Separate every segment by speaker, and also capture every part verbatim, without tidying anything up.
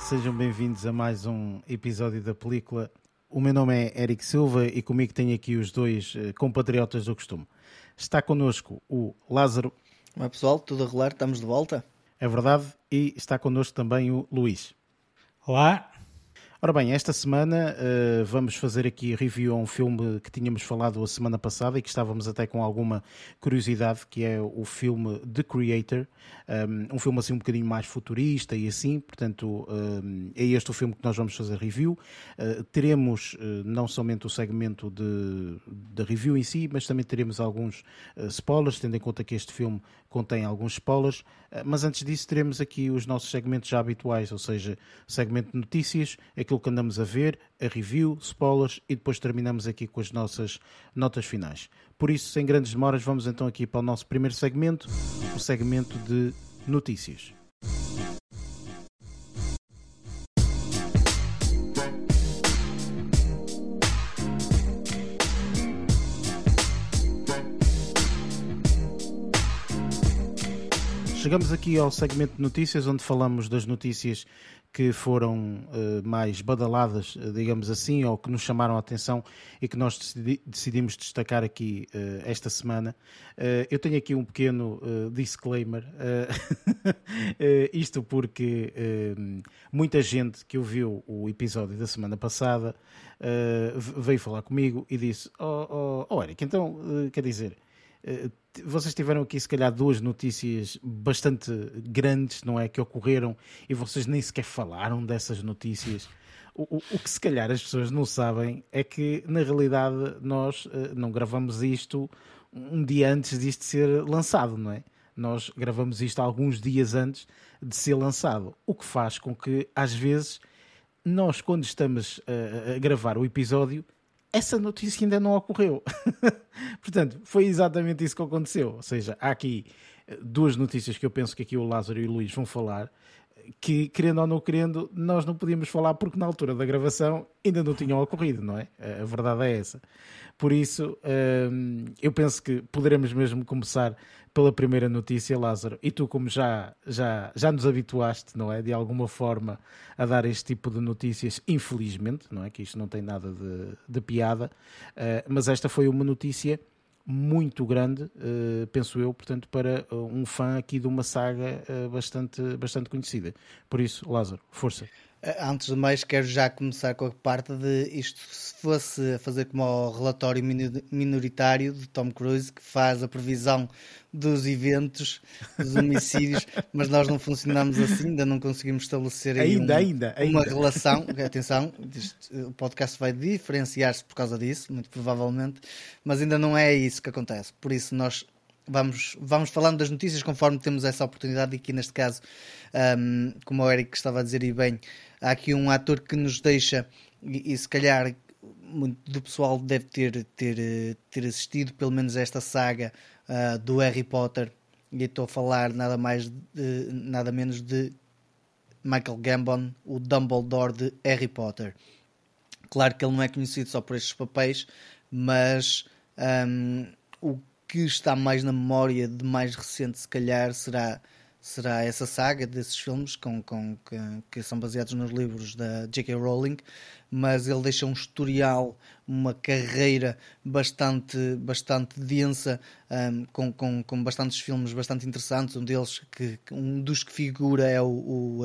Speaker 1: sejam bem-vindos a mais um episódio da película. O meu nome é Eric Silva e comigo tenho aqui os dois compatriotas do costume. Está connosco o Lázaro.
Speaker 2: Olá pessoal, tudo a rolar, estamos de volta.
Speaker 1: É verdade, e está connosco também o Luís.
Speaker 3: Olá.
Speaker 1: Ora bem, esta semana uh, vamos fazer aqui review a um filme que tínhamos falado a semana passada e que estávamos até com alguma curiosidade, que é o filme The Creator, um, um filme assim um bocadinho mais futurista e assim, portanto um, é este o filme que nós vamos fazer review. Uh, teremos uh, não somente o segmento de, de review em si, mas também teremos alguns uh, spoilers, tendo em conta que este filme contém alguns spoilers, uh, mas antes disso teremos aqui os nossos segmentos já habituais, ou seja, segmento de notícias, aquilo que andamos a ver, a review, spoilers e depois terminamos aqui com as nossas notas finais. Por isso, sem grandes demoras, vamos então aqui para o nosso primeiro segmento, o segmento de notícias. Chegamos aqui ao segmento de notícias, onde falamos das notícias que foram uh, mais badaladas, digamos assim, ou que nos chamaram a atenção e que nós decidi- decidimos destacar aqui uh, esta semana. Uh, eu tenho aqui um pequeno uh, disclaimer, uh, uh, isto porque uh, muita gente que ouviu o episódio da semana passada uh, veio falar comigo e disse: Oh, oh, oh Eric, então, uh, quer dizer... Uh, vocês tiveram aqui se calhar duas notícias bastante grandes, não é, que ocorreram e vocês nem sequer falaram dessas notícias. O, o, o que se calhar as pessoas não sabem é que na realidade nós uh, não gravamos isto um dia antes disto ser lançado, não é? Nós gravamos isto alguns dias antes de ser lançado, o que faz com que às vezes nós, quando estamos a, a gravar o episódio, essa notícia ainda não ocorreu. Portanto, foi exatamente isso que aconteceu. Ou seja, há aqui duas notícias que eu penso que aqui o Lázaro e o Luís vão falar, que, querendo ou não querendo, nós não podíamos falar porque na altura da gravação ainda não tinham ocorrido, não é? A verdade é essa. Por isso, hum, eu penso que poderemos mesmo começar pela primeira notícia, Lázaro. E tu, como já, já, já nos habituaste, não é? De alguma forma a dar este tipo de notícias, infelizmente, não é? Que isto não tem nada de, de piada, uh, mas esta foi uma notícia muito grande, uh, penso eu, portanto, para um fã aqui de uma saga uh, bastante, bastante conhecida. Por isso, Lázaro, força.
Speaker 2: Antes de mais, quero já começar com a parte de isto, se fosse a fazer como o relatório minoritário de Tom Cruise, que faz a previsão dos eventos, dos homicídios, mas nós não funcionamos assim, ainda não conseguimos estabelecer aí
Speaker 1: ainda,
Speaker 2: um,
Speaker 1: ainda,
Speaker 2: uma
Speaker 1: ainda.
Speaker 2: relação. Atenção, o podcast vai diferenciar-se por causa disso, muito provavelmente, mas ainda não é isso que acontece. Por isso nós Vamos, vamos falando das notícias conforme temos essa oportunidade. E aqui neste caso, um, como o Eric estava a dizer e bem, há aqui um ator que nos deixa, e, e se calhar muito do pessoal deve ter, ter, ter assistido pelo menos a esta saga uh, do Harry Potter, e estou a falar nada mais de, nada menos de Michael Gambon, o Dumbledore de Harry Potter. Claro que ele não é conhecido só por estes papéis, mas um, o que está mais na memória de mais recente, se calhar, será, será essa saga desses filmes com, com, que, que são baseados nos livros da J K. Rowling, mas ele deixa um historial, uma carreira bastante, bastante densa, um, com, com, com bastantes filmes bastante interessantes. Um deles, que, um dos que figura é o, o,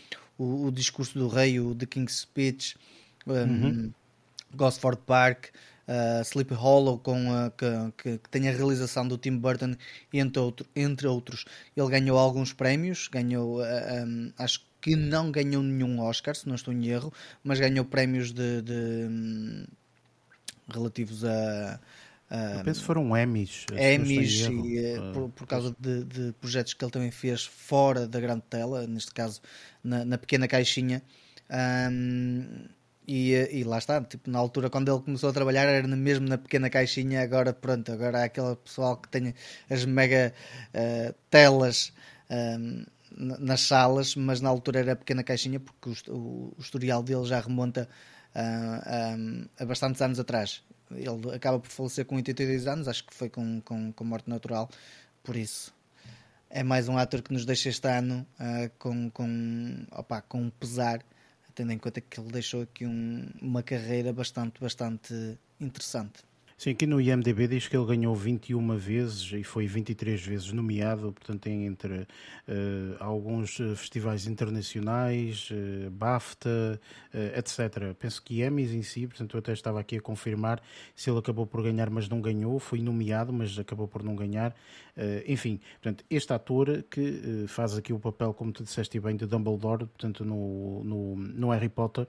Speaker 2: o, o Discurso do Rei, o The King's Speech, um, uhum. Gosford Park, Uh, Sleepy Hollow, com, uh, que, que, que tem a realização do Tim Burton, entre, outro, entre outros. Ele ganhou alguns prémios, ganhou, uh, um, acho que não ganhou nenhum Oscar, se não estou em erro, mas ganhou prémios de, de um, relativos a, a
Speaker 1: Eu penso que foram Emmys,
Speaker 2: Emmys e,
Speaker 1: uh,
Speaker 2: por, por causa de, de projetos que ele também fez fora da grande tela, neste caso na, na pequena caixinha. Um, E, e lá está, tipo, na altura quando ele começou a trabalhar era mesmo na pequena caixinha. Agora pronto, agora há aquele pessoal que tem as mega uh, telas um, nas salas, mas na altura era a pequena caixinha, porque o, o, o historial dele já remonta uh, um, a bastantes anos atrás. Ele acaba por falecer com oitenta e dois anos, acho que foi com, com, com morte natural, por isso é mais um ator que nos deixa este ano uh, com, com, opa, com um pesar. tendo em conta que ele deixou aqui um, uma carreira bastante, bastante interessante.
Speaker 1: Sim, aqui no I M D B diz que ele ganhou vinte e uma vezes e foi vinte e três vezes nomeado, portanto tem entre uh, alguns festivais internacionais, uh, BAFTA, uh, etcétera. Penso que Emmys em si, portanto eu até estava aqui a confirmar se ele acabou por ganhar, mas não ganhou, foi nomeado, mas acabou por não ganhar. Uh, enfim, portanto, este ator que uh, faz aqui o papel, como tu disseste bem, de Dumbledore, portanto no, no, no Harry Potter,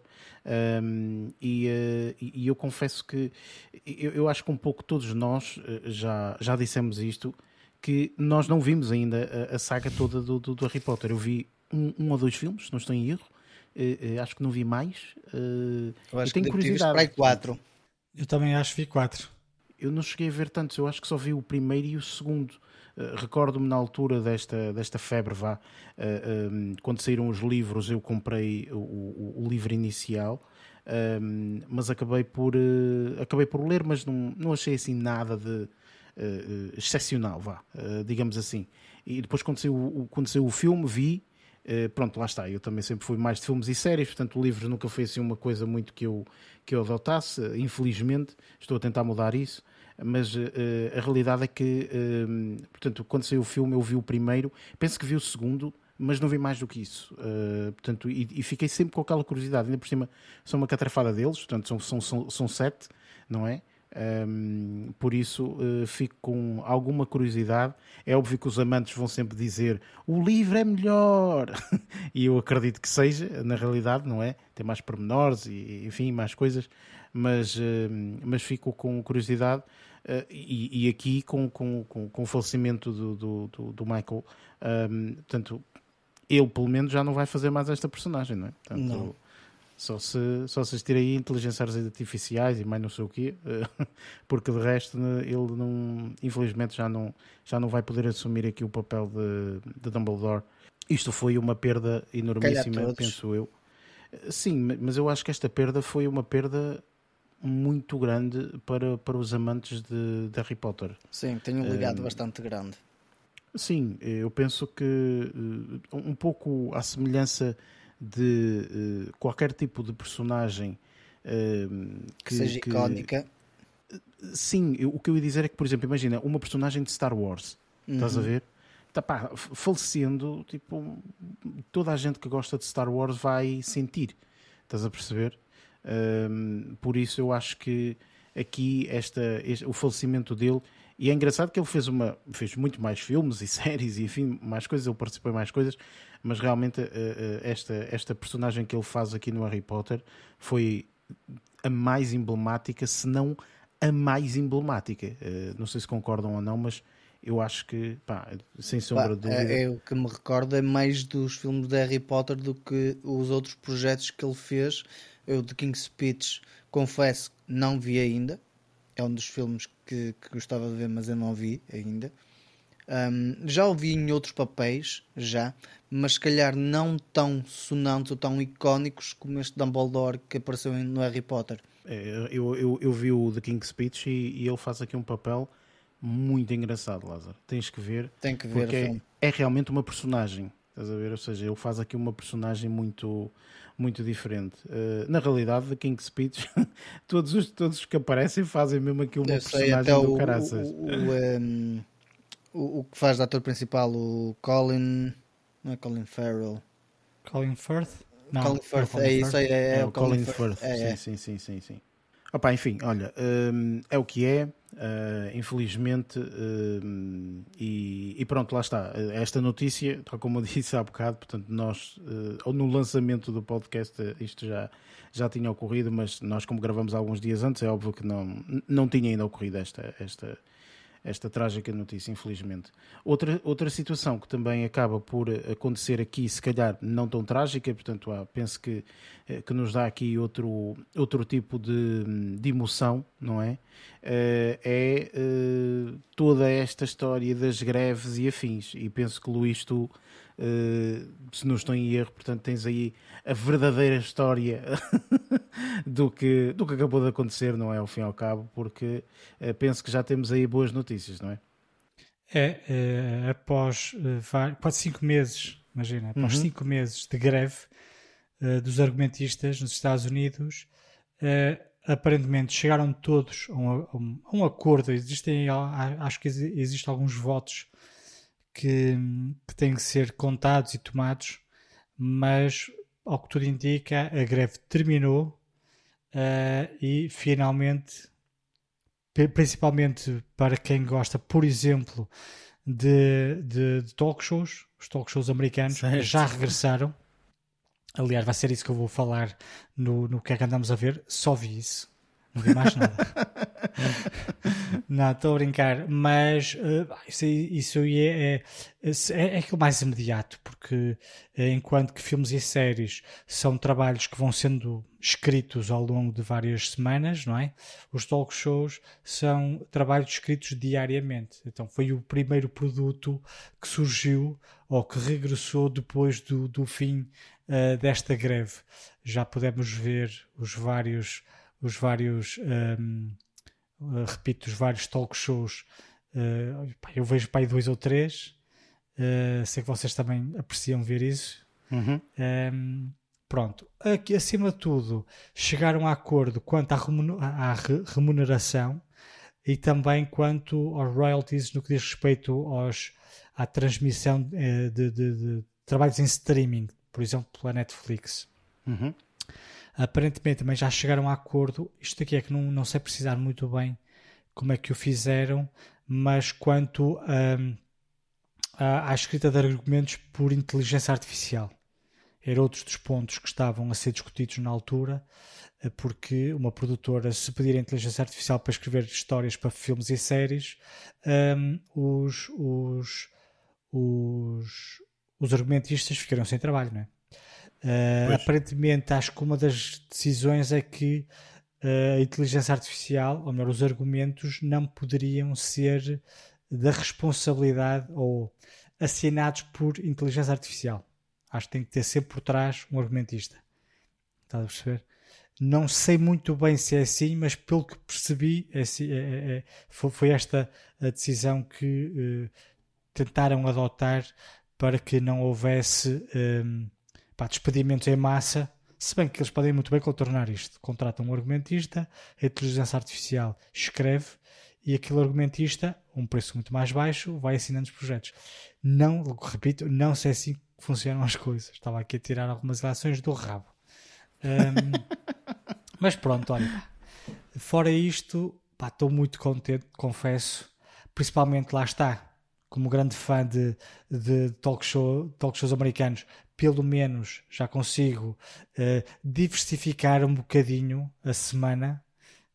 Speaker 1: um, e, uh, e eu confesso que eu, eu acho que um pouco todos nós já, já dissemos isto, que nós não vimos ainda a, a saga toda do, do, do Harry Potter. Eu vi um, um ou dois filmes, não estou em erro, uh, uh, acho que não vi mais. Uh,
Speaker 2: eu acho
Speaker 1: e tenho
Speaker 2: que
Speaker 1: curiosidade.
Speaker 2: Para quatro.
Speaker 3: Eu também acho que vi quatro.
Speaker 1: Eu não cheguei a ver tantos, eu acho que só vi o primeiro e o segundo. Uh, recordo-me na altura desta, desta febre, vá, uh, um, quando saíram os livros, eu comprei o, o, o livro inicial. Um, mas acabei por uh, acabei por ler, mas não, não achei assim nada de uh, excepcional, vá, uh, digamos assim. E depois quando saiu, o, quando saiu o filme, vi, uh, pronto, lá está. Eu também sempre fui mais de filmes e séries, portanto o livro nunca foi assim uma coisa muito que eu, que eu adotasse, infelizmente. Estou a tentar mudar isso, mas uh, a realidade é que uh, portanto, quando saiu o filme eu vi o primeiro, penso que vi o segundo, mas não vi mais do que isso. Uh, portanto, e, e fiquei sempre com aquela curiosidade. Ainda por cima, são uma catrafada deles, portanto, são, são, são, são sete, não é? Um, por isso, uh, fico com alguma curiosidade. É óbvio que os amantes vão sempre dizer o livro é melhor, e eu acredito que seja, na realidade, não é? Tem mais pormenores e, enfim, mais coisas, mas, uh, mas fico com curiosidade. Uh, e, e aqui, com, com, com, com o falecimento do, do, do, do Michael, um, portanto, ele pelo menos já não vai fazer mais esta personagem, não é? Portanto,
Speaker 2: não.
Speaker 1: Só se, só se existir aí inteligências artificiais e mais não sei o quê, porque de resto ele não, infelizmente já não, já não vai poder assumir aqui o papel de, de Dumbledore. Isto foi uma perda enormíssima, penso eu. Sim, mas eu acho que esta perda foi uma perda muito grande para, para os amantes de, de Harry Potter.
Speaker 2: Sim, tem um legado um, bastante grande.
Speaker 1: Sim, eu penso que um pouco à semelhança de uh, qualquer tipo de personagem uh, que,
Speaker 2: que seja
Speaker 1: que...
Speaker 2: icónica.
Speaker 1: Sim, eu, o que eu ia dizer é que, por exemplo, imagina uma personagem de Star Wars, uhum. Estás a ver? Tá, pá, falecendo, tipo, toda a gente que gosta de Star Wars vai sentir, estás a perceber? Um, por isso eu acho que aqui esta, este, o falecimento dele, e é engraçado que ele fez, uma, fez muito mais filmes e séries e enfim, mais coisas, ele participou em mais coisas, mas realmente uh, uh, esta, esta personagem que ele faz aqui no Harry Potter foi a mais emblemática, se não a mais emblemática. Uh, não sei se concordam ou não, mas eu acho que, pá, sem sombra de dúvida...
Speaker 2: É, é o que me recordo é mais dos filmes de Harry Potter do que os outros projetos que ele fez. Eu, de King's Speech, confesso, não vi ainda. É um dos filmes que, que gostava de ver, mas eu não vi ainda. Um, já o vi em outros papéis, já, mas se calhar não tão sonantes ou tão icónicos como este Dumbledore que apareceu no Harry Potter.
Speaker 1: É, eu, eu, eu vi o The King's Speech e, e ele faz aqui um papel muito engraçado, Lázaro. Tens que ver.
Speaker 2: Tem que ver,
Speaker 1: porque é, é realmente uma personagem. Estás a ver? Ou seja, ele faz aqui uma personagem muito, muito diferente. Uh, na realidade, The King's Speech, todos, os, todos os que aparecem fazem mesmo aqui uma eu personagem do caraças.
Speaker 2: O, o, um, o, o que faz de ator principal, o Colin... Não é Colin Farrell?
Speaker 3: Colin Firth?
Speaker 2: Não, Colin Firth, é, Colin é isso aí. É, é,
Speaker 1: é o Colin Firth. Firth. É, sim, é. sim, sim, sim, sim. Opa, enfim, olha, um, é o que é, uh, infelizmente, um, e, e pronto, lá está. Esta notícia, tal como eu disse há bocado, portanto, nós, uh, no lançamento do podcast, isto já, já tinha ocorrido, mas nós, como gravamos alguns dias antes, é óbvio que não, não tinha ainda ocorrido esta, esta, esta trágica notícia, infelizmente. Outra, outra situação que também acaba por acontecer aqui, se calhar não tão trágica, portanto, ah, penso que, que nos dá aqui outro, outro tipo de, de emoção, não é? É, é toda esta história das greves e afins, e penso que, Luís, tu, se não estou em erro, portanto, tens aí a verdadeira história do, que, do que acabou de acontecer, não é? Ao fim e ao cabo, porque penso que já temos aí boas notícias, não é?
Speaker 3: É, é após, após cinco meses, imagina, após uhum. cinco meses de greve, uh, dos argumentistas nos Estados Unidos, uh, aparentemente chegaram todos a um, a um, a um acordo. Existem, acho que existem alguns votos que, que têm que ser contados e tomados, mas ao que tudo indica, a greve terminou uh, e finalmente, principalmente para quem gosta, por exemplo, de, de, de talk shows, os talk shows americanos certo. Já regressaram. Aliás, vai ser isso que eu vou falar no, no que é que andamos a ver. Só vi isso. Não vi mais nada. Não, estou a brincar. Mas uh, isso, isso aí é, é, é, é aquilo mais imediato, porque enquanto que filmes e séries são trabalhos que vão sendo escritos ao longo de várias semanas, não é? Os talk shows são trabalhos escritos diariamente. Então foi o primeiro produto que surgiu ou que regressou depois do, do fim uh, desta greve. Já podemos ver os vários os vários um, uh, repito, os vários talk shows. Uh, eu vejo para aí dois ou três. Uh, sei que vocês também apreciam ver isso.
Speaker 1: Uhum.
Speaker 3: Um, pronto. Aqui, acima de tudo, chegaram a acordo quanto à remuneração e também quanto aos royalties no que diz respeito aos, à transmissão de, de, de, de trabalhos em streaming, por exemplo, a Netflix.
Speaker 1: Uhum.
Speaker 3: Aparentemente também já chegaram a acordo. Isto aqui é que não, não sei precisar muito bem como é que o fizeram, mas quanto um, à, à escrita de argumentos por inteligência artificial. Era outro dos pontos que estavam a ser discutidos na altura, porque uma produtora, se pedir a inteligência artificial para escrever histórias para filmes e séries, um, os, os, os, os argumentistas ficariam sem trabalho, não é? Uh, aparentemente, acho que uma das decisões é que uh, a inteligência artificial, ou melhor, os argumentos, não poderiam ser da responsabilidade ou assinados por inteligência artificial. Acho que tem que ter sempre por trás um argumentista. Estás a perceber? Não sei muito bem se é assim, mas pelo que percebi, é, é, é, foi, foi esta a decisão que uh, tentaram adotar para que não houvesse um, pá, despedimentos em massa, se bem que eles podem muito bem contornar isto. Contratam um argumentista, a inteligência artificial escreve e aquele argumentista, a um preço muito mais baixo, vai assinando os projetos. Não, repito, não sei assim que funcionam as coisas. Estava aqui a tirar algumas ilações do rabo. Um, mas pronto, olha, fora isto, pá, estou muito contente, confesso, principalmente lá está, como grande fã de, de talk, show, talk shows americanos, pelo menos já consigo uh, diversificar um bocadinho a semana,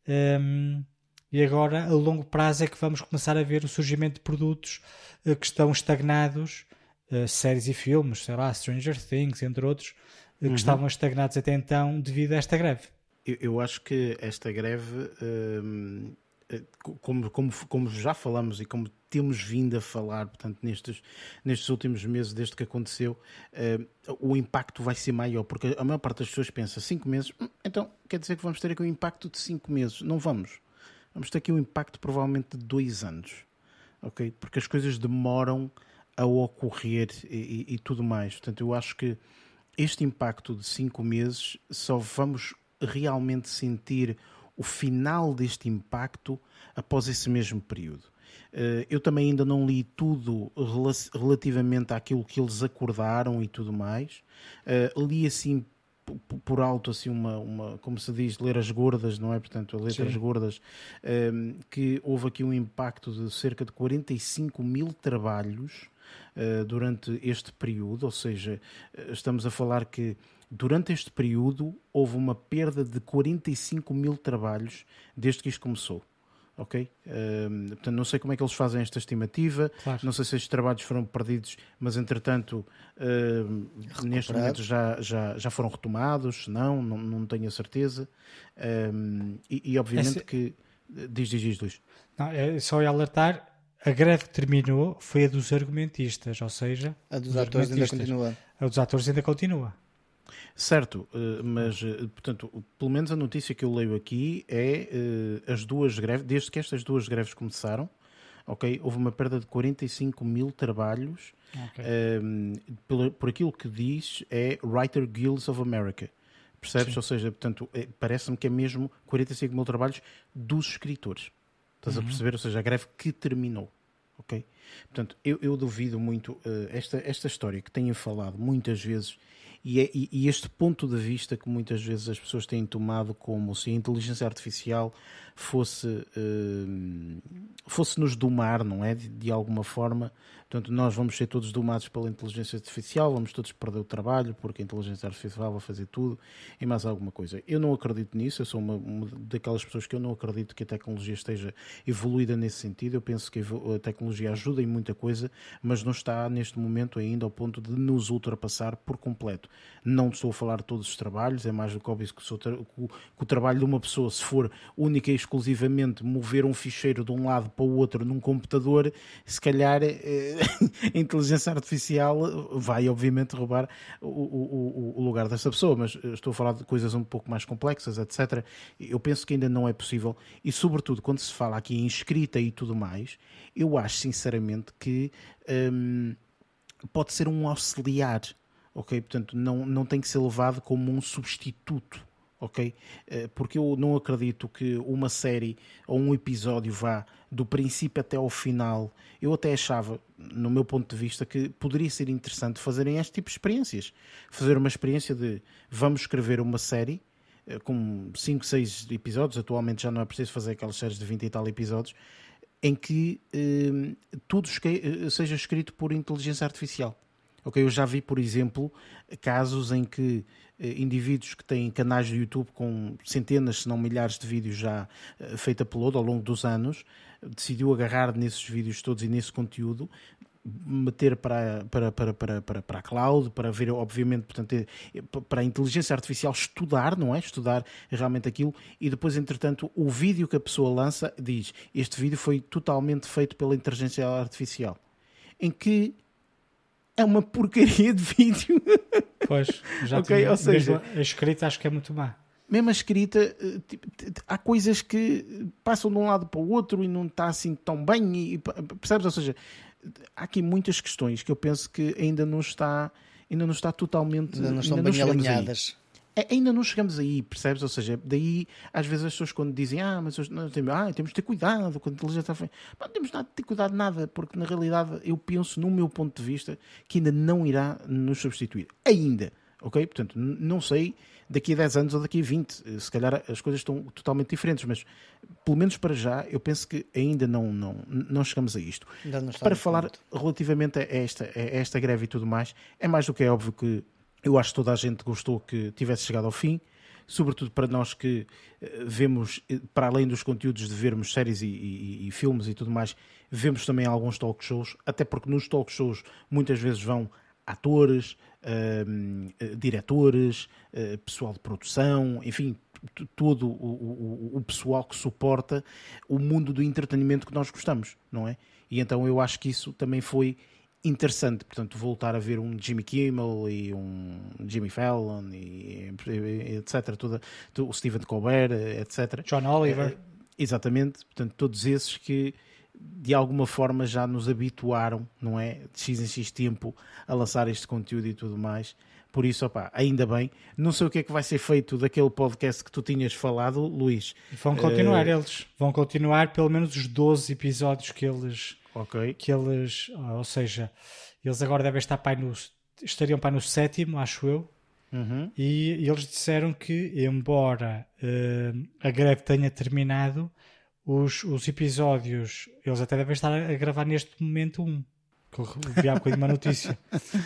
Speaker 3: um, e agora a longo prazo é que vamos começar a ver o surgimento de produtos uh, que estão estagnados, uh, séries e filmes, sei lá, Stranger Things, entre outros, uh, que uhum. estavam estagnados até então devido a esta greve.
Speaker 1: Eu, eu acho que esta greve, um, como, como, como já falamos e como temos vindo a falar, portanto, nestes, nestes últimos meses, desde que aconteceu, uh, o impacto vai ser maior, porque a maior parte das pessoas pensa, cinco meses, então quer dizer que vamos ter aqui um impacto de cinco meses. Não vamos. Vamos ter aqui um impacto provavelmente de dois anos, ok? Porque as coisas demoram a ocorrer e, e, e tudo mais. Portanto, eu acho que este impacto de cinco meses só vamos realmente sentir o final deste impacto após esse mesmo período. Eu também ainda não li tudo relativamente àquilo que eles acordaram e tudo mais. Li assim por alto, assim uma, uma, como se diz, ler as gordas, não é? Portanto, a letras Sim. gordas, que houve aqui um impacto de cerca de quarenta e cinco mil trabalhos durante este período, ou seja, estamos a falar que durante este período houve uma perda de quarenta e cinco mil trabalhos desde que isto começou. Ok? Uh, portanto, não sei como é que eles fazem esta estimativa, claro. Não sei se estes trabalhos foram perdidos, mas entretanto, uh, neste momento já, já, já foram retomados, não, não, não tenho a certeza. Uh, e, e obviamente Esse... que. Diz, diz, diz, Luís.
Speaker 3: Não, é só ia alertar, a greve que terminou foi a dos argumentistas, ou seja,
Speaker 2: a dos atores ainda continua.
Speaker 3: A dos atores ainda continua.
Speaker 1: Certo, mas, portanto, pelo menos a notícia que eu leio aqui é as duas greves, desde que estas duas greves começaram, ok? Houve uma perda de quarenta e cinco mil trabalhos,
Speaker 3: Okay.
Speaker 1: um, por, por aquilo que diz é Writer Guilds of America. Percebes?
Speaker 3: Sim.
Speaker 1: Ou seja, portanto, é, parece-me que é mesmo quarenta e cinco mil trabalhos dos escritores. Estás
Speaker 3: Uhum.
Speaker 1: a perceber? Ou seja, a greve que terminou. Ok? Portanto, eu, eu duvido muito uh, esta, esta história que têm falado muitas vezes e, é, e, e este ponto de vista que muitas vezes as pessoas têm tomado como se a inteligência artificial fosse, uh, fosse nos domar, não é? De, de alguma forma. Portanto, nós vamos ser todos domados pela inteligência artificial, vamos todos perder o trabalho porque a inteligência artificial vai fazer tudo e mais alguma coisa. Eu não acredito nisso, eu sou uma, uma daquelas pessoas que eu não acredito que a tecnologia esteja evoluída nesse sentido. Eu penso que a tecnologia ajuda em muita coisa, mas não está neste momento ainda ao ponto de nos ultrapassar por completo. Não estou a falar de todos os trabalhos, é mais do que óbvio que, sou, que o trabalho de uma pessoa, se for única e exclusivamente mover um ficheiro de um lado para o outro num computador, se calhar a inteligência artificial vai obviamente roubar o, o, o lugar dessa pessoa, mas estou a falar de coisas um pouco mais complexas, etcétera. Eu penso que ainda não é possível e sobretudo quando se fala aqui em escrita e tudo mais, eu acho sinceramente que hum, pode ser um auxiliar, ok? Portanto, não, não tem que ser levado como um substituto, ok? Porque eu não acredito que uma série ou um episódio vá do princípio até ao final. Eu até achava, no meu ponto de vista, que poderia ser interessante fazerem este tipo de experiências. Fazer uma experiência de vamos escrever uma série com cinco, seis episódios, atualmente já não é preciso fazer aquelas séries de vinte e tal episódios, em que eh, tudo seja escrito por inteligência artificial. Okay, eu já vi, por exemplo, casos em que eh, indivíduos que têm canais de YouTube com centenas, se não milhares de vídeos já eh, feito upload ao longo dos anos, decidiu agarrar nesses vídeos todos e nesse conteúdo, meter para, para, para, para, para, para a cloud, para ver, obviamente, portanto, para a inteligência artificial estudar, não é? Estudar realmente aquilo e depois, entretanto, o vídeo que a pessoa lança diz, este vídeo foi totalmente feito pela inteligência artificial. Em que é uma porcaria de vídeo.
Speaker 3: Pois, já
Speaker 1: okay?
Speaker 3: tinha,
Speaker 1: Ou seja,
Speaker 3: a escrita acho que é muito má.
Speaker 1: Mesmo a escrita, tipo, há coisas que passam de um lado para o outro e não está assim tão bem, e, percebes? Ou seja, há aqui muitas questões que eu penso que ainda não está, ainda não está totalmente...
Speaker 2: Ainda não estão
Speaker 1: ainda
Speaker 2: bem
Speaker 1: não
Speaker 2: alinhadas.
Speaker 1: Aí. Ainda não chegamos aí, percebes? Ou seja, daí às vezes as pessoas quando dizem ah, mas nós temos, ah, temos de ter cuidado com a inteligência artificial, não temos nada de ter cuidado nada, porque na realidade eu penso, no meu ponto de vista, que ainda não irá nos substituir. Ainda. Ok? Portanto, não sei daqui a dez anos ou daqui a vinte, se calhar as coisas estão totalmente diferentes, mas pelo menos para já eu penso que ainda não, não, não chegamos a isto. Para falar muito. Relativamente a esta, a esta greve e tudo mais, é mais do que é óbvio que eu acho que toda a gente gostou que tivesse chegado ao fim, sobretudo para nós que vemos, para além dos conteúdos de vermos séries e, e, e filmes e tudo mais, vemos também alguns talk shows, até porque nos talk shows muitas vezes vão atores, uh, uh, diretores, uh, pessoal de produção, enfim, todo o, o, o pessoal que suporta o mundo do entretenimento que nós gostamos, não é? E então eu acho que isso também foi interessante, portanto, voltar a ver um Jimmy Kimmel e um Jimmy Fallon e, e etcétera, toda, o Stephen Colbert, etcétera.
Speaker 3: John Oliver.
Speaker 1: Uh, exatamente, portanto, todos esses que de alguma forma já nos habituaram, não é? De X em X tempo a lançar este conteúdo e tudo mais. Por isso, opá, ainda bem. Não sei o que é que vai ser feito daquele podcast que tu tinhas falado, Luís.
Speaker 3: Vão continuar uh...
Speaker 1: eles.
Speaker 3: Vão continuar pelo menos os doze episódios que eles...
Speaker 1: Ok.
Speaker 3: Que eles... Ou seja, eles agora devem estar para no... Estariam para no sétimo, acho eu.
Speaker 1: Uhum.
Speaker 3: E, e eles disseram que, embora uh, a greve tenha terminado, Os, os episódios, eles até devem estar a gravar neste momento um, que eu vi há bocadinho uma notícia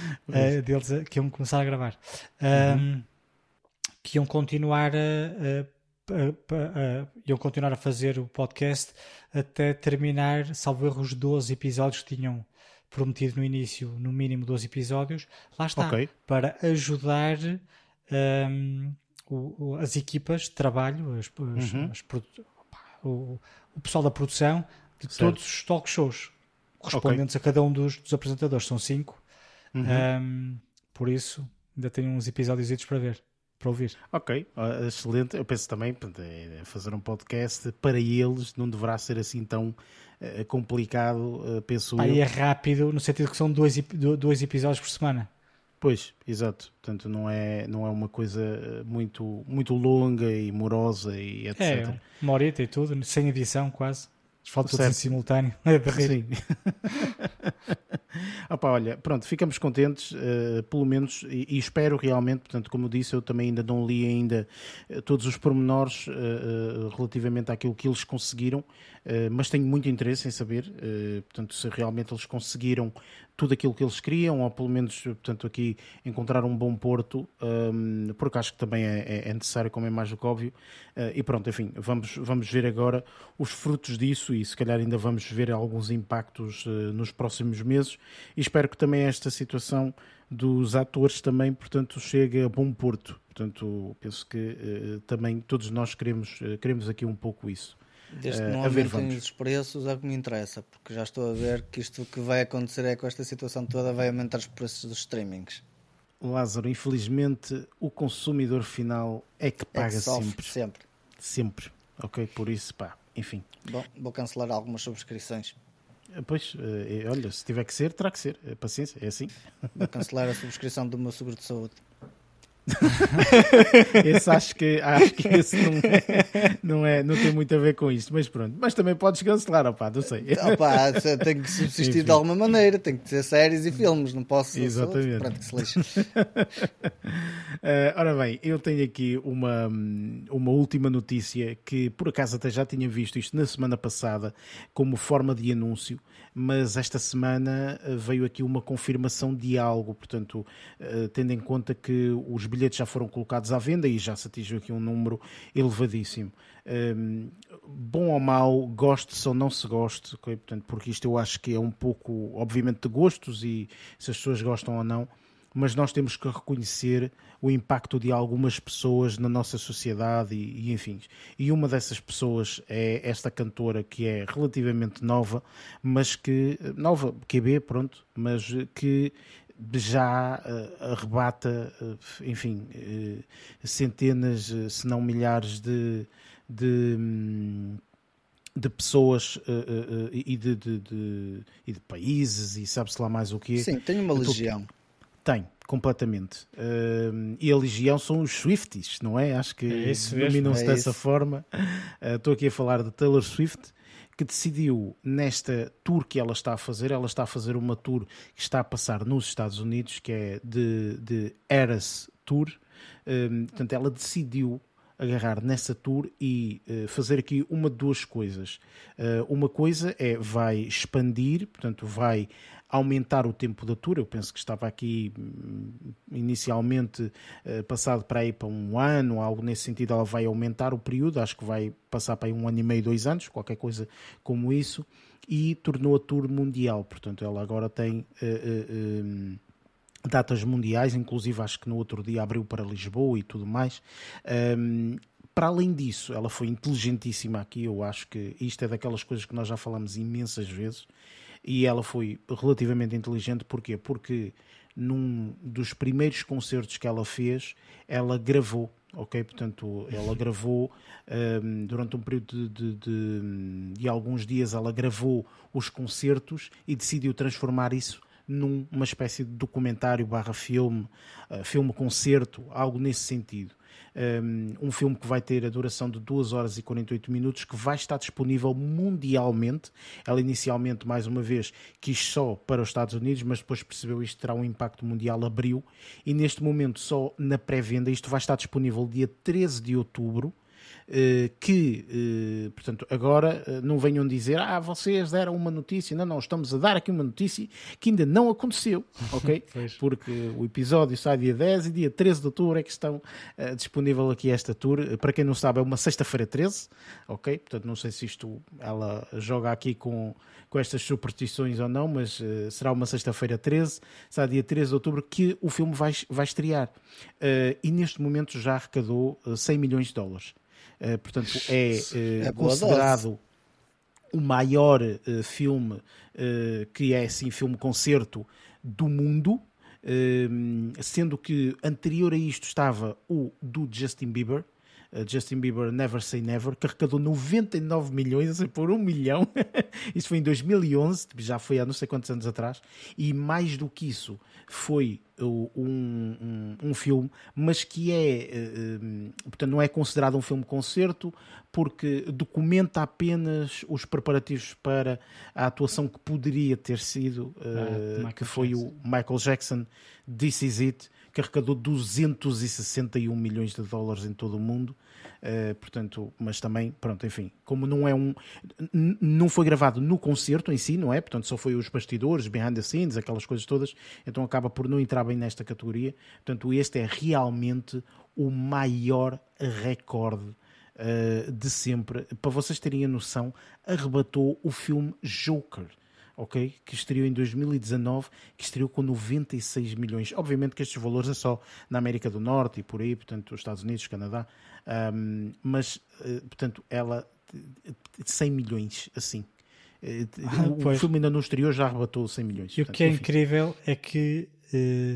Speaker 3: uh, deles uh, que iam começar a gravar, um, uhum. que iam continuar a, a, a, a, iam continuar a fazer o podcast até terminar, salvo erro, os doze episódios que tinham prometido no início, no mínimo doze episódios. Lá está,
Speaker 1: okay.
Speaker 3: Para ajudar um, o, o, as equipas de trabalho, as, as,
Speaker 1: uhum.
Speaker 3: as O, o pessoal da produção de certo. Todos os talk shows correspondentes okay. a cada um dos, dos apresentadores, são cinco, uhum. um, por isso ainda tenho uns episódios para ver, para ouvir.
Speaker 1: Ok, excelente. Eu penso também fazer um podcast para eles não deverá ser assim tão uh, complicado, uh, penso
Speaker 3: Aí
Speaker 1: eu.
Speaker 3: é rápido, no sentido que são dois, dois episódios por semana.
Speaker 1: Pois, exato. Portanto, não é, não é uma coisa muito, muito longa e morosa e etcétera.
Speaker 3: É, uma horita e tudo, sem edição quase. Falta tudo em
Speaker 1: Certo.
Speaker 3: simultâneo. É de rir.
Speaker 1: Sim. Opa, olha, pronto, ficamos contentes, uh, pelo menos, e, e espero realmente, portanto, como eu disse, eu também ainda não li ainda uh, todos os pormenores uh, uh, relativamente àquilo que eles conseguiram, uh, mas tenho muito interesse em saber, uh, portanto, se realmente eles conseguiram tudo aquilo que eles queriam, ou pelo menos, portanto, aqui encontrar um bom porto, um, porque acho que também é, é necessário, como é mais do que óbvio, uh, e pronto, enfim, vamos, vamos ver agora os frutos disso e se calhar ainda vamos ver alguns impactos uh, nos próximos meses e espero que também esta situação dos atores também, portanto, chegue a bom porto. Portanto, penso que uh, também todos nós queremos, uh, queremos aqui um pouco isso.
Speaker 2: Desde que
Speaker 1: Uh,
Speaker 2: não
Speaker 1: a ver,
Speaker 2: aumentem
Speaker 1: vamos.
Speaker 2: os preços é o que me interessa, porque já estou a ver que isto que vai acontecer é com esta situação toda vai aumentar os preços dos streamings.
Speaker 1: Lázaro, infelizmente o consumidor final é que
Speaker 2: É
Speaker 1: paga
Speaker 2: que sofre
Speaker 1: sempre.
Speaker 2: sempre.
Speaker 1: Sempre. Ok? Por isso, pá, enfim.
Speaker 2: Bom, vou cancelar algumas subscrições.
Speaker 1: Pois, uh, olha, se tiver que ser, terá que ser. Uh, paciência, é assim.
Speaker 2: Vou cancelar a subscrição do meu seguro de saúde.
Speaker 1: Esse acho que, acho que esse não, é, não, é, não tem muito a ver com isto, mas pronto. Mas também podes cancelar, opá, não sei.
Speaker 2: Opa, tenho que subsistir
Speaker 1: Enfim.
Speaker 2: de alguma maneira, tenho que ter séries e filmes, não posso.
Speaker 1: Exatamente.
Speaker 2: Pronto, que se lixe.
Speaker 1: Uh, ora bem, eu tenho aqui uma, uma última notícia que por acaso até já tinha visto isto na semana passada como forma de anúncio, mas esta semana uh, veio aqui uma confirmação de algo, portanto, uh, tendo em conta que os bilhetes já foram colocados à venda e já se atingiu aqui um número elevadíssimo. Um, bom ou mau, goste-se ou não se goste, okay? Portanto, porque isto eu acho que é um pouco, obviamente, de gostos e se as pessoas gostam ou não, mas nós temos que reconhecer o impacto de algumas pessoas na nossa sociedade e, e enfim. E uma dessas pessoas é esta cantora que é relativamente nova, mas que, nova, Q B, pronto, mas que já uh, arrebata, uh, enfim, uh, centenas, uh, se não milhares de... de um, de pessoas uh, uh, uh, e, de, de, de, e de países e sabe-se lá mais o quê.
Speaker 2: Sim, tenho uma legião.
Speaker 1: Tem, completamente. Uh, e a legião são os Swifties, não é? Acho que
Speaker 3: É isso mesmo,
Speaker 1: denominam-se
Speaker 2: é
Speaker 1: dessa
Speaker 2: isso.
Speaker 1: forma. Uh, estou aqui a falar de Taylor Swift, que decidiu, nesta tour que ela está a fazer, ela está a fazer uma tour que está a passar nos Estados Unidos, que é de, de Eras Tour. Uh, portanto, ela decidiu agarrar nessa tour e uh, fazer aqui uma de duas coisas. Uh, uma coisa é, vai expandir, portanto, vai aumentar o tempo da tour. Eu penso que estava aqui inicialmente uh, passado para aí para um ano, algo nesse sentido. Ela vai aumentar o período, acho que vai passar para aí um ano e meio, dois anos, qualquer coisa como isso, e tornou a tour mundial. Portanto, ela agora tem uh, uh, um, datas mundiais, inclusive acho que no outro dia abriu para Lisboa e tudo mais. Um, para além disso, ela foi inteligentíssima aqui. Eu acho que isto é daquelas coisas que nós já falamos imensas vezes, e ela foi relativamente inteligente. Porquê? Porque num dos primeiros concertos que ela fez, ela gravou, ok? Portanto, ela gravou um, durante um período de, de, de, de alguns dias, ela gravou os concertos e decidiu transformar isso numa espécie de documentário barra filme, uh, filme-concerto, algo nesse sentido. Um, um filme que vai ter a duração de duas horas e quarenta e oito minutos, que vai estar disponível mundialmente. Ela inicialmente, mais uma vez, quis só para os Estados Unidos, mas depois percebeu isto terá um impacto mundial, abriu, e neste momento só na pré-venda, isto vai estar disponível dia treze de outubro, que, portanto, agora não venham dizer, ah, vocês deram uma notícia. Não, não, estamos a dar aqui uma notícia que ainda não aconteceu, ok? Porque o episódio sai dia dez e dia treze de outubro é que estão uh, disponível aqui esta tour. Para quem não sabe, é uma sexta-feira treze, ok? Portanto, não sei se isto ela joga aqui com, com estas superstições ou não, mas uh, será uma sexta-feira treze, sai dia treze de outubro, que o filme vai, vai estrear. Uh, e neste momento já arrecadou uh, cem milhões de dólares. Uh, portanto, é, uh,
Speaker 2: é
Speaker 1: considerado o maior uh, filme, uh, que é assim, filme-concerto do mundo, uh, sendo que anterior a isto estava o do Justin Bieber, uh, Justin Bieber Never Say Never, que arrecadou noventa e nove milhões, a ser por um milhão. Isso foi em dois mil e onze, já foi há não sei quantos anos atrás, e mais do que isso foi um, um, um filme, mas que é, uh, portanto, não é considerado um filme-concerto, porque documenta apenas os preparativos para a atuação que poderia ter sido, uh, ah, que foi Jackson. O Michael Jackson, This Is It, que arrecadou duzentos e sessenta e um milhões de dólares em todo o mundo. Uh, portanto, mas também, pronto, enfim, como não é um, n- não foi gravado no concerto em si, não é? Portanto, só foi os bastidores, behind the scenes, aquelas coisas todas, então acaba por não entrar bem nesta categoria. Portanto, este é realmente o maior recorde uh, de sempre. Para vocês terem a noção, arrebatou o filme Joker, ok? Que estreou em dois mil e dezanove, que estreou com noventa e seis milhões. Obviamente que estes valores é só na América do Norte e por aí, portanto, os Estados Unidos, Canadá, um, mas, uh, portanto, ela cem milhões, assim. Uh, o
Speaker 3: pois.
Speaker 1: filme ainda no exterior já arrebatou cem milhões.
Speaker 3: E
Speaker 1: portanto,
Speaker 3: o que é
Speaker 1: enfim.
Speaker 3: incrível é que uh,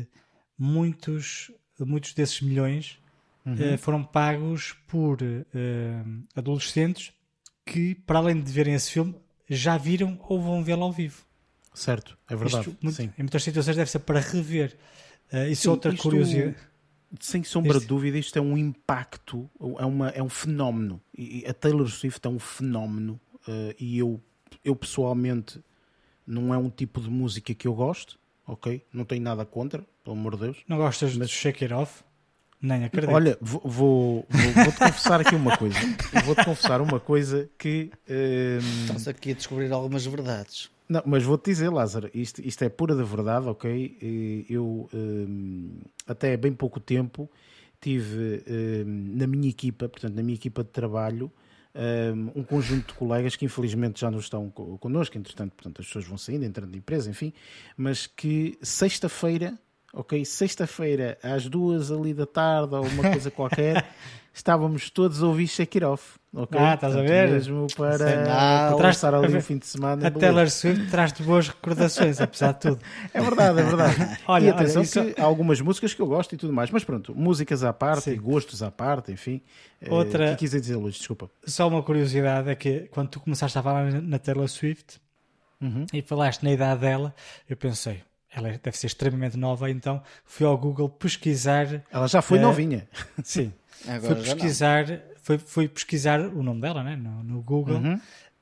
Speaker 3: muitos, muitos desses milhões uhum. uh, foram pagos por uh, adolescentes que, para além de verem esse filme, já viram ou vão vê-lo ao vivo.
Speaker 1: Certo, é verdade.
Speaker 3: Isto, muito,
Speaker 1: sim.
Speaker 3: Em muitas situações deve ser para rever. Uh, isso
Speaker 1: sim,
Speaker 3: é outra
Speaker 1: isto,
Speaker 3: curiosidade.
Speaker 1: Sem sombra
Speaker 3: Este...
Speaker 1: de dúvida, isto é um impacto, é, uma, é um fenómeno. E a Taylor Swift é um fenómeno. Uh, e eu, eu, pessoalmente, não é um tipo de música que eu gosto, ok? Não tenho nada contra, pelo amor de Deus.
Speaker 3: Não gostas mas... de Shake It Off? Nem acredito.
Speaker 1: Olha, vou, vou, vou, vou-te confessar aqui uma coisa. Vou-te confessar uma coisa que... Um...
Speaker 2: Estamos aqui a descobrir algumas verdades.
Speaker 1: Não, mas vou-te dizer, Lázaro, isto, isto é pura da verdade, ok? Eu, um, até há bem pouco tempo, tive um, na minha equipa, portanto, na minha equipa de trabalho, um, um conjunto de colegas que infelizmente já não estão connosco, entretanto, portanto, as pessoas vão saindo, entrando na empresa, enfim, mas que sexta-feira... Ok, sexta-feira às duas ali da tarde ou uma coisa qualquer, estávamos todos a ouvir Shake It Off. Okay?
Speaker 3: Ah, estás
Speaker 1: Portanto,
Speaker 3: a ver?
Speaker 1: Mesmo para,
Speaker 2: para
Speaker 1: para passar ali o fim de semana.
Speaker 3: A Taylor Swift traz-te boas recordações, apesar de tudo.
Speaker 1: É verdade, é verdade.
Speaker 3: Olha,
Speaker 1: e atenção
Speaker 3: olha, isso...
Speaker 1: que há algumas músicas que eu gosto e tudo mais, mas pronto, músicas à parte,
Speaker 3: Sim.
Speaker 1: e gostos à parte, enfim.
Speaker 3: Outra...
Speaker 1: O que quis dizer, Luís? Desculpa.
Speaker 3: Só uma curiosidade é que quando tu começaste a falar na Taylor Swift uhum. e falaste na idade dela, eu pensei... Ela deve ser extremamente nova, então fui ao Google pesquisar...
Speaker 1: Ela já foi uh, novinha.
Speaker 3: Sim.
Speaker 2: Agora
Speaker 3: fui pesquisar, fui, fui pesquisar o nome dela, né, no, no Google,
Speaker 1: uhum.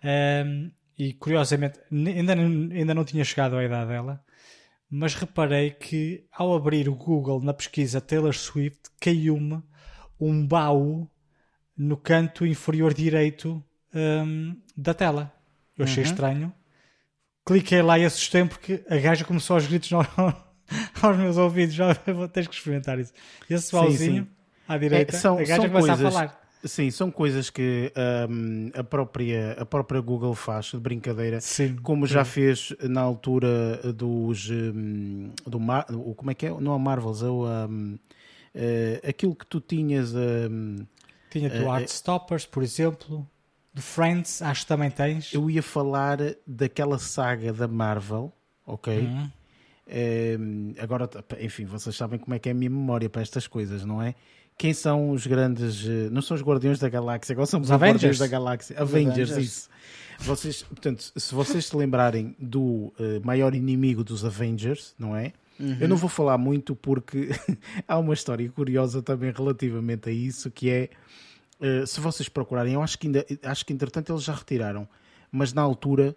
Speaker 3: um, e curiosamente ainda não, ainda não tinha chegado à idade dela, mas reparei que ao abrir o Google na pesquisa Taylor Swift, caiu-me um baú no canto inferior direito um, da tela. Eu achei uhum. estranho. Cliquei lá e assustei-me porque a gaja começou aos gritos no, aos meus ouvidos. Já vou ter que experimentar isso. Esse bauzinho sim, sim. à direita, é, são, a gaja começa coisas, a falar.
Speaker 1: Sim, são coisas que um, a, própria, a própria Google faz de brincadeira,
Speaker 3: sim,
Speaker 1: como já
Speaker 3: sim.
Speaker 1: fez na altura dos... Um, do Mar, como é que é? Não é Marvels, é o... Um, uh, aquilo que tu tinhas... Um,
Speaker 3: Tinha do uh, Heartstoppers, por exemplo... De Friends, acho que também tens.
Speaker 1: Eu ia falar daquela saga da Marvel, ok? Uhum. É, agora, enfim, vocês sabem como é que é a minha memória para estas coisas, não é? Quem são os grandes... Não são os Guardiões da Galáxia, agora são os, os Guardiões da Galáxia. Avengers, Avengers, isso. Vocês, portanto, se vocês se lembrarem do uh, maior inimigo dos Avengers, não é? Uhum. Eu não vou falar muito porque há uma história curiosa também relativamente a isso, que é... Uh, se vocês procurarem, eu acho que ainda, acho que entretanto eles já retiraram, mas na altura,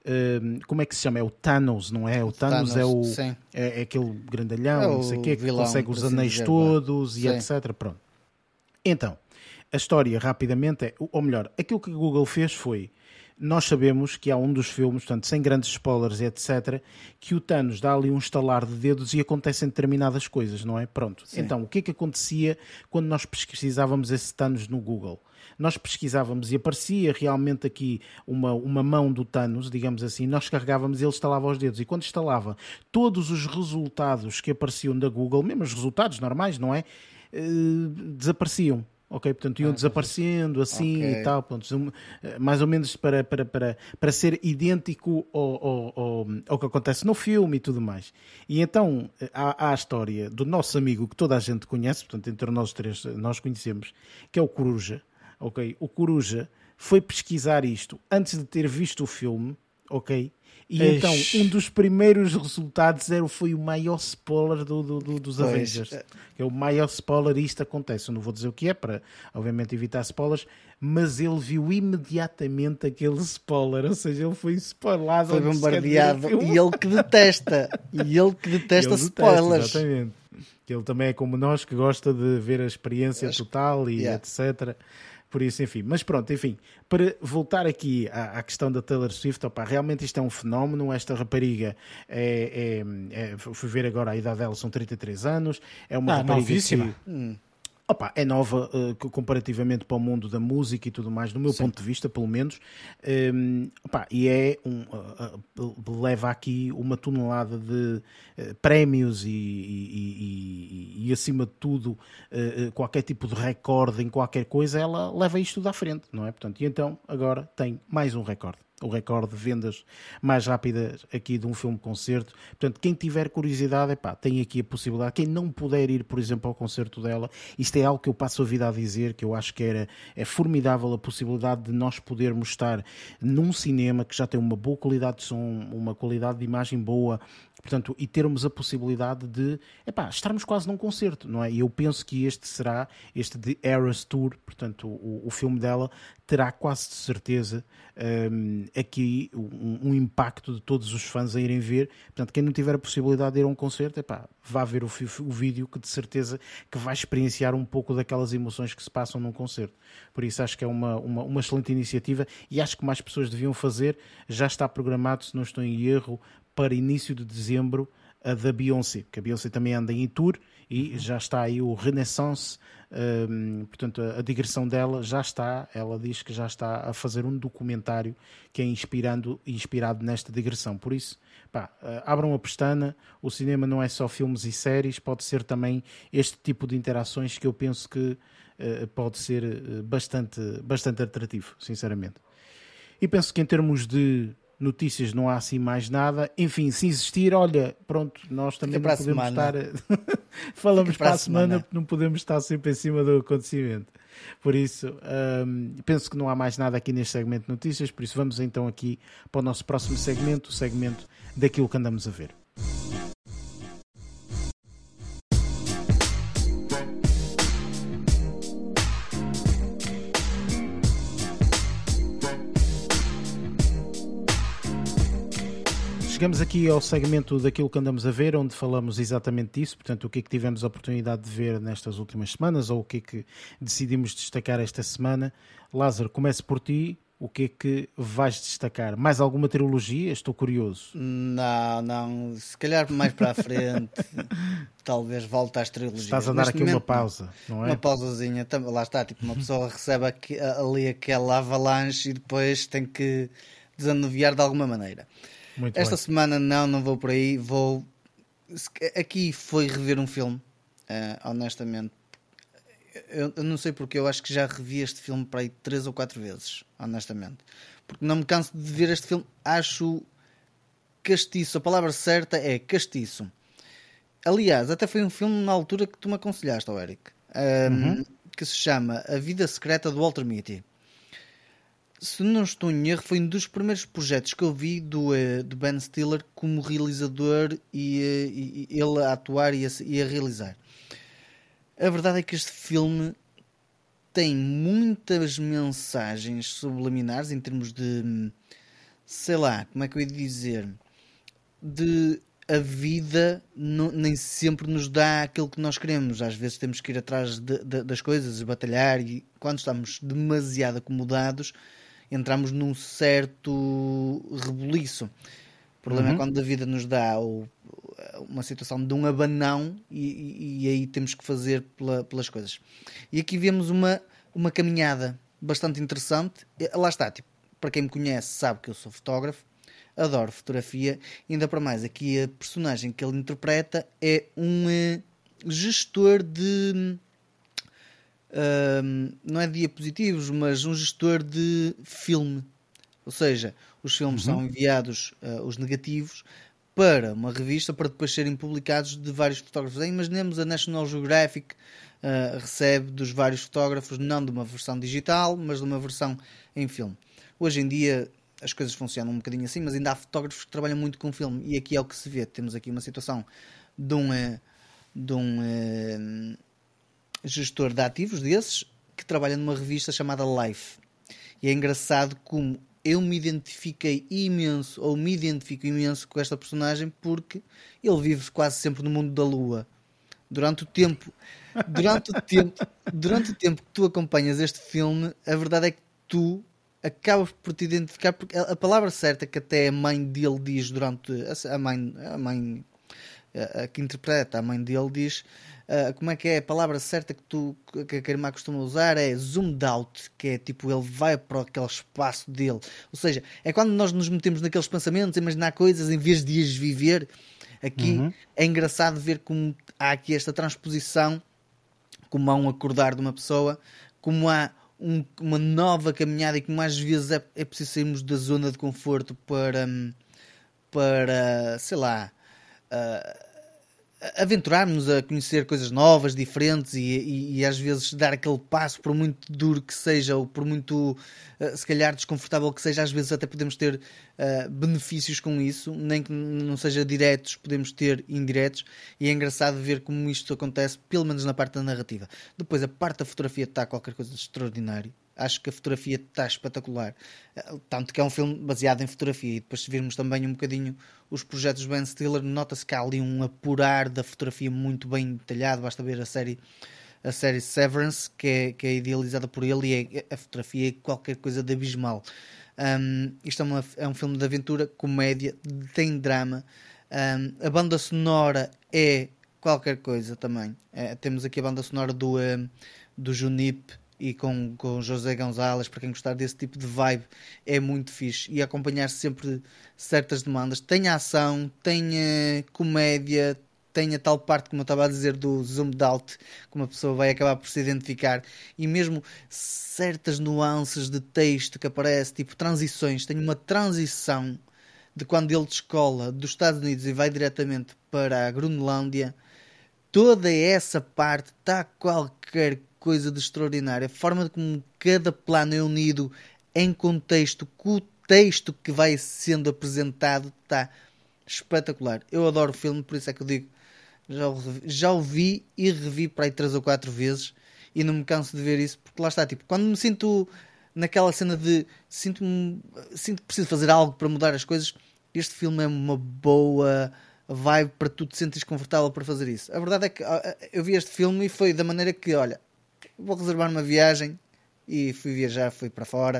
Speaker 1: uh, como é que se chama? É o Thanos, não é? O Thanos, Thanos é, o, é, é aquele grandalhão, é não sei o quê, que vilão, consegue os anéis dizer, todos e etcétera. Pronto. Então, a história rapidamente é, ou melhor, aquilo que a Google fez foi, nós sabemos que há um dos filmes, portanto, sem grandes spoilers e etcétera, que o Thanos dá ali um estalar de dedos e acontecem determinadas coisas, não é? Pronto. Sim. Então, o que é que acontecia quando nós pesquisávamos esse Thanos no Google? Nós pesquisávamos e aparecia realmente aqui uma, uma mão do Thanos, digamos assim, nós carregávamos e ele estalava os dedos. E quando estalava, todos os resultados que apareciam da Google, mesmo os resultados normais, não é? Uh, desapareciam. ok? Portanto, iam
Speaker 2: Ah,
Speaker 1: desaparecendo assim
Speaker 2: ok.
Speaker 1: e tal, pronto, mais ou menos para, para, para, para ser idêntico ao, ao, ao, ao que acontece no filme e tudo mais. E então há, há a história do nosso amigo que toda a gente conhece, portanto, entre nós três nós conhecemos, que é o Coruja, ok? O Coruja foi pesquisar isto antes de ter visto o filme, ok? E
Speaker 3: Eish.
Speaker 1: então, um dos primeiros resultados era, foi o maior spoiler do, do, do, dos
Speaker 2: Pois.
Speaker 1: Avengers. Que é o maior spoiler, e isto acontece. Eu não vou dizer o que é, para obviamente evitar spoilers, mas ele viu imediatamente aquele spoiler, ou seja, ele foi spoilado.
Speaker 2: Foi
Speaker 1: antes sequer de ver o
Speaker 2: bombardeado.
Speaker 1: filme.
Speaker 2: E ele que detesta. E ele que detesta
Speaker 1: Ele detesta,
Speaker 2: spoilers.
Speaker 1: exatamente. Ele também é como nós, que gosta de ver a experiência
Speaker 2: Acho-
Speaker 1: total e
Speaker 2: yeah.
Speaker 1: etcétera. Por isso, enfim. Mas pronto, enfim. Para voltar aqui à, à questão da Taylor Swift, opa, realmente isto é um fenómeno. Esta rapariga, é, é, é, fui ver agora, a idade dela são trinta e três anos. É uma
Speaker 3: Ah,
Speaker 1: rapariga
Speaker 3: novíssima.
Speaker 1: que...
Speaker 2: Hum.
Speaker 1: Opa, é nova uh, comparativamente para o mundo da música e tudo mais, do meu
Speaker 3: Sim.
Speaker 1: ponto de vista, pelo menos. Um, opa, e é um, uh, uh, leva aqui uma tonelada de uh, prémios e, e, e, e, acima de tudo, uh, qualquer tipo de recorde em qualquer coisa, ela leva isto tudo à frente, não é? Portanto, e então agora tem mais um recorde. O recorde de vendas mais rápidas aqui de um filme-concerto. Portanto, quem tiver curiosidade, epá, tem aqui a possibilidade. Quem não puder ir, por exemplo, ao concerto dela, isto é algo que eu passo a vida a dizer, que eu acho que era, é formidável a possibilidade de nós podermos estar num cinema que já tem uma boa qualidade de som, uma qualidade de imagem boa, portanto, e termos a possibilidade de, epá, estarmos quase num concerto, não é? E eu penso que este será, este The Eras Tour, portanto, o, o filme dela terá quase de certeza um, aqui um, um impacto de todos os fãs a irem ver. Portanto, quem não tiver a possibilidade de ir a um concerto, epá, vá ver o, o vídeo, que de certeza que vai experienciar um pouco daquelas emoções que se passam num concerto. Por isso acho que é uma, uma, uma excelente iniciativa, e acho que mais pessoas deviam fazer. Já está programado, se não estou em erro, para início de dezembro, a da Beyoncé, porque a Beyoncé também anda em tour e uhum. já está aí o Renaissance, um, portanto a, a digressão dela já está, ela diz que já está a fazer um documentário que é inspirando, inspirado nesta digressão. Por isso, pá, abram a pestana, o cinema não é só filmes e séries, pode ser também este tipo de interações que eu penso que uh, pode ser bastante, bastante atrativo, sinceramente. E penso que em termos de notícias não há assim mais nada. Enfim, se existir, olha, pronto, nós também não podemos estar... Falamos para a semana, porque não podemos estar sempre em cima do acontecimento. Por isso, hum, penso que não há mais nada aqui neste segmento de notícias, por isso vamos então aqui para o nosso próximo segmento, o segmento daquilo que andamos a ver. Chegamos aqui ao segmento daquilo que andamos a ver, onde falamos exatamente disso, portanto, o que é que tivemos a oportunidade de ver nestas últimas semanas, ou o que é que decidimos destacar esta semana. Lázaro, comece por ti, o que é que vais destacar? Mais alguma trilogia? Estou curioso.
Speaker 2: Não, não, se calhar mais para a frente, talvez volte às trilogias.
Speaker 1: Estás a dar
Speaker 2: Neste
Speaker 1: aqui
Speaker 2: momento,
Speaker 1: uma pausa, não é?
Speaker 2: Uma pausazinha, lá está, tipo, uma pessoa recebe aqui, ali aquela avalanche e depois tem que desanuviar de alguma maneira.
Speaker 1: Muito
Speaker 2: Esta
Speaker 1: bem.
Speaker 2: semana não, não vou por aí, vou... Aqui foi rever um filme, uh, honestamente. Eu, eu não sei porque, eu acho que já revi este filme para aí três ou quatro vezes, honestamente. Porque não me canso de ver este filme, acho castiço, a palavra certa é castiço. Aliás, até foi um filme na altura que tu me aconselhaste, oh Eric, um, uhum. que se chama A Vida Secreta do Walter Mitty. Se não estou em erro, foi um dos primeiros projetos que eu vi do, uh, do Ben Stiller como realizador e, uh, e ele a atuar e a, e a realizar. A verdade é que este filme tem muitas mensagens subliminares em termos de, sei lá, como é que eu ia dizer, de a vida não, nem sempre nos dá aquilo que nós queremos. Às vezes temos que ir atrás de, de, das coisas, batalhar, e quando estamos demasiado acomodados entramos num certo rebuliço. O problema uhum. é quando a vida nos dá ou, uma situação de um abanão e, e, e aí temos que fazer pela, pelas coisas. E aqui vemos uma, uma caminhada bastante interessante. Lá está, tipo, para quem me conhece sabe que eu sou fotógrafo, adoro fotografia, ainda para mais aqui a personagem que ele interpreta é um uh, gestor de um, não é diapositivos, mas um gestor de filme. Ou seja, os filmes uhum. são enviados, uh, os negativos, para uma revista para depois serem publicados de vários fotógrafos. Aí, imaginemos a National Geographic uh, recebe dos vários fotógrafos, não de uma versão digital, mas de uma versão em filme. Hoje em dia as coisas funcionam um bocadinho assim, mas ainda há fotógrafos que trabalham muito com filme, e aqui é o que se vê. Temos aqui uma situação de um, de um uh, gestor de ativos desses que trabalha numa revista chamada Life. E é engraçado como eu me identifiquei imenso, ou me identifico imenso com esta personagem, porque ele vive quase sempre no mundo da lua. Durante o tempo, durante o tempo, durante o tempo que tu acompanhas este filme, a verdade é que tu acabas por te identificar, porque a palavra certa que até a mãe dele diz durante a mãe, a mãe a que interpreta, a mãe dele diz, uh, como é que é a palavra certa que tu que a irmã costuma usar, é zoomed out, que é tipo, ele vai para aquele espaço dele, ou seja, é quando nós nos metemos naqueles pensamentos, imaginar coisas em vez de as viver. Aqui uhum. é engraçado ver como há aqui esta transposição, como há um acordar de uma pessoa, como há um, uma nova caminhada, e como às vezes é, é preciso sairmos da zona de conforto para, para sei lá, uh, aventurarmos a conhecer coisas novas, diferentes, e, e, e às vezes dar aquele passo, por muito duro que seja, ou por muito uh, se calhar desconfortável que seja, às vezes até podemos ter uh, benefícios com isso, nem que não seja diretos, podemos ter indiretos, e é engraçado ver como isto acontece, pelo menos na parte da narrativa. Depois a parte da fotografia está qualquer coisa de extraordinário. Acho que a fotografia está espetacular, tanto que é um filme baseado em fotografia. E depois, se virmos também um bocadinho os projetos de Ben Stiller, nota-se que há ali um apurar da fotografia muito bem detalhado. Basta ver a série, a série Severance, que é, que é idealizada por ele, e é, a fotografia é qualquer coisa de abismal. Um, isto é, uma, é um filme de aventura, comédia, tem drama. Um, a banda sonora é qualquer coisa também. É, temos aqui a banda sonora do, um, do Junip, e com, com José Gonzalez, para quem gostar desse tipo de vibe, é muito fixe, e acompanhar sempre certas demandas. Tem ação, tem uh, comédia, tem a tal parte, como eu estava a dizer, do zoomed out, que uma pessoa vai acabar por se identificar, e mesmo certas nuances de texto que aparece, tipo transições. Tem uma transição de quando ele descola dos Estados Unidos e vai diretamente para a Groenlândia. Toda essa parte está qualquer coisa de extraordinária. A forma como cada plano é unido em contexto, com o texto que vai sendo apresentado, está espetacular. Eu adoro o filme, por isso é que eu digo, já o, revi, já o vi e revi para aí três ou quatro vezes, e não me canso de ver isso, porque lá está, tipo, quando me sinto naquela cena de sinto-me, sinto que preciso fazer algo para mudar as coisas, este filme é uma boa vibe para tu te sentires confortável para fazer isso. A verdade é que eu vi este filme e foi da maneira que, olha, vou reservar uma viagem, e fui viajar, fui para fora.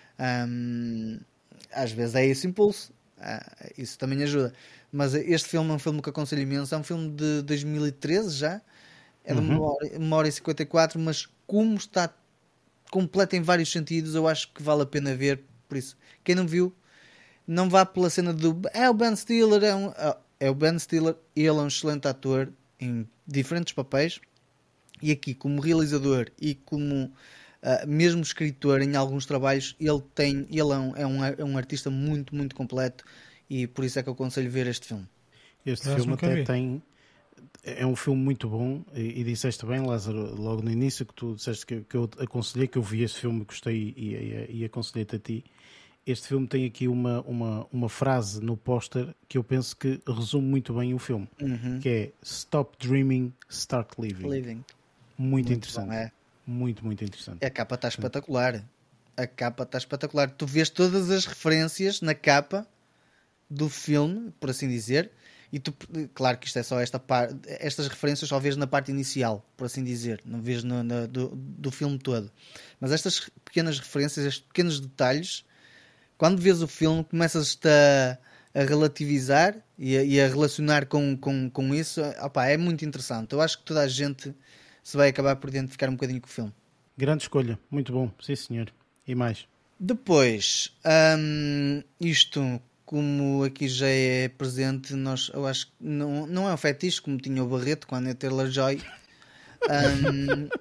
Speaker 2: Um, às vezes é esse impulso, uh, isso também ajuda, mas este filme é um filme que aconselho imenso. É um filme de dois mil e treze já, é de uhum. uma, hora, uma hora e cinquenta e quatro, mas como está completo em vários sentidos, eu acho que vale a pena ver. Por isso, quem não viu, não vá pela cena do é o Ben Stiller, é, um, é o Ben Stiller, ele é um excelente ator em diferentes papéis, e aqui como realizador e como uh, mesmo escritor em alguns trabalhos, ele tem, ele é um, é, um, é um artista muito, muito completo, e por isso é que eu aconselho ver este filme.
Speaker 1: Este Mas filme até vi. tem, é um filme muito bom, e, e disseste bem, Lázaro, logo no início, que tu disseste que, que eu aconselhei, que eu vi este filme, gostei, e, e, e aconselhei-te a ti. Este filme tem aqui uma, uma, uma frase no póster que eu penso que resume muito bem o filme, uhum. que é Stop Dreaming, Start Living.
Speaker 2: Living.
Speaker 1: Muito, muito interessante.
Speaker 2: Bom, é.
Speaker 1: Muito, muito interessante.
Speaker 2: A capa está espetacular. A capa está espetacular. Tu vês todas as referências na capa do filme, por assim dizer, e tu, claro que isto é só esta parte, estas referências só vês na parte inicial, por assim dizer, não vês no, no, do, do filme todo. Mas estas pequenas referências, estes pequenos detalhes, quando vês o filme, começas-te a, a relativizar e a, e a relacionar com, com, com isso. Opa, é muito interessante. Eu acho que toda a gente se vai acabar por identificar um bocadinho com o filme.
Speaker 1: Grande escolha, muito bom, sim senhor. E mais?
Speaker 2: Depois, hum, isto, como aqui já é presente, nós, eu acho que não, não é um fetiche como tinha o Barreto com a Anya Taylor-Joy. hum,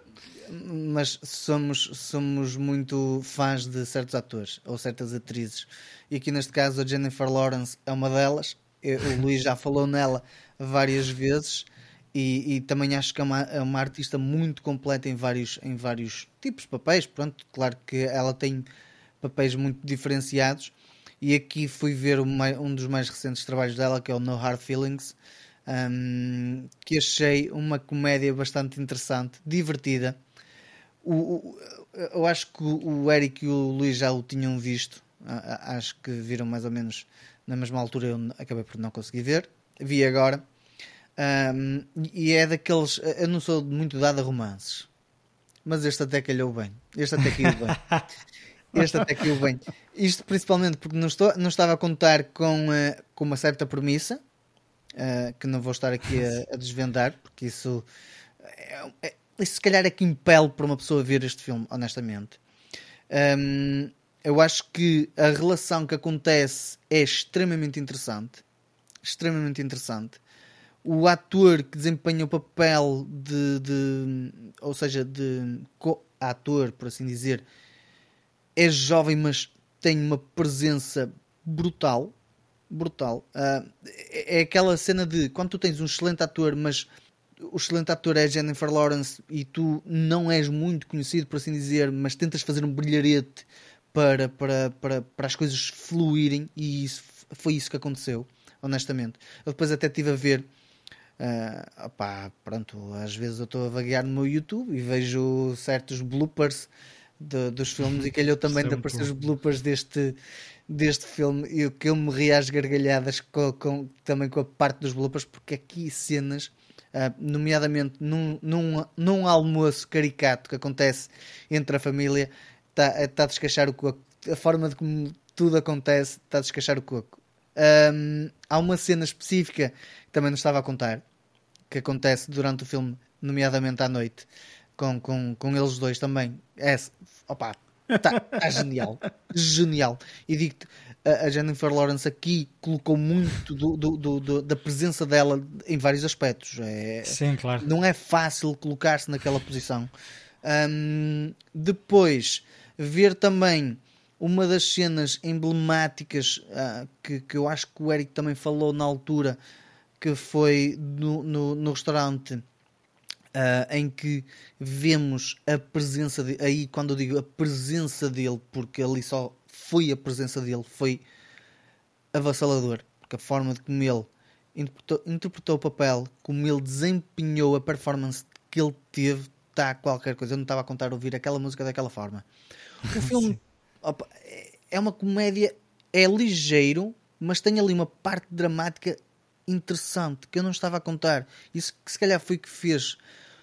Speaker 2: mas somos, somos muito fãs de certos atores ou certas atrizes. E aqui neste caso a Jennifer Lawrence é uma delas. O Luís já falou nela várias vezes. E, e também acho que é uma, é uma artista muito completa em vários, em vários tipos de papéis. Pronto, claro que ela tem papéis muito diferenciados. E aqui fui ver uma, um dos mais recentes trabalhos dela, que é o No Hard Feelings, um, que achei uma comédia bastante interessante, divertida. O, o, eu acho que o Eric e o Luís já o tinham visto. Acho que viram mais ou menos na mesma altura. Eu acabei por não conseguir ver. Vi agora. Um, e é daqueles. Eu não sou muito dado a romances, mas este até calhou bem. Este até caiu bem. Este até caiu bem. Isto principalmente porque não, estou, não estava a contar com, uh, com uma certa premissa, uh, que não vou estar aqui a, a desvendar, porque isso, é, é, isso se calhar é que impele para uma pessoa ver este filme, honestamente. Um, eu acho que a relação que acontece é extremamente interessante. Extremamente interessante. O ator que desempenha o papel de, de ou seja, de co-ator, por assim dizer, é jovem, mas tem uma presença brutal. Brutal. Uh, é, é aquela cena de quando tu tens um excelente ator, mas o excelente ator é Jennifer Lawrence e tu não és muito conhecido, por assim dizer, mas tentas fazer um brilharete para, para, para, para as coisas fluírem, e isso, foi isso que aconteceu, honestamente. Eu depois até estive a ver. Uh, opá, pronto, às vezes eu estou a vaguear no meu YouTube e vejo certos bloopers de, dos filmes, e calhou também de aparecer os bloopers deste, deste filme, e o que eu me ri às gargalhadas com, com, também com a parte dos bloopers, porque aqui cenas, uh, nomeadamente num, num, num almoço caricato que acontece entre a família, está tá a descachar o coco. A forma de como tudo acontece está a descachar o coco. Um, há uma cena específica que também não estava a contar, que acontece durante o filme, nomeadamente à noite, com, com, com eles dois também. É, opa, está tá genial. Genial. E digo-te, a, a Jennifer Lawrence aqui colocou muito do, do, do, do, da presença dela em vários aspectos. É,
Speaker 3: Sim, claro.
Speaker 2: Não é fácil colocar-se naquela posição. Um, depois, ver também uma das cenas emblemáticas uh, que, que eu acho que o Eric também falou na altura, que foi no, no, no restaurante, uh, em que vemos a presença de, aí quando eu digo a presença dele, porque ali só foi a presença dele, foi avassalador, porque a forma de como ele interpretou, interpretou o papel, como ele desempenhou a performance que ele teve, está qualquer coisa. Eu não estava a contar ouvir aquela música daquela forma. O filme opa, é uma comédia, é ligeiro, mas tem ali uma parte dramática interessante que eu não estava a contar. Isso que se calhar foi que fez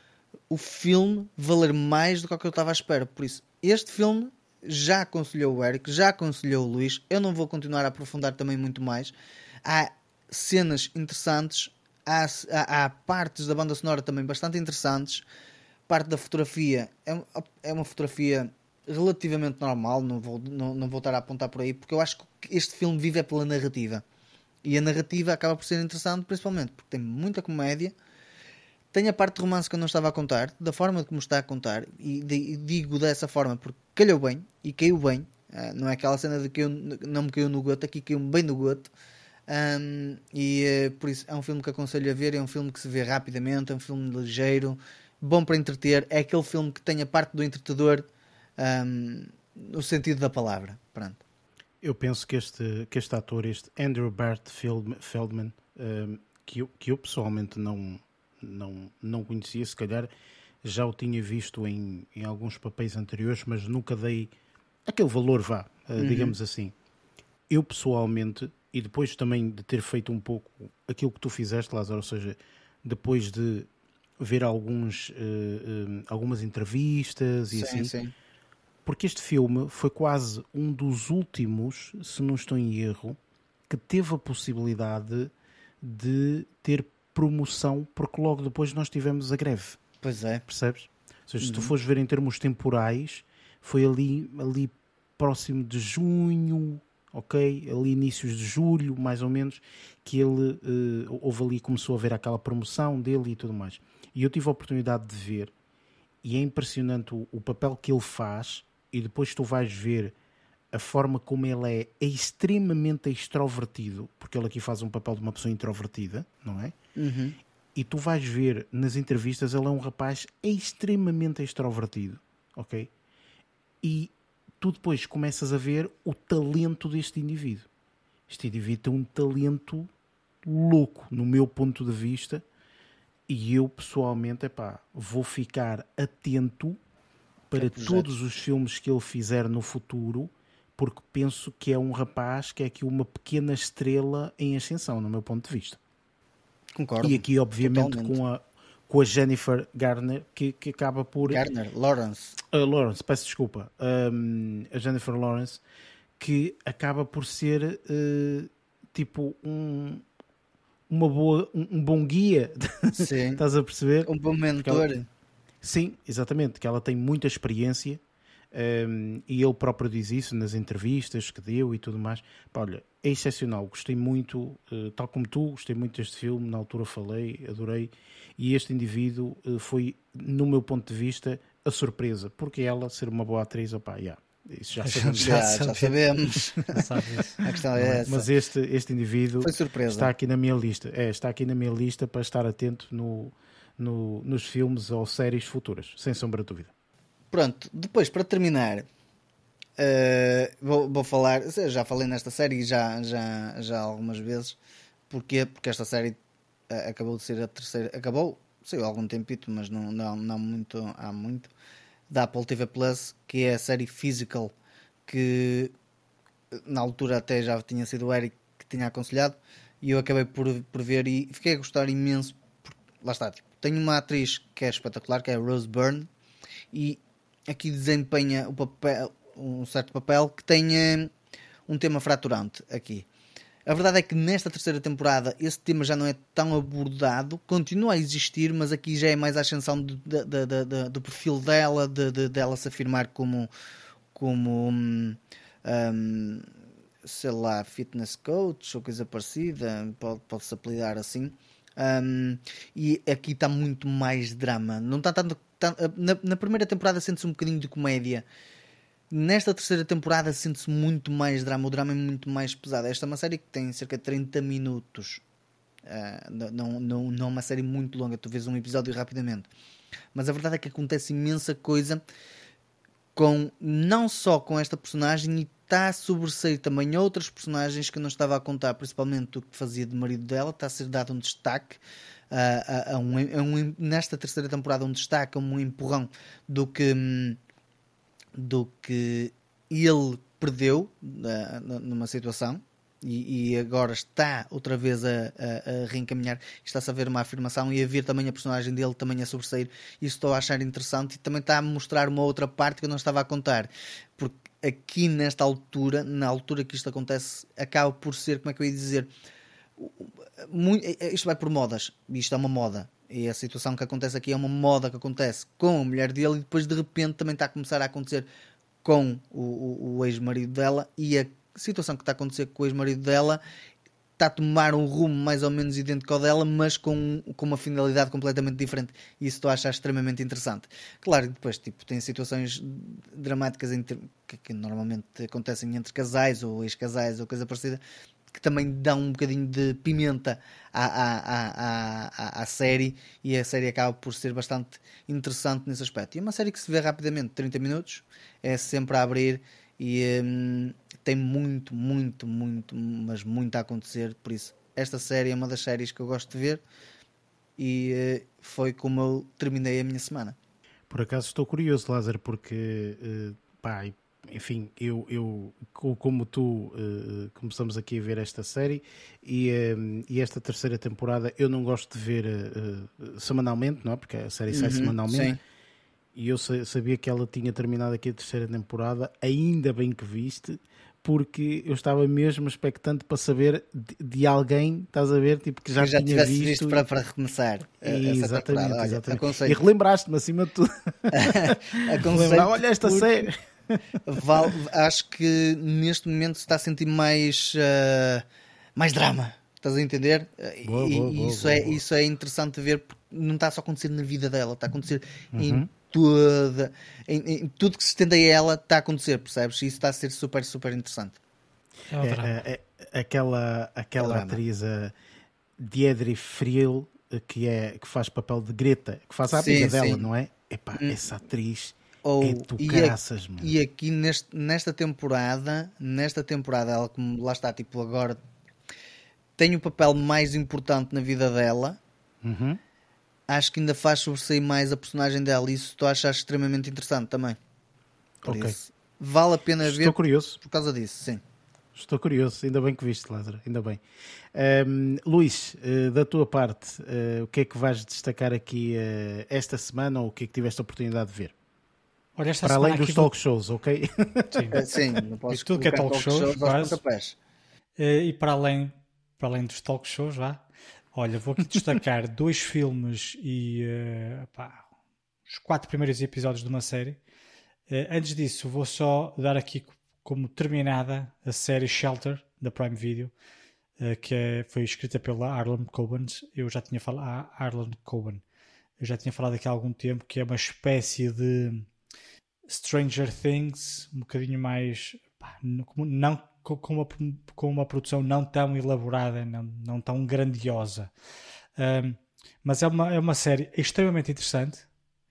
Speaker 2: o filme valer mais do que o que eu estava à espera. Por isso, este filme já aconselhou o Eric, já aconselhou o Luís. Eu não vou continuar a aprofundar também muito mais. Há cenas interessantes, há, há, há partes da banda sonora também bastante interessantes. Parte da fotografia é, é uma fotografia relativamente normal, não vou, não, não vou estar a apontar por aí, porque eu acho que este filme vive é pela narrativa. E a narrativa acaba por ser interessante, principalmente porque tem muita comédia, tem a parte de romance que eu não estava a contar, da forma como está a contar, e, de, e digo dessa forma porque calhou bem, e caiu bem, uh, não é aquela cena de que eu, não me caiu no goto, aqui caiu-me bem no goto, um, e uh, por isso é um filme que aconselho a ver, é um filme que se vê rapidamente, é um filme ligeiro, bom para entreter, é aquele filme que tem a parte do entretedor, um, no sentido da palavra, pronto.
Speaker 1: Eu penso que este, que este ator, este Andrew Bart Feldman, um, que, eu, que eu pessoalmente não, não, não conhecia, se calhar já o tinha visto em, em alguns papéis anteriores, mas nunca dei aquele valor, vá, uh, uhum. digamos assim. Eu pessoalmente, e depois também de ter feito um pouco aquilo que tu fizeste, Lázaro, ou seja, depois de ver alguns, uh, uh, algumas entrevistas e
Speaker 2: sim,
Speaker 1: assim...
Speaker 2: Sim.
Speaker 1: Porque este filme foi quase um dos últimos, se não estou em erro, que teve a possibilidade de ter promoção, porque logo depois nós tivemos a greve.
Speaker 2: Pois é.
Speaker 1: Percebes? Ou seja,
Speaker 2: uhum.
Speaker 1: se tu fores ver em termos temporais, foi ali, ali próximo de junho, ok? Ali inícios de julho, mais ou menos, que ele uh, houve ali, começou a ver aquela promoção dele e tudo mais. E eu tive a oportunidade de ver. e é impressionante o, o papel que ele faz, e depois tu vais ver a forma como ele é, é extremamente extrovertido, porque ele aqui faz um papel de uma pessoa introvertida, não é?
Speaker 2: Uhum.
Speaker 1: E tu vais ver nas entrevistas, ele é um rapaz extremamente extrovertido, ok? E tu depois começas a ver o talento deste indivíduo. Este indivíduo tem um talento louco, no meu ponto de vista, e eu pessoalmente, epá, vou ficar atento para todos os filmes que ele fizer no futuro, porque penso que é um rapaz que é aqui uma pequena estrela em ascensão, no meu ponto de vista.
Speaker 2: Concordo.
Speaker 1: E aqui, obviamente,
Speaker 2: totalmente.
Speaker 1: com a, com a Jennifer Garner, que, que acaba por...
Speaker 2: Garner, Lawrence.
Speaker 1: Uh, Lawrence, peço desculpa. Um, a Jennifer Lawrence, que acaba por ser uh, tipo um, uma boa, um, um bom guia.
Speaker 2: Sim.
Speaker 1: Estás a perceber?
Speaker 2: Um bom mentor.
Speaker 1: Ela, sim, exatamente. Que ela tem muita experiência. Um, e ele próprio diz isso nas entrevistas que deu e tudo mais. Pá, olha, é excepcional, gostei muito, uh, tal como tu, gostei muito deste filme, na altura falei, adorei, e este indivíduo uh, foi, no meu ponto de vista, a surpresa, porque ela ser uma boa atriz, opá, yeah, isso já sabemos.
Speaker 2: Já, já sabemos. A questão é, é essa.
Speaker 1: Mas este, este indivíduo
Speaker 2: foi surpresa.
Speaker 1: Está aqui na minha lista, é, está aqui na minha lista para estar atento no, no, nos filmes ou séries futuras, sem sombra de dúvida.
Speaker 2: Pronto, depois para terminar, uh, vou, vou falar, já falei nesta série já, já, já algumas vezes. Porquê? Porque esta série uh, acabou de ser a terceira, acabou, saiu há algum tempito, mas não, não, não muito, há muito, da Apple T V Plus, que é a série Physical, que na altura até já tinha sido o Eric que tinha aconselhado, e eu acabei por, por ver e fiquei a gostar imenso, porque, lá está, tipo, tenho uma atriz que é espetacular, que é a Rose Byrne, e aqui desempenha o papel, um certo papel que tem uh, um tema fraturante aqui. A verdade é que nesta terceira temporada esse tema já não é tão abordado, continua a existir, mas aqui já é mais a ascensão do, do, do, do perfil dela, de, de, dela se afirmar como, como um, um, sei lá, fitness coach ou coisa parecida, pode, pode-se apelidar assim. Um, e aqui está muito mais drama. Não está tanto, tanto na, na primeira temporada sente-se um bocadinho de comédia. Nesta terceira temporada sente-se muito mais drama. O drama é muito mais pesado. Esta é uma série que tem cerca de trinta minutos. Uh, não, não, não é uma série muito longa. Tu vês um episódio rapidamente. Mas a verdade é que acontece imensa coisa com, não só com esta personagem, e está a sobressair também outras personagens que eu não estava a contar, principalmente o que fazia de marido dela. Está a ser dado um destaque uh, a, a um, a um, nesta terceira temporada, um destaque, um empurrão do que, do que ele perdeu uh, numa situação. E, e agora está outra vez a, a, a reencaminhar, está-se a ver uma afirmação e a ver também a personagem dele também a sobressair. Isso estou a achar interessante, e também está a mostrar uma outra parte que eu não estava a contar, porque aqui nesta altura, na altura que isto acontece, acaba por ser, como é que eu ia dizer, muito, isto vai por modas, isto é uma moda, e a situação que acontece aqui é uma moda que acontece com a mulher dele, e depois de repente também está a começar a acontecer com o, o, o ex-marido dela, e a situação que está a acontecer com o ex-marido dela está a tomar um rumo mais ou menos idêntico ao dela, mas com, com uma finalidade completamente diferente, e isso estou a achar extremamente interessante. Claro, depois tipo, tem situações dramáticas entre, que, que normalmente acontecem entre casais ou ex-casais ou coisa parecida, que também dão um bocadinho de pimenta à, à, à, à, à série, e a série acaba por ser bastante interessante nesse aspecto. E é uma série que se vê rapidamente, trinta minutos, é sempre a abrir. E hum, tem muito, muito, muito, mas muito a acontecer. Por isso, esta série é uma das séries que eu gosto de ver, e uh, foi como eu terminei a minha semana.
Speaker 1: Por acaso estou curioso, Lázaro, porque uh, pá, enfim, eu, eu como tu uh, começamos aqui a ver esta série, e, uh, e esta terceira temporada eu não gosto de ver uh, semanalmente, não é? Porque a série sai uhum, semanalmente. Sim. E eu sabia que ela tinha terminado aqui a terceira temporada, ainda bem que viste, porque eu estava mesmo expectante para saber de, de alguém, estás a ver, tipo, que já, que já tinha visto. visto
Speaker 2: para, para recomeçar
Speaker 1: e,
Speaker 2: essa
Speaker 1: exatamente,
Speaker 2: Olha,
Speaker 1: exatamente. E relembraste-me acima de tudo. Lembrar, olha esta série.
Speaker 2: Val, acho que neste momento se está a sentir mais, uh, mais drama. Estás a entender?
Speaker 1: Boa,
Speaker 2: e
Speaker 1: boa, boa,
Speaker 2: isso,
Speaker 1: boa,
Speaker 2: é,
Speaker 1: boa.
Speaker 2: isso é interessante ver, porque não está só a acontecer na vida dela, está a acontecer
Speaker 1: uhum.
Speaker 2: em toda, em, em tudo que se estende a ela está a acontecer, percebes? E isso está a ser super, super interessante.
Speaker 3: É o drama.
Speaker 1: É, é, é, aquela aquela
Speaker 2: É o drama.
Speaker 1: atriz, a Deirdre Friel, que, é, que faz papel de Greta, que faz a
Speaker 2: Sim,
Speaker 1: amiga dela,
Speaker 2: sim.
Speaker 1: não é? Epá, essa atriz
Speaker 2: Ou,
Speaker 1: é do
Speaker 2: e,
Speaker 1: caraças,
Speaker 2: aqui,
Speaker 1: meu.
Speaker 2: e aqui neste, nesta temporada, nesta temporada, ela como lá está, tipo, agora tem o papel mais importante na vida dela.
Speaker 1: Uhum.
Speaker 2: Acho que ainda faz sobressair mais a personagem dela, e isso tu achas extremamente interessante também. Por
Speaker 1: Ok.
Speaker 2: isso, vale a pena
Speaker 1: Estou
Speaker 2: ver
Speaker 1: curioso.
Speaker 2: por causa disso, sim.
Speaker 1: Estou curioso, ainda bem que viste, Lázaro, ainda bem. Um, Luís, uh, da tua parte, uh, o que é que vais destacar aqui uh, esta semana, ou o que é que tiveste a oportunidade de ver?
Speaker 3: Olha, esta
Speaker 1: Para
Speaker 3: semana
Speaker 1: além dos
Speaker 3: aqui vou-
Speaker 1: talk shows, ok?
Speaker 3: Sim.
Speaker 2: Eh, Sim, não posso
Speaker 3: E tudo que é
Speaker 2: colocar
Speaker 3: talk
Speaker 2: talk
Speaker 3: shows,
Speaker 2: shows aos
Speaker 3: quase.
Speaker 2: pontapés.
Speaker 3: Eh, E para além, para além dos talk shows, vá. Olha, vou aqui destacar dois filmes e eh, pá, os quatro primeiros episódios de uma série. Eh, antes disso, vou só dar aqui co- como terminada a série Shelter, da Prime Video, eh, que é- foi escrita pela Harlan Coben. Eu já tinha falado, Harlan Coben. Eu já tinha falado aqui há algum tempo que é uma espécie de Stranger Things, um bocadinho mais pá, n- como- não co- com uma, com uma produção não tão elaborada, não, não tão grandiosa. Um, mas é uma, é uma série extremamente interessante,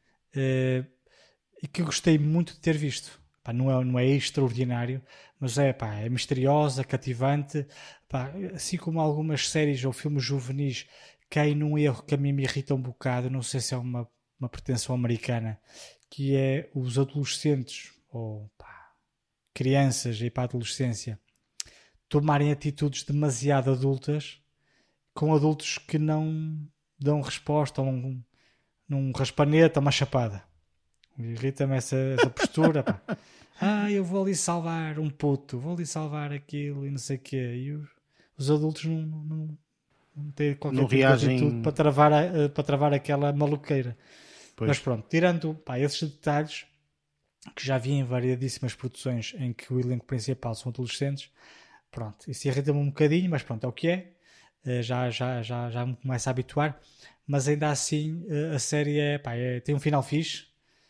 Speaker 3: eh, e que gostei muito de ter visto. Pá, não, é, não é extraordinário, mas é, pá, é misteriosa, cativante. Pá, assim como algumas séries ou filmes juvenis caem num erro que a mim me irrita um bocado, não sei se é uma, uma pretensão americana, que é os adolescentes ou pá, crianças e para a adolescência tomarem atitudes demasiado adultas com adultos que não dão resposta a um, num raspanete, a uma chapada. Irrita-me essa, essa postura. Pá. Ah, eu vou ali salvar um puto, vou ali salvar aquilo e não sei o quê. E os, os adultos não, não, não têm qualquer
Speaker 1: Não
Speaker 3: tipo de atitude
Speaker 1: reagem.
Speaker 3: para travar, a- para travar aquela maluqueira.
Speaker 1: Pois.
Speaker 3: Mas pronto, tirando pá, esses detalhes que já vi em variadíssimas produções em que o elenco principal são adolescentes, pronto, isso irrita-me um bocadinho, mas pronto, é o que é. Eh, Já, já, já, já me começo a habituar, mas ainda assim eh, a série é, pá, é- tem um final fixe,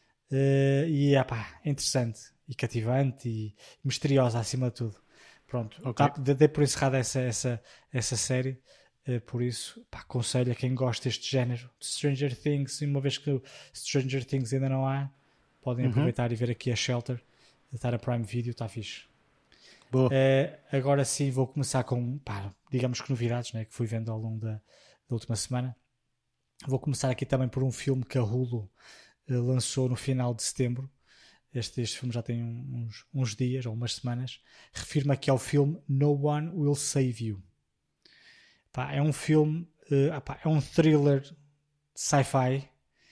Speaker 3: eh, e é, pá, é interessante e cativante e misteriosa acima de tudo. Pronto,
Speaker 1: Ok.
Speaker 3: tá, dei dei por encerrada essa, essa, essa série. eh, Por isso, pá, aconselho a quem gosta deste género de Stranger Things, e uma vez que Stranger Things ainda não há, podem
Speaker 1: Uhum.
Speaker 3: aproveitar e ver aqui a Shelter, estar a Prime Video, está fixe.
Speaker 1: Boa.
Speaker 3: Eh, agora sim vou começar com, pá, digamos que novidades, né, que fui vendo ao longo da, da última semana. Vou começar aqui também por um filme que a Hulu eh, lançou no final de setembro. Este, este filme já tem uns, uns dias ou umas semanas. Refiro-me aqui ao filme No One Will Save You. Pá, é um filme, eh, ah, pá, é um thriller de sci-fi.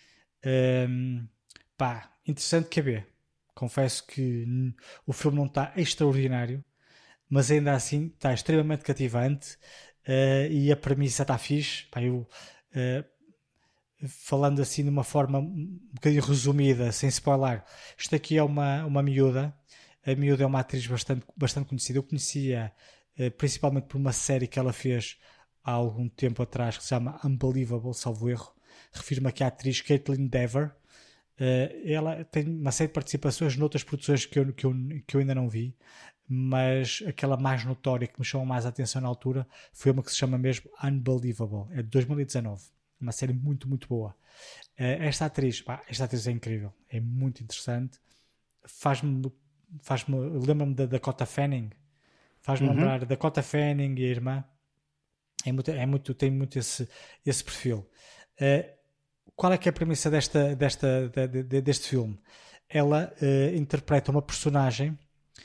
Speaker 3: Ehm, pá, interessante de ver. Confesso que n- o filme não está extraordinário, mas ainda assim está extremamente cativante, eh, e a premissa está fixe. Pá, eu, eh, falando assim de uma forma um bocadinho resumida, sem spoiler, isto aqui é uma, uma miúda. A miúda é uma atriz bastante, bastante conhecida. Eu conhecia eh, principalmente por uma série que ela fez há algum tempo atrás que se chama Unbelievable, salvo erro. Refiro-me aqui à atriz Caitlin Dever. Eh, ela tem uma série de participações noutras produções que eu, que, eu, que eu ainda não vi, mas aquela mais notória que me chamou mais a atenção na altura foi uma que se chama mesmo Unbelievable, é de dois mil e dezanove, uma série muito, muito boa. Eh, esta atriz, pá, esta atriz é incrível, é muito interessante, faz-me, faz-me lembra-me da Dakota Fanning, faz-me
Speaker 1: Uhum.
Speaker 3: lembrar da Dakota Fanning e a irmã. É muito, é muito, tem muito esse, esse perfil. Eh, qual é que é a premissa desta, desta, de- de- deste filme? Ela eh, interpreta uma personagem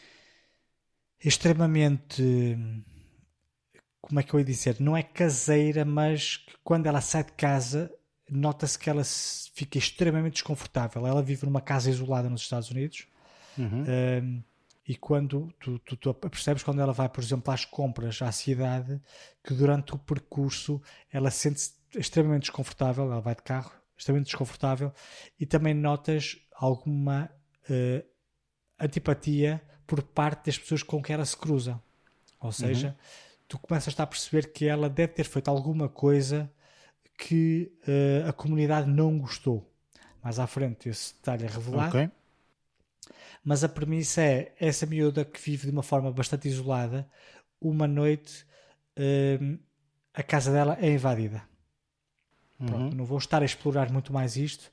Speaker 3: extremamente, como é que eu ia dizer, não é caseira, mas que quando ela sai de casa nota-se que ela se- fica extremamente desconfortável. Ela vive numa casa isolada nos Estados Unidos.
Speaker 1: Uhum.
Speaker 3: Um, e quando tu, tu, tu percebes quando ela vai, por exemplo, às compras à cidade, que durante o percurso ela sente-se extremamente desconfortável, ela vai de carro, extremamente desconfortável, e também notas alguma uh, antipatia por parte das pessoas com quem ela se cruza. Ou seja, uhum. tu começas a perceber que ela deve ter feito alguma coisa que uh, a comunidade não gostou. mais à frente esse detalhe é revelado.
Speaker 1: Ok.
Speaker 3: Mas a premissa é essa miúda que vive de uma forma bastante isolada, uma noite hum, a casa dela é invadida. Pronto,
Speaker 1: Uhum.
Speaker 3: não vou estar a explorar muito mais isto,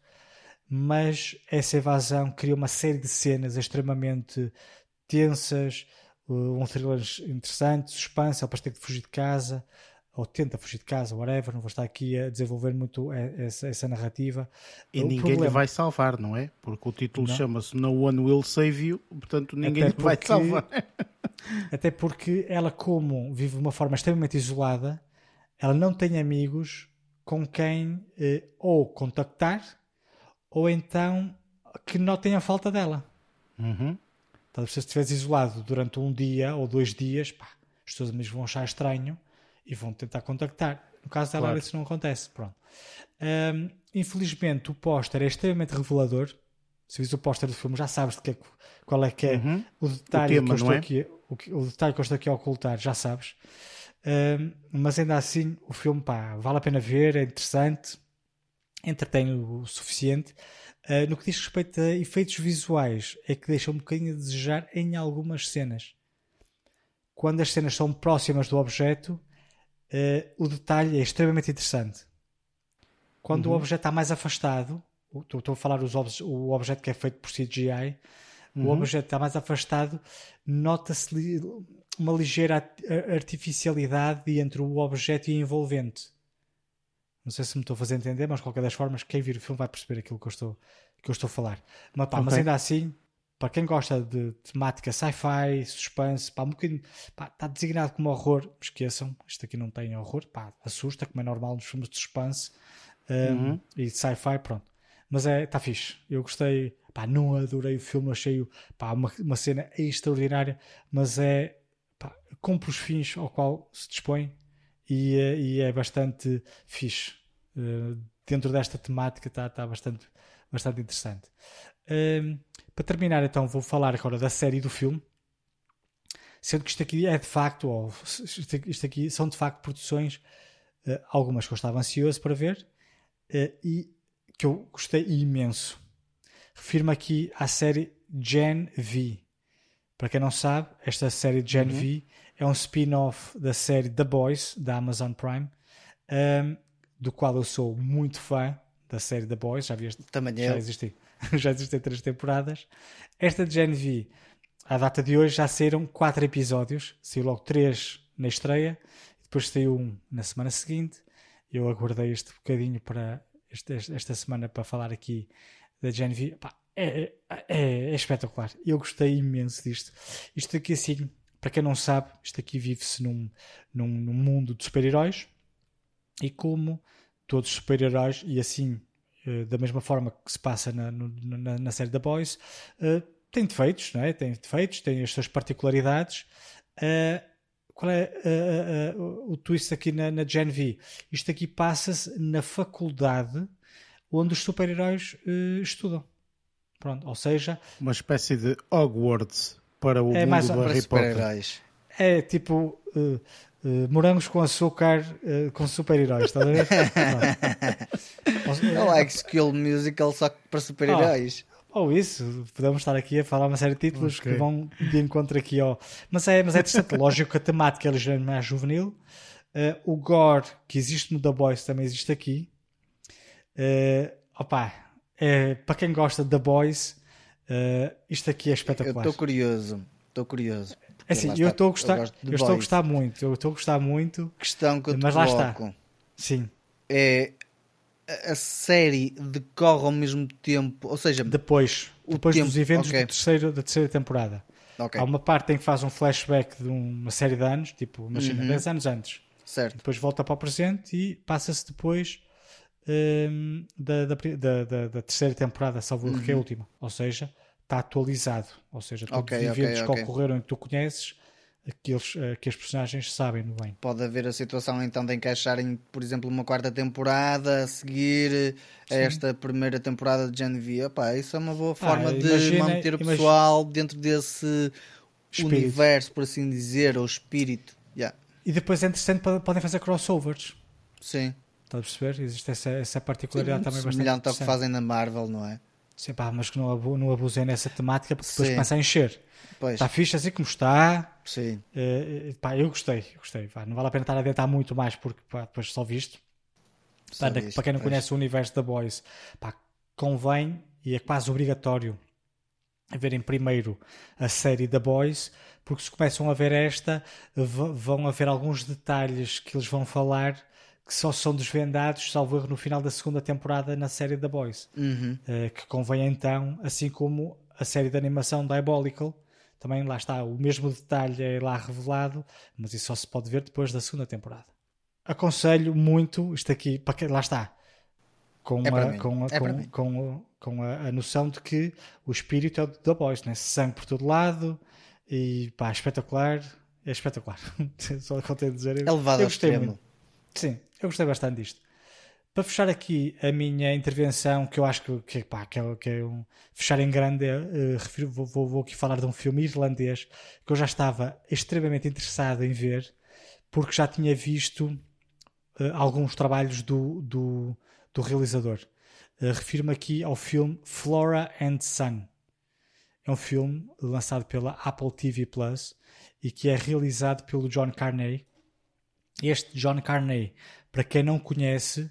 Speaker 3: mas essa invasão cria uma série de cenas extremamente tensas, um thriller interessante, suspense, ela depois tem que fugir de casa, ou tenta fugir de casa, whatever, não vou estar aqui a desenvolver muito essa, essa narrativa.
Speaker 1: E
Speaker 3: o
Speaker 1: ninguém
Speaker 3: problema,
Speaker 1: lhe vai salvar, não é? Porque o título
Speaker 3: Não.
Speaker 1: chama-se No One Will Save You, portanto ninguém
Speaker 3: Até
Speaker 1: lhe vai
Speaker 3: porque-
Speaker 1: salvar.
Speaker 3: Até porque ela, como vive de uma forma extremamente isolada, ela não tem amigos com quem eh, ou contactar, ou então que notem a falta dela.
Speaker 1: Uhum.
Speaker 3: Então, se estiveres isolado durante um dia ou dois dias, pá, os teus amigos vão achar estranho e vão tentar contactar. No caso dela,
Speaker 1: Claro.
Speaker 3: isso não acontece. Pronto. Hum, infelizmente, o póster é extremamente revelador. Se vis o póster do filme, já sabes de que é, qual é que é
Speaker 1: Uhum.
Speaker 3: o detalhe
Speaker 1: O tema,
Speaker 3: que eu estou
Speaker 1: não é?
Speaker 3: aqui, o, que- o detalhe que eu estou aqui a ocultar, já sabes. Hum, mas ainda assim, o filme, pá, vale a pena ver, é interessante, entretém o suficiente. Uh, no que diz respeito a efeitos visuais, é que deixa um bocadinho a desejar em algumas cenas. Quando as cenas são próximas do objeto, uh, o detalhe é extremamente interessante. Quando
Speaker 1: Uhum.
Speaker 3: o objeto está mais afastado, o- estou estou a falar os obje- o objeto que é feito por C G I, o
Speaker 1: Uhum.
Speaker 3: objeto está mais afastado, nota-se li- uma ligeira art- artificialidade entre o objeto e a envolvente. Não sei se me estou a fazer entender, mas de qualquer das formas, quem vir o filme vai perceber aquilo que eu estou, que eu estou a falar. Mas, pá, mas
Speaker 1: Ok.
Speaker 3: ainda assim, para quem gosta de temática sci-fi, suspense, pá, um bocadinho, pá, está designado como horror, esqueçam, isto aqui não tem horror, pá, assusta, como é normal nos filmes de suspense um,
Speaker 1: Uhum.
Speaker 3: e de sci-fi, pronto. Mas é, está fixe. Eu gostei, pá, não adorei o filme, achei pá, uma, uma cena extraordinária, mas é, pá, cumpre os fins ao qual se dispõe e, é- e é bastante fixe. Uh, dentro desta temática está tá bastante, bastante interessante. Um, para terminar, então, vou falar agora da série do filme. Sendo que isto aqui é de facto, ou isto isto aqui são de facto produções, uh, algumas que eu estava ansioso para ver uh, e que eu gostei imenso. Refiro-me aqui à série Gen V. Para quem não sabe, esta série Gen
Speaker 1: Uhum.
Speaker 3: V é um spin-off da série The Boys, da Amazon Prime, um, do qual eu sou muito fã, da série The Boys. Já, vi este,
Speaker 2: Também
Speaker 3: já,
Speaker 2: eu.
Speaker 3: existem, já existem três temporadas. Esta Gen V, à data de hoje, já saíram quatro episódios. Saiu logo três na estreia, depois saiu um na semana seguinte. Eu aguardei este bocadinho para este, esta semana para falar aqui da Gen V. Pá, é, é, é espetacular. Eu gostei imenso disto. Isto aqui, assim, para quem não sabe, isto aqui vive-se num, num, num mundo de super-heróis e como todos os super-heróis, e assim, da mesma forma que se passa na, na, na série The Boys, tem defeitos, não é? Tem defeitos, tem as suas particularidades. Qual é uh, uh, uh, o twist aqui na, na Gen V? Isto aqui passa-se na faculdade onde os super-heróis uh, estudam. Pronto, ou seja...
Speaker 1: Uma espécie de Hogwarts para o
Speaker 3: é
Speaker 1: mundo
Speaker 3: mais,
Speaker 1: do
Speaker 2: Para
Speaker 1: Harry Potter.
Speaker 2: super-heróis.
Speaker 3: É tipo uh, uh, morangos com açúcar uh, com super-heróis, estás a ver?
Speaker 2: É o High School Musical só que para super-heróis.
Speaker 3: Ou isso, podemos estar aqui a falar uma série de títulos
Speaker 1: Ok.
Speaker 3: que vão de encontro aqui ao... Mas é, mas é interessante, lógico que a temática é ligeiramente mais juvenil. Uh, o gore que existe no The Boys também existe aqui. Uh, opa, é, para quem gosta de The Boys, uh, isto aqui é
Speaker 2: Eu
Speaker 3: espetacular.
Speaker 2: estou curioso. Estou curioso.
Speaker 3: É assim, eu estou a gostar,
Speaker 2: gosto de
Speaker 3: eu estou a
Speaker 2: Boys.
Speaker 3: gostar muito, eu estou a gostar muito,
Speaker 2: Questão que eu te
Speaker 3: mas lá está.
Speaker 2: coloco
Speaker 3: Sim,
Speaker 2: é a a série decorre ao mesmo tempo, ou seja,
Speaker 3: depois,
Speaker 2: O
Speaker 3: depois
Speaker 2: tempo,
Speaker 3: dos eventos
Speaker 2: ok.
Speaker 3: do terceiro, da terceira temporada.
Speaker 2: ok,
Speaker 3: Há uma parte em que faz um flashback de uma série de anos, tipo, imagina,
Speaker 2: Uhum.
Speaker 3: dez anos antes.
Speaker 2: certo.
Speaker 3: Depois volta para o presente e passa-se depois hum, da, da, da, da- da terceira temporada, salvo erro, que é a última. Ou seja, está atualizado. Ou seja, todos
Speaker 2: Uhum. Ok,
Speaker 3: os
Speaker 2: ok,
Speaker 3: eventos
Speaker 2: ok.
Speaker 3: que ocorreram e que tu conheces, aqueles, eh, que os personagens sabem no bem.
Speaker 2: Pode haver a situação então de encaixarem, por exemplo, uma quarta temporada a seguir a
Speaker 3: Sim.
Speaker 2: esta primeira temporada de Gen V. Epá, isso é uma boa forma de
Speaker 3: imagina-
Speaker 2: manter o
Speaker 3: imagi-
Speaker 2: pessoal dentro desse
Speaker 3: Espírito.
Speaker 2: universo, por assim dizer, ou espírito. Yeah.
Speaker 3: E depois é interessante, po- podem fazer crossovers.
Speaker 2: Sim.
Speaker 3: Estás a perceber? Existe essa, essa particularidade. Sim, também bastante
Speaker 2: semelhante ao que fazem na Marvel, não é?
Speaker 3: Sim, pá, mas que não, abu não abusem nessa temática, porque depois
Speaker 2: Sim.
Speaker 3: começa a encher.
Speaker 2: Pois.
Speaker 3: Está fixe assim como está.
Speaker 2: Sim.
Speaker 3: Uh, pá, eu gostei, eu gostei. Pá, não vale a pena estar a adiantar muito mais, porque pá, depois só visto. Só pá, visto para quem não pois. conhece o universo da Boys, pá, convém e é quase obrigatório a verem primeiro a série da Boys, porque se começam a ver esta, vão haver alguns detalhes que eles vão falar que só são desvendados, salvo erro, no final da segunda temporada na série da Boys.
Speaker 2: Uhum.
Speaker 3: Uh, que convém então, assim como a série de animação Diabolical, também lá está, o mesmo detalhe é lá revelado, mas isso só se pode ver depois da segunda temporada. Aconselho muito, isto aqui, para que, lá está, com,
Speaker 2: é
Speaker 3: a, com, a, é com, com, com a, a noção de que o espírito é o da Boys, né? Sangue por todo lado, e pá, espetacular, é espetacular. Só contei de dizer.
Speaker 2: É levado
Speaker 3: eu gostei
Speaker 2: extremo.
Speaker 3: muito. Sim, eu gostei bastante disto. Para fechar aqui a minha intervenção, que eu acho que, que, pá, que, é, que é um fechar em grande, uh, refiro, vou, vou, vou aqui falar de um filme irlandês que eu já estava extremamente interessado em ver, porque já tinha visto uh, alguns trabalhos do, do, do realizador. Uh, refiro-me aqui ao filme Flora and Son. É um filme lançado pela Apple T V Plus e que é realizado pelo John Carney. Este John Carney, para quem não conhece,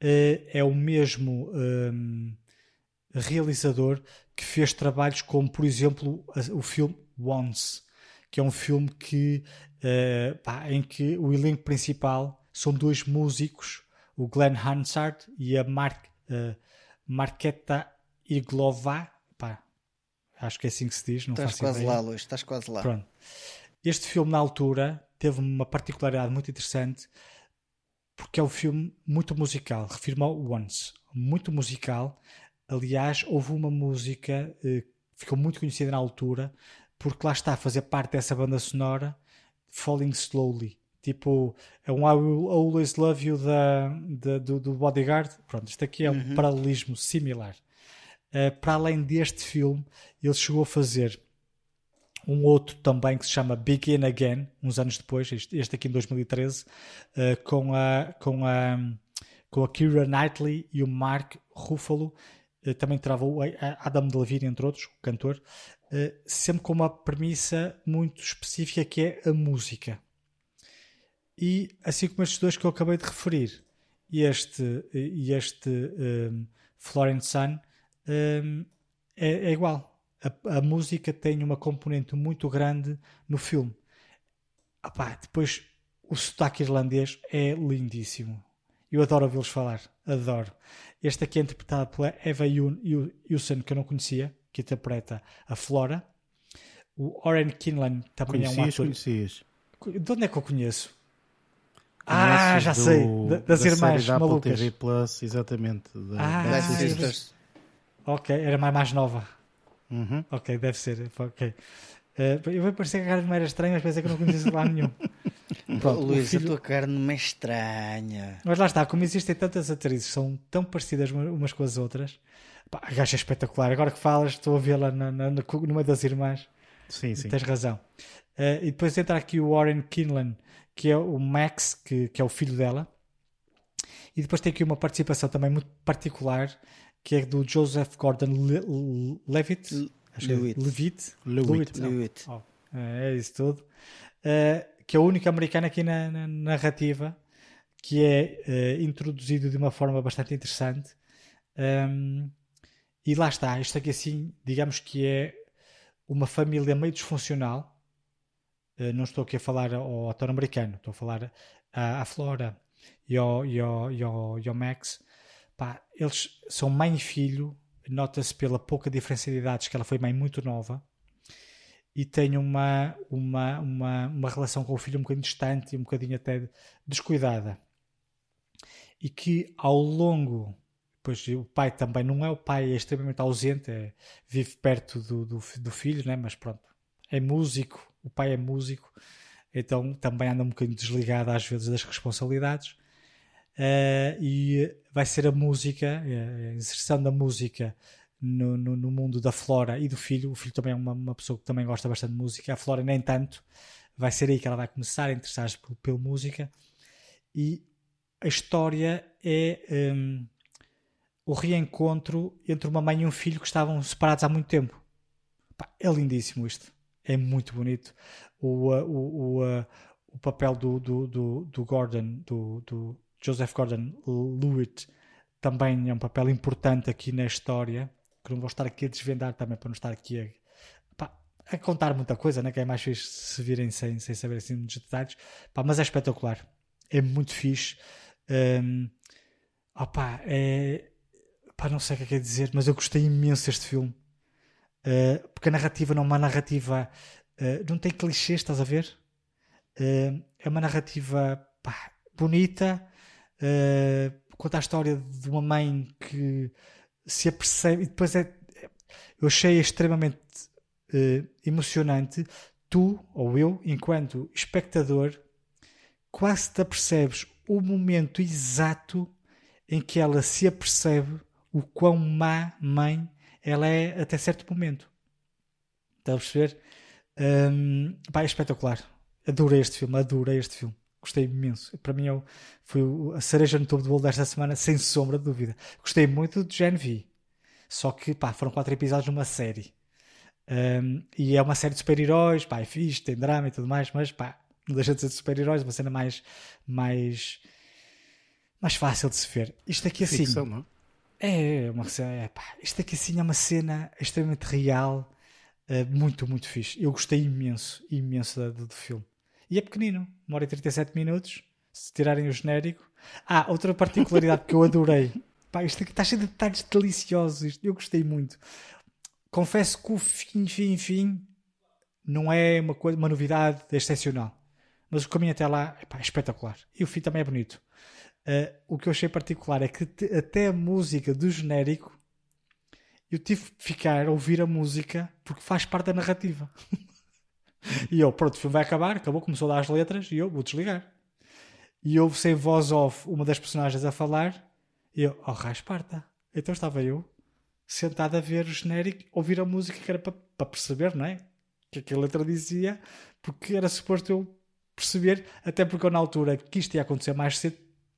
Speaker 3: é o mesmo um, realizador que fez trabalhos como, por exemplo, o filme Once, que é um filme que, uh, pá, em que o elenco principal são dois músicos, o Glenn Hansard e a Mark, uh, Marketa Irglova. Pá, acho que é assim que se diz. Não
Speaker 2: estás
Speaker 3: faço
Speaker 2: quase
Speaker 3: ideia.
Speaker 2: lá, Luís, estás quase lá.
Speaker 3: Pronto. Este filme, na altura, teve uma particularidade muito interessante, porque é um filme muito musical, refiro-me ao Once, muito musical. Aliás, houve uma música eh, que ficou muito conhecida na altura, porque lá está a fazer parte dessa banda sonora, Falling Slowly, tipo, é um I Will Always Love You da, da, do, do Bodyguard. Pronto, isto aqui é um
Speaker 2: uhum.
Speaker 3: paralelismo similar. Uh, para além deste filme, ele chegou a fazer um outro também que se chama Begin Again, uns anos depois, este, este aqui em dois mil e treze, uh, com, a, com, a, com a Keira Knightley e o Mark Ruffalo, uh, também trava o Adam Levine, entre outros, o cantor, uh, sempre com uma premissa muito específica que é a música. E assim como estes dois que eu acabei de referir, este, este um, Florence Sun um, é, é igual. A, a música tem uma componente muito grande no filme. Epá, depois o sotaque irlandês é lindíssimo. Eu adoro ouvi-los falar, adoro. Este aqui é interpretado pela Eva Hewson, que eu não conhecia, que interpreta a Flora. O Oren Kinlan também
Speaker 1: conhecias,
Speaker 3: é um ator.
Speaker 1: Conhecias?
Speaker 3: De onde é que eu conheço?
Speaker 1: Conheces
Speaker 3: ah, já
Speaker 1: do,
Speaker 3: sei, das
Speaker 1: da
Speaker 3: irmãs
Speaker 1: da
Speaker 3: malucas.
Speaker 1: Apple T V Plus, exatamente. Da,
Speaker 3: ah,
Speaker 1: da
Speaker 2: Sisters.
Speaker 3: Ok, era mais, mais nova.
Speaker 1: Uhum.
Speaker 3: Ok, deve ser. Ok. Uh, eu vou parecer que a cara não era estranha, mas pensei que eu não conhecia lá nenhum.
Speaker 2: Pronto, Luís, filho... a tua carne não é estranha.
Speaker 3: Mas lá está, como existem tantas atrizes que são tão parecidas umas com as outras, pá, a gaja é espetacular. Agora que falas, estou a vê-la no, no, no meio das irmãs.
Speaker 1: Sim, sim.
Speaker 3: Tens razão. Uh, e depois entra aqui o Warren Kinlan, que é o Max, que, que é o filho dela. E depois tem aqui uma participação também muito particular, que é do Joseph Gordon-Levitt.
Speaker 2: L-
Speaker 3: Acho que é
Speaker 2: Lewitt.
Speaker 3: Levitt.
Speaker 2: Lewitt. Lewitt.
Speaker 3: Oh, é isso tudo. Uh, que é o único americano aqui na, na narrativa, que é uh, introduzido de uma forma bastante interessante. Um, e lá está. Isto aqui assim, digamos que é uma família meio disfuncional. Uh, não estou aqui a falar ao ator americano, estou a falar à, à Flora e ao, e ao, e ao, e ao Max. Pá, eles são mãe e filho. Nota-se pela pouca diferença de idades que ela foi mãe muito nova e tem uma, uma, uma, uma relação com o filho um bocadinho distante e um bocadinho até descuidada. E que ao longo, pois o pai também não é o pai, é extremamente ausente, é, vive perto do, do, do filho, né? Mas pronto, é músico, o pai é músico, então também anda um bocadinho desligado às vezes das responsabilidades. Uh, e vai ser a música, a inserção da música no, no, no mundo da Flora e do filho. O filho também é uma, uma pessoa que também gosta bastante de música, a Flora nem tanto. Vai ser aí que ela vai começar a interessar-se pela música. E a história é um, o reencontro entre uma mãe e um filho que estavam separados há muito tempo. Pá, é lindíssimo isto. É muito bonito. O, uh, o, o, uh, o papel do, do, do, do Gordon, do, do Joseph Gordon-Levitt, também é um papel importante aqui na história, que não vou estar aqui a desvendar também, para não estar aqui a, pá, a contar muita coisa, né? Que é mais fixe se virem sem, sem saber assim muitos detalhes. Pá, mas é espetacular. É muito fixe. Um, opá, é, pá, não sei o que é que é dizer, mas eu gostei imenso deste filme. Uh, porque a narrativa não é uma narrativa... Uh, não tem clichês, estás a ver? Uh, é uma narrativa, pá, bonita. Uh, conta a história de uma mãe que se apercebe e depois é, eu achei extremamente uh, emocionante. Tu, ou eu, enquanto espectador, quase te apercebes o momento exato em que ela se apercebe o quão má mãe ela é até certo momento. Estás a perceber? Um, pá, é espetacular. Adorei este filme, adorei este filme. Gostei imenso. Para mim é, foi a cereja no topo do bolo desta semana, sem sombra de dúvida. Gostei muito de Gen V. Só que, pá, foram quatro episódios numa série. Um, e é uma série de super-heróis, pá, é fixe, tem drama e tudo mais, mas, pá, não deixa de ser de super-heróis, uma cena mais, mais, mais fácil de se ver. Isto aqui assim...
Speaker 1: Ficção, não?
Speaker 3: É, uma cena, é, pá, isto aqui assim é uma cena extremamente real, uh, muito, muito fixe. Eu gostei imenso, imenso do, do filme. E é pequenino, uma hora e trinta e sete minutos, se tirarem o genérico. Ah, outra particularidade que eu adorei. Pá, isto aqui está cheio de detalhes deliciosos. Isto, eu gostei muito. Confesso que o fim, fim, fim não é uma, coisa, uma novidade excepcional. Mas o caminho até lá epá, é espetacular. E o fim também é bonito. Uh, o que eu achei particular é que te, até a música do genérico eu tive de ficar a ouvir a música porque faz parte da narrativa. E eu, pronto, o filme vai acabar, acabou, começou a dar as letras e eu vou desligar. E houve sem voz off uma das personagens a falar e eu, oh, raio esparta. Então estava eu sentado a ver o genérico, ouvir a música que era para, para perceber, não é? Que aquela letra dizia, porque era suposto eu perceber, até porque eu na altura que isto ia acontecer mais cedo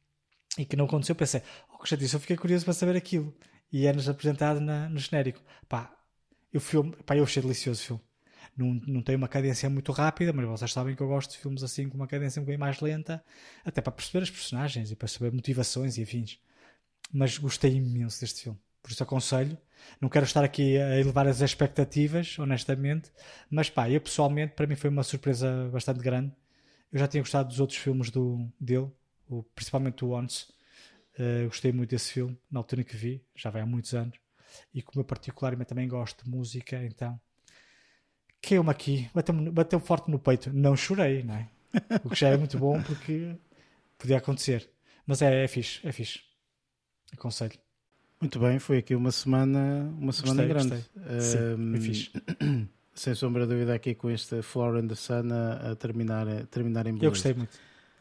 Speaker 3: e que não aconteceu, pensei, oh, que chatice, eu fiquei curioso para saber aquilo. E é-nos apresentado na, no genérico. Pá, o filme, pá, eu achei delicioso o filme. Não, não tem uma cadência muito rápida, mas vocês sabem que eu gosto de filmes assim com uma cadência um bocadinho mais lenta, até para perceber as personagens e para saber motivações e afins. Mas gostei imenso deste filme. Por isso aconselho. Não quero estar aqui a elevar as expectativas, honestamente, mas pá, eu pessoalmente, para mim foi uma surpresa bastante grande. Eu já tinha gostado dos outros filmes do, dele, o, principalmente o Once. Uh, gostei muito desse filme, na altura em que vi, já vai há muitos anos. E como eu particularmente também gosto de música, então caiu-me aqui, bateu-me, bateu forte no peito. Não chorei, não é? O que já é muito bom porque podia acontecer. Mas é, é fixe, é fixe. Aconselho.
Speaker 1: Muito bem, foi aqui uma semana, uma semana
Speaker 3: gostei,
Speaker 1: grande.
Speaker 3: Gostei. Sim,
Speaker 1: um,
Speaker 3: foi fixe.
Speaker 1: Sem sombra de dúvida aqui com este Flower and the Sun a, a, terminar, a terminar em beleza.
Speaker 3: Eu gostei muito.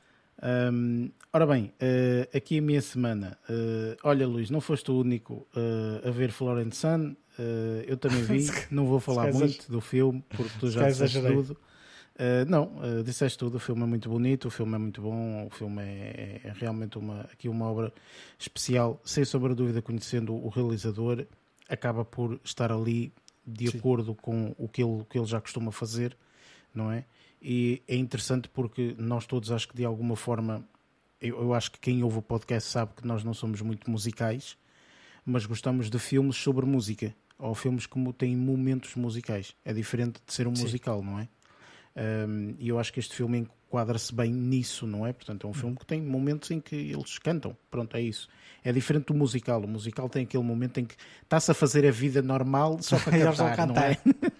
Speaker 1: Um, ora bem, uh, aqui a minha semana. Uh, olha, Luís, não foste o único uh, a ver Flower and the Sun. Uh, eu também vi. Não vou falar muito do filme porque tu já disseste tudo. Uh, não, uh, disseste tudo. O filme é muito bonito, o filme é muito bom. O filme é, é realmente uma, aqui uma obra especial. Sem sombra de dúvida, conhecendo o realizador, acaba por estar ali de Sim. acordo com o que, ele, o que ele já costuma fazer, não é? E é interessante porque nós todos, acho que de alguma forma, eu, eu acho que quem ouve o podcast sabe que nós não somos muito musicais, mas gostamos de filmes sobre música, ou filmes que têm momentos musicais. É diferente de ser um Sim. musical, não é? Um, e eu acho que este filme enquadra-se bem nisso, não é? Portanto, é um filme que tem momentos em que eles cantam. Pronto, é isso. É diferente do musical. O musical tem aquele momento em que está-se a fazer a vida normal só para cantar, cantar, não é?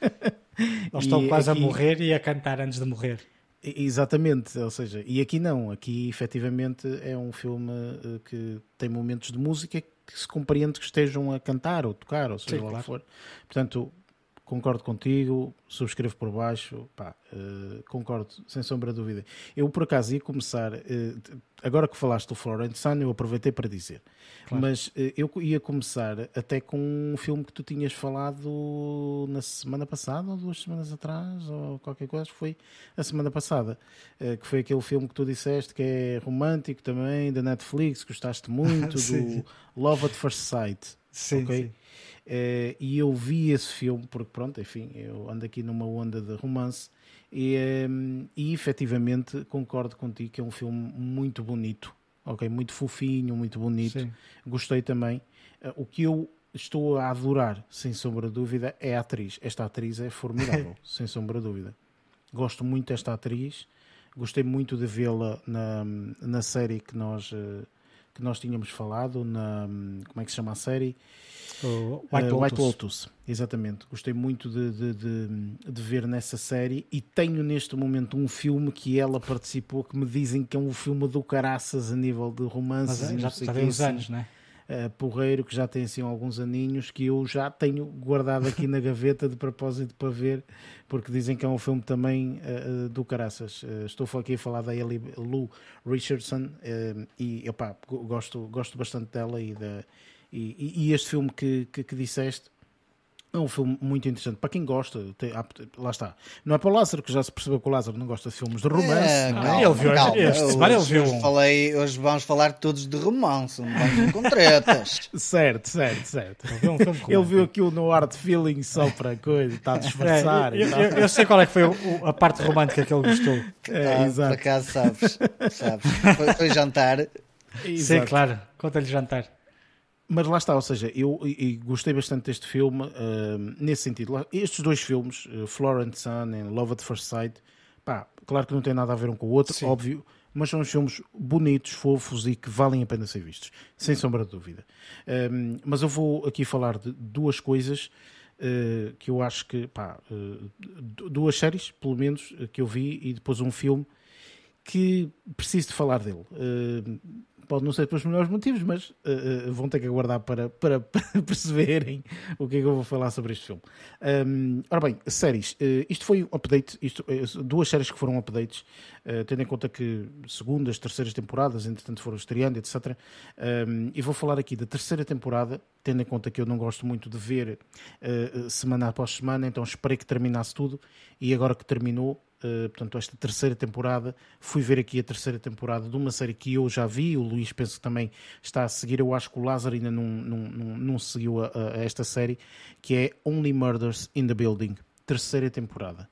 Speaker 3: Eles estão quase aqui... a morrer e a cantar antes de morrer.
Speaker 1: Exatamente, ou seja, e aqui não, aqui efetivamente é um filme que tem momentos de música que se compreende que estejam a cantar ou tocar, ou seja, Sim, lá claro. for. Portanto, concordo contigo, subscrevo por baixo, pá, uh, concordo, sem sombra de dúvida. Eu, por acaso, ia começar, uh, agora que falaste do Florence Sun, eu aproveitei para dizer, claro. Mas uh, eu ia começar até com um filme que tu tinhas falado na semana passada, ou duas semanas atrás, ou qualquer coisa, foi a semana passada, uh, que foi aquele filme que tu disseste que é romântico também, da Netflix, gostaste muito, do Love at First Sight.
Speaker 3: Sim,
Speaker 1: okay?
Speaker 3: Sim.
Speaker 1: Uh, e eu vi esse filme porque pronto, enfim, eu ando aqui numa onda de romance e, um, e efetivamente concordo contigo que é um filme muito bonito, ok, muito fofinho, muito bonito. Sim. Gostei também. Uh, o que eu estou a adorar, sem sombra de dúvida, é a atriz. Esta atriz é formidável, sem sombra de dúvida. Gosto muito desta atriz, gostei muito de vê-la na, na série que nós uh, que nós tínhamos falado, na, como é que se chama a série?
Speaker 3: O White, uh,
Speaker 1: White Lotus. Exatamente. Gostei muito de, de, de, de ver nessa série e tenho neste momento um filme que ela participou que me dizem que é um filme do caraças a nível de romances.
Speaker 3: Mas,
Speaker 1: e
Speaker 3: já,
Speaker 1: não sei
Speaker 3: já
Speaker 1: que,
Speaker 3: tem uns
Speaker 1: assim,
Speaker 3: anos, não é?
Speaker 1: Uh, porreiro, que já tem assim alguns aninhos, que eu já tenho guardado aqui na gaveta de propósito para ver, porque dizem que é um filme também uh, do caraças. Uh, estou aqui a falar da Ellie Lou Richardson uh, e opá, gosto, gosto bastante dela e, da, e, e este filme que, que, que disseste é um filme muito interessante. Para quem gosta, tem, lá está. Não é para o Lázaro, que já se percebeu que o Lázaro não gosta de filmes de romance.
Speaker 2: É,
Speaker 1: não,
Speaker 2: calma,
Speaker 3: ele viu
Speaker 2: calma.
Speaker 3: este semana, ele viu
Speaker 2: hoje,
Speaker 3: um.
Speaker 2: falei, hoje vamos falar todos de romance, não vamos com tretas.
Speaker 1: Certo, certo, certo.
Speaker 3: Ele viu, um filme
Speaker 1: ele viu aquilo no Art Feeling só para coisa, está a disfarçar.
Speaker 3: É, eu, eu, eu sei qual é que foi o, a parte romântica que ele gostou.
Speaker 1: É,
Speaker 2: ah,
Speaker 1: exato.
Speaker 2: Por acaso sabes, sabes. Foi, foi jantar.
Speaker 3: Sim, claro. Conta-lhe jantar.
Speaker 1: Mas lá está, ou seja, eu e, e gostei bastante deste filme, uh, nesse sentido. Estes dois filmes, uh, Florence Sun e Love at First Sight, pá, claro que não tem nada a ver um com o outro, Sim. óbvio, mas são filmes bonitos, fofos e que valem a pena ser vistos, sem sombra de dúvida. Um, mas eu vou aqui falar de duas coisas uh, que eu acho que, pá, uh, duas séries, pelo menos, que eu vi, e depois um filme que preciso de falar dele. Uh, Pode não ser pelos melhores motivos, mas uh, uh, vão ter que aguardar para, para, para perceberem o que é que eu vou falar sobre este filme. Um, ora bem, séries. Uh, isto foi um update, isto, uh, duas séries que foram updates, uh, tendo em conta que segundas, terceiras temporadas, entretanto foram estreando, etcétera. Um, e vou falar aqui da terceira temporada, tendo em conta que eu não gosto muito de ver uh, semana após semana, então esperei que terminasse tudo e agora que terminou, Uh, portanto, esta terceira temporada, fui ver aqui a terceira temporada de uma série que eu já vi, o Luís penso que também está a seguir, eu acho que o Lázaro ainda não, não, não, não seguiu a, a esta série, que é Only Murders in the Building, terceira temporada.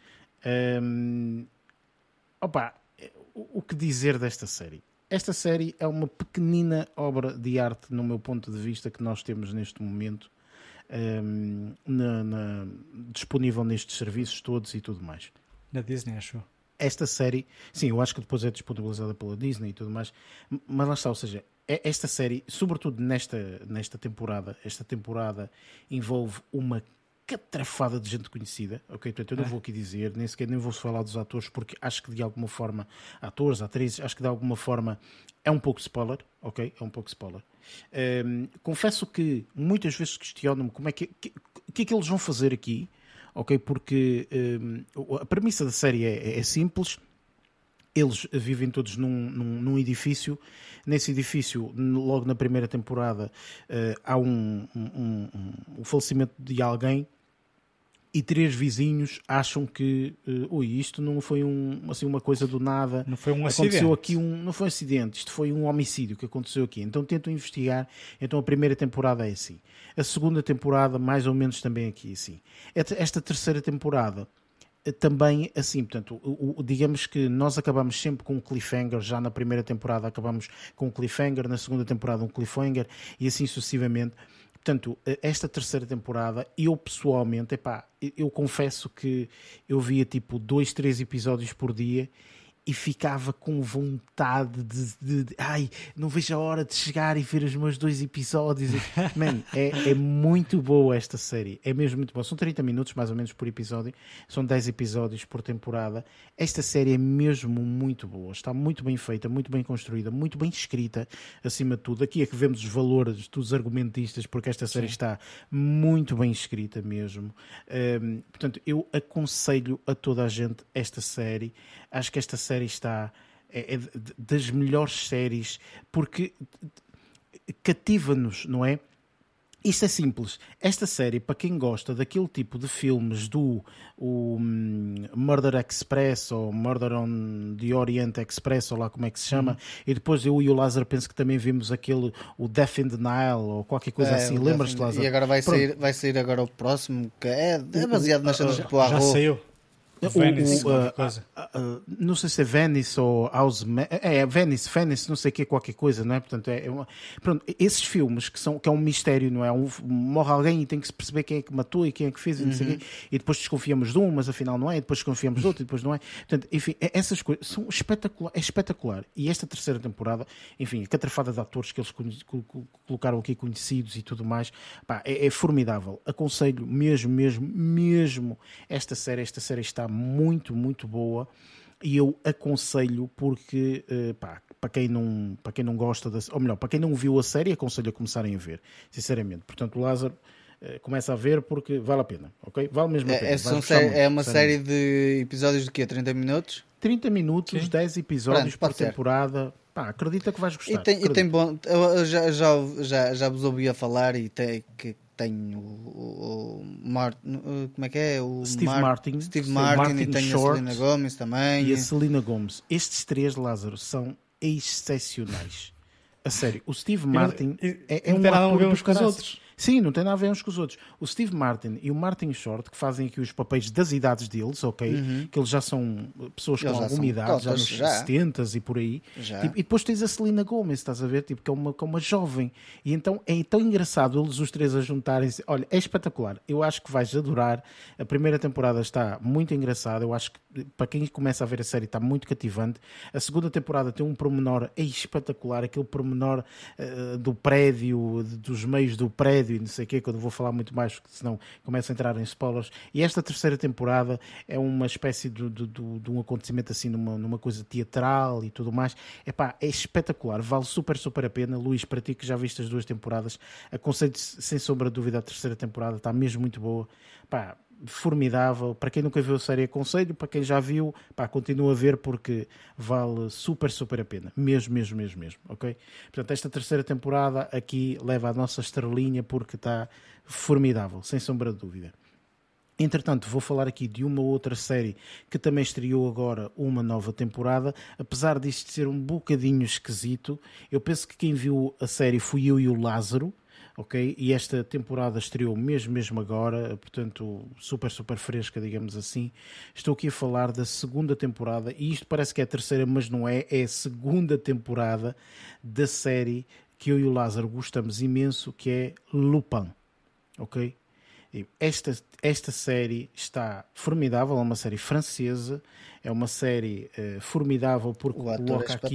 Speaker 1: Um, opa, o, o que dizer desta série? Esta série é uma pequenina obra de arte, no meu ponto de vista, que nós temos neste momento, um, na, na, disponível nestes serviços todos e tudo mais.
Speaker 3: Na Disney, acho.
Speaker 1: Esta série, sim, eu acho que depois é disponibilizada pela Disney e tudo mais, mas lá está, ou seja, esta série, sobretudo nesta, nesta temporada, esta temporada envolve uma catrafada de gente conhecida, ok? Portanto, eu não vou aqui dizer, nem sequer nem vou falar dos atores, porque acho que de alguma forma, atores, atrizes, acho que de alguma forma é um pouco spoiler, ok? É um pouco spoiler. Um, confesso que muitas vezes questiono-me como é que, que, que é que eles vão fazer aqui, ok, porque um, a premissa da série é, é simples. Eles vivem todos num, num, num edifício. Nesse edifício, logo na primeira temporada, uh, há um, um, um, um falecimento de alguém e três vizinhos acham que uh, ui, isto não foi um, assim, uma coisa do nada.
Speaker 3: Não foi um
Speaker 1: aconteceu
Speaker 3: acidente.
Speaker 1: Aqui um, não foi um acidente, isto foi um homicídio que aconteceu aqui. Então tentam investigar. Então a primeira temporada é assim. A segunda temporada, mais ou menos, também aqui assim. Esta terceira temporada também assim, portanto, o, o, digamos que nós acabamos sempre com um cliffhanger, já na primeira temporada acabamos com um cliffhanger, na segunda temporada um cliffhanger e assim sucessivamente. Portanto, esta terceira temporada, eu pessoalmente, epá, eu confesso que eu via tipo dois, três episódios por dia e ficava com vontade de, de, de ai, não vejo a hora de chegar e ver os meus dois episódios. Man, é, é muito boa esta série, é mesmo muito boa. São trinta minutos mais ou menos por episódio, são dez episódios por temporada. Esta série é mesmo muito boa, está muito bem feita, muito bem construída, muito bem escrita, acima de tudo. Aqui é que vemos os valores dos argumentistas, porque esta série Sim. está muito bem escrita mesmo. Um, portanto, eu aconselho a toda a gente esta série. Acho que esta série está é, é das melhores séries, porque cativa-nos, não é? Isto é simples. Esta série, para quem gosta daquele tipo de filmes do o, um, Murder Express ou Murder on the Orient Express, ou lá como é que se chama, hum. e depois eu e o Lázaro penso que também vimos aquele, o Death in the Nile, ou qualquer coisa é, assim. Lembras-te, Lázaro?
Speaker 2: E agora vai sair, vai sair agora o próximo, que é, é baseado nas cenas de Poirot.
Speaker 3: Já saiu. Venice,
Speaker 1: o, o, uh, coisa. Uh, uh, não sei se é Venice ou House, é, é Venice, Venice, não sei o que, qualquer coisa, não é? Portanto, é, é uma, pronto, esses filmes que são que é um mistério, não é? Um, morre alguém e tem que se perceber quem é que matou e quem é que fez, e, não sei uhum. quê, e depois desconfiamos de um, mas afinal não é, e depois desconfiamos de outro, e depois não é. Portanto, enfim, essas coisas são espetacular, é espetacular. E esta terceira temporada, enfim, a catrafada de atores que eles colocaram aqui conhecidos e tudo mais, pá, é, é formidável. Aconselho mesmo, mesmo, mesmo esta série. Esta série está muito, muito boa e eu aconselho porque, pá, para quem não, para quem não gosta, da, ou melhor, para quem não viu a série, aconselho a começarem a ver, sinceramente. Portanto, Lázaro, começa a ver porque vale a pena, ok? Vale mesmo a pena.
Speaker 2: É, é, série, é uma série de episódios de quê? trinta minutos?
Speaker 1: trinta minutos, Sim. dez episódios Pronto, por temporada. Pá, acredita que vais gostar.
Speaker 2: E tem, e tem bom, eu já, já, já, já vos ouvi a falar e tem que tem o, o, o Martin, como é que é? O
Speaker 1: Steve
Speaker 2: Mar-
Speaker 1: Martin,
Speaker 2: Steve Martin, Martin e tem Short, a Selena Gomez também.
Speaker 1: E a Selena Gomez. Estes três, Lázaro, são excepcionais. A sério, o Steve Martin
Speaker 3: eu, eu,
Speaker 1: é, é um ator dos com os outros. Sim, não tem nada a ver uns com os outros. O Steve Martin e o Martin Short, que fazem aqui os papéis das idades deles, ok? Uhum. Que eles já são pessoas eles com alguma idade, já nos já. setenta e por aí. Tipo, e depois tens a Selena Gomez, estás a ver? Tipo, que é uma, que é uma jovem. E então é tão engraçado eles os três a juntarem-se. Olha, é espetacular. Eu acho que vais adorar. A primeira temporada está muito engraçada. Eu acho que para quem começa a ver a série está muito cativante. A segunda temporada tem um pormenor é espetacular. Aquele pormenor uh, do prédio, dos meios do prédio, e não sei o quê, quando vou falar muito mais, porque senão começo a entrar em spoilers. E esta terceira temporada é uma espécie de, de, de, de um acontecimento assim, numa, numa coisa teatral e tudo mais. Epá, é espetacular, vale super, super a pena. Luís, para ti que já viste as duas temporadas, aconselho sem sombra de dúvida a terceira temporada, está mesmo muito boa. Epá, formidável. Para quem nunca viu a série, aconselho. Para quem já viu, pá, continua a ver porque vale super, super a pena. Mesmo, mesmo, mesmo, mesmo. Ok? Portanto, esta terceira temporada aqui leva a nossa estrelinha porque está formidável, sem sombra de dúvida. Entretanto, vou falar aqui de uma outra série que também estreou agora uma nova temporada. Apesar disto ser um bocadinho esquisito, eu penso que quem viu a série fui eu e o Lázaro. Ok? E esta temporada estreou mesmo, mesmo agora, portanto, super, super fresca, digamos assim. Estou aqui a falar da segunda temporada, e isto parece que é a terceira, mas não é, é a segunda temporada da série que eu e o Lázaro gostamos imenso, que é Lupin. Ok? Esta, esta série está formidável, é uma série francesa, é uma série uh, formidável porque coloca é aqui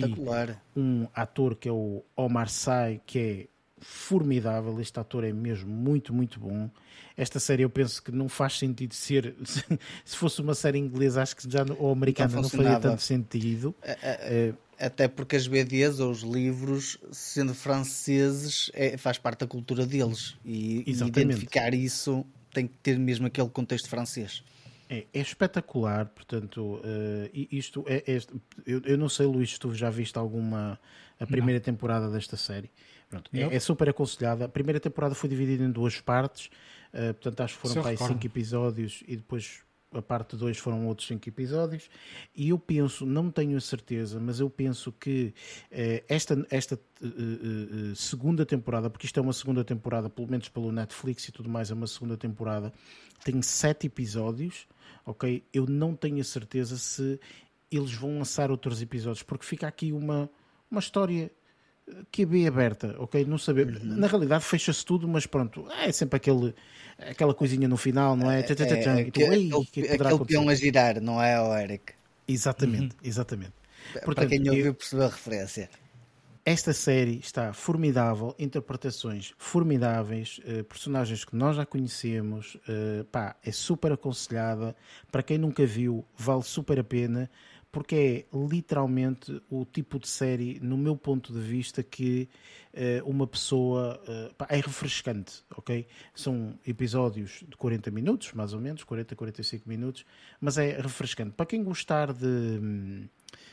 Speaker 1: um ator que é o Omar Sy, que é formidável. Este ator é mesmo muito, muito bom. Esta série eu penso que não faz sentido ser se fosse uma série inglesa, acho que já ou americana não, não faria tanto sentido.
Speaker 2: É, é, até porque as B Ds ou os livros, sendo franceses, é, faz parte da cultura deles e, e identificar isso tem que ter mesmo aquele contexto francês.
Speaker 1: É, é espetacular, portanto, uh, isto é, é eu, eu não sei, Luís, se tu já viste alguma a primeira não. temporada desta série. Pronto, é, é super aconselhada. A primeira temporada foi dividida em duas partes, uh, portanto acho que foram para aí cinco episódios e depois a parte dois foram outros cinco episódios. E eu penso, não tenho a certeza, mas eu penso que uh, esta, esta uh, uh, segunda temporada, porque isto é uma segunda temporada, pelo menos pelo Netflix e tudo mais, é uma segunda temporada, tem sete episódios, ok? Eu não tenho a certeza se eles vão lançar outros episódios, porque fica aqui uma, uma história que é bem aberta, ok? Não saber. Uhum. Na realidade fecha-se tudo, mas pronto, é sempre aquele, aquela coisinha no final, não é?
Speaker 2: É, é, é, é, é aquele, aquele peão a girar, não é, o Eric?
Speaker 1: Exatamente, exatamente.
Speaker 2: Para
Speaker 1: Portanto,
Speaker 2: quem ouviu
Speaker 1: eu-
Speaker 2: percebeu a referência.
Speaker 1: esta série está formidável, interpretações formidáveis, eh, personagens que nós já conhecemos, eh, pá, é super aconselhada. Para quem nunca viu, vale super a pena, porque é literalmente o tipo de série, no meu ponto de vista, que eh, uma pessoa, eh, pá, é refrescante, ok? São episódios de quarenta minutos, mais ou menos, quarenta, quarenta e cinco minutos, mas é refrescante. Para quem gostar de... hum,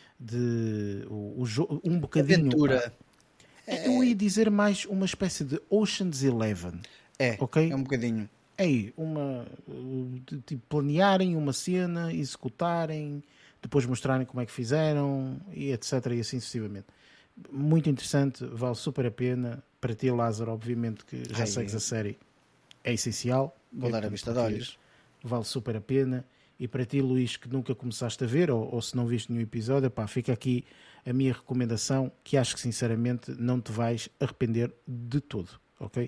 Speaker 1: de o, o jo- um bocadinho, pá,
Speaker 2: Aventura.
Speaker 1: eu ia dizer mais uma espécie de Ocean's Eleven,
Speaker 2: É,
Speaker 1: ok?
Speaker 2: é um bocadinho.
Speaker 1: É aí, uma, uh, de- tipo, planearem uma cena, executarem, depois mostrarem como é que fizeram, e etc, e assim sucessivamente. Muito interessante, vale super a pena. Para ti, Lázaro, obviamente que já
Speaker 2: Ai,
Speaker 1: segues
Speaker 2: eu-
Speaker 1: a série, é essencial.
Speaker 2: Vou
Speaker 1: ok?
Speaker 2: dar a
Speaker 1: Portanto,
Speaker 2: vista de
Speaker 1: para ti,
Speaker 2: olhos.
Speaker 1: vale super a pena. E para ti, Luís, que nunca começaste a ver, ou, ou se não viste nenhum episódio, pá, fica aqui a minha recomendação, que acho que sinceramente não te vais arrepender de todo, ok?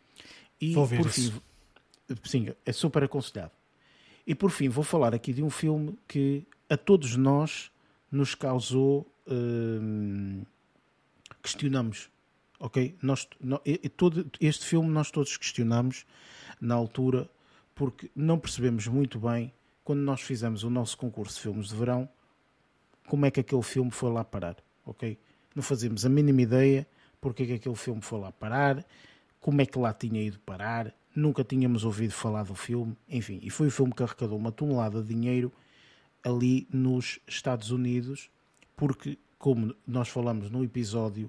Speaker 1: E
Speaker 3: Vou ver
Speaker 1: por
Speaker 3: isso.
Speaker 1: fim, sim, é super aconselhado. E por fim, vou falar aqui de um filme que a todos nós nos causou hum, questionamos, ok? Nós, no- e- e todo, este filme nós todos questionamos na altura porque não percebemos muito bem quando nós fizemos o nosso concurso de filmes de verão como é que aquele filme foi lá parar, ok? Não fazíamos a mínima ideia porque é que aquele filme foi lá parar, como é que lá tinha ido parar, nunca tínhamos ouvido falar do filme, enfim, e foi o filme que arrecadou uma tonelada de dinheiro ali nos Estados Unidos, porque, como nós falamos no episódio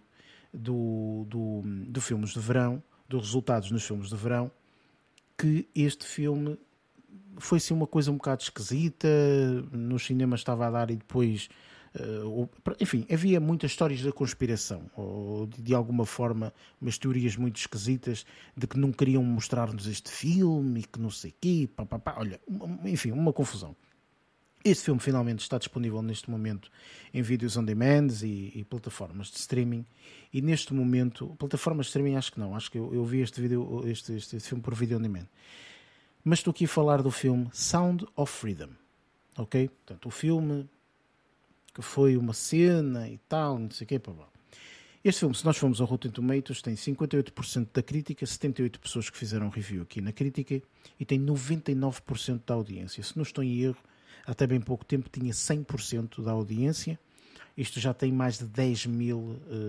Speaker 1: do, do, do filmes de verão, dos resultados nos filmes de verão, que este filme foi assim uma coisa um bocado esquisita, nos cinemas estava a dar e depois uh, enfim, havia muitas histórias da conspiração, ou de, de alguma forma umas teorias muito esquisitas de que não queriam mostrar-nos este filme e que não sei o quê, pá, pá, pá. Olha, enfim, uma confusão. Este filme finalmente está disponível neste momento em vídeos on demand e, e plataformas de streaming. E neste momento, plataformas de streaming acho que não, acho que eu, eu vi este, vídeo, este, este, este filme por vídeo on demand. Mas estou aqui a falar do filme Sound of Freedom, ok? Portanto, o filme que foi uma cena e tal, não sei o quê, pá, pá. Este filme, se nós formos ao Rotten Tomatoes, tem cinquenta e oito por cento da crítica, setenta e oito pessoas que fizeram review aqui na crítica e tem noventa e nove por cento da audiência. Se não estou em erro, até bem pouco tempo tinha cem por cento da audiência. Isto já tem mais de dez mil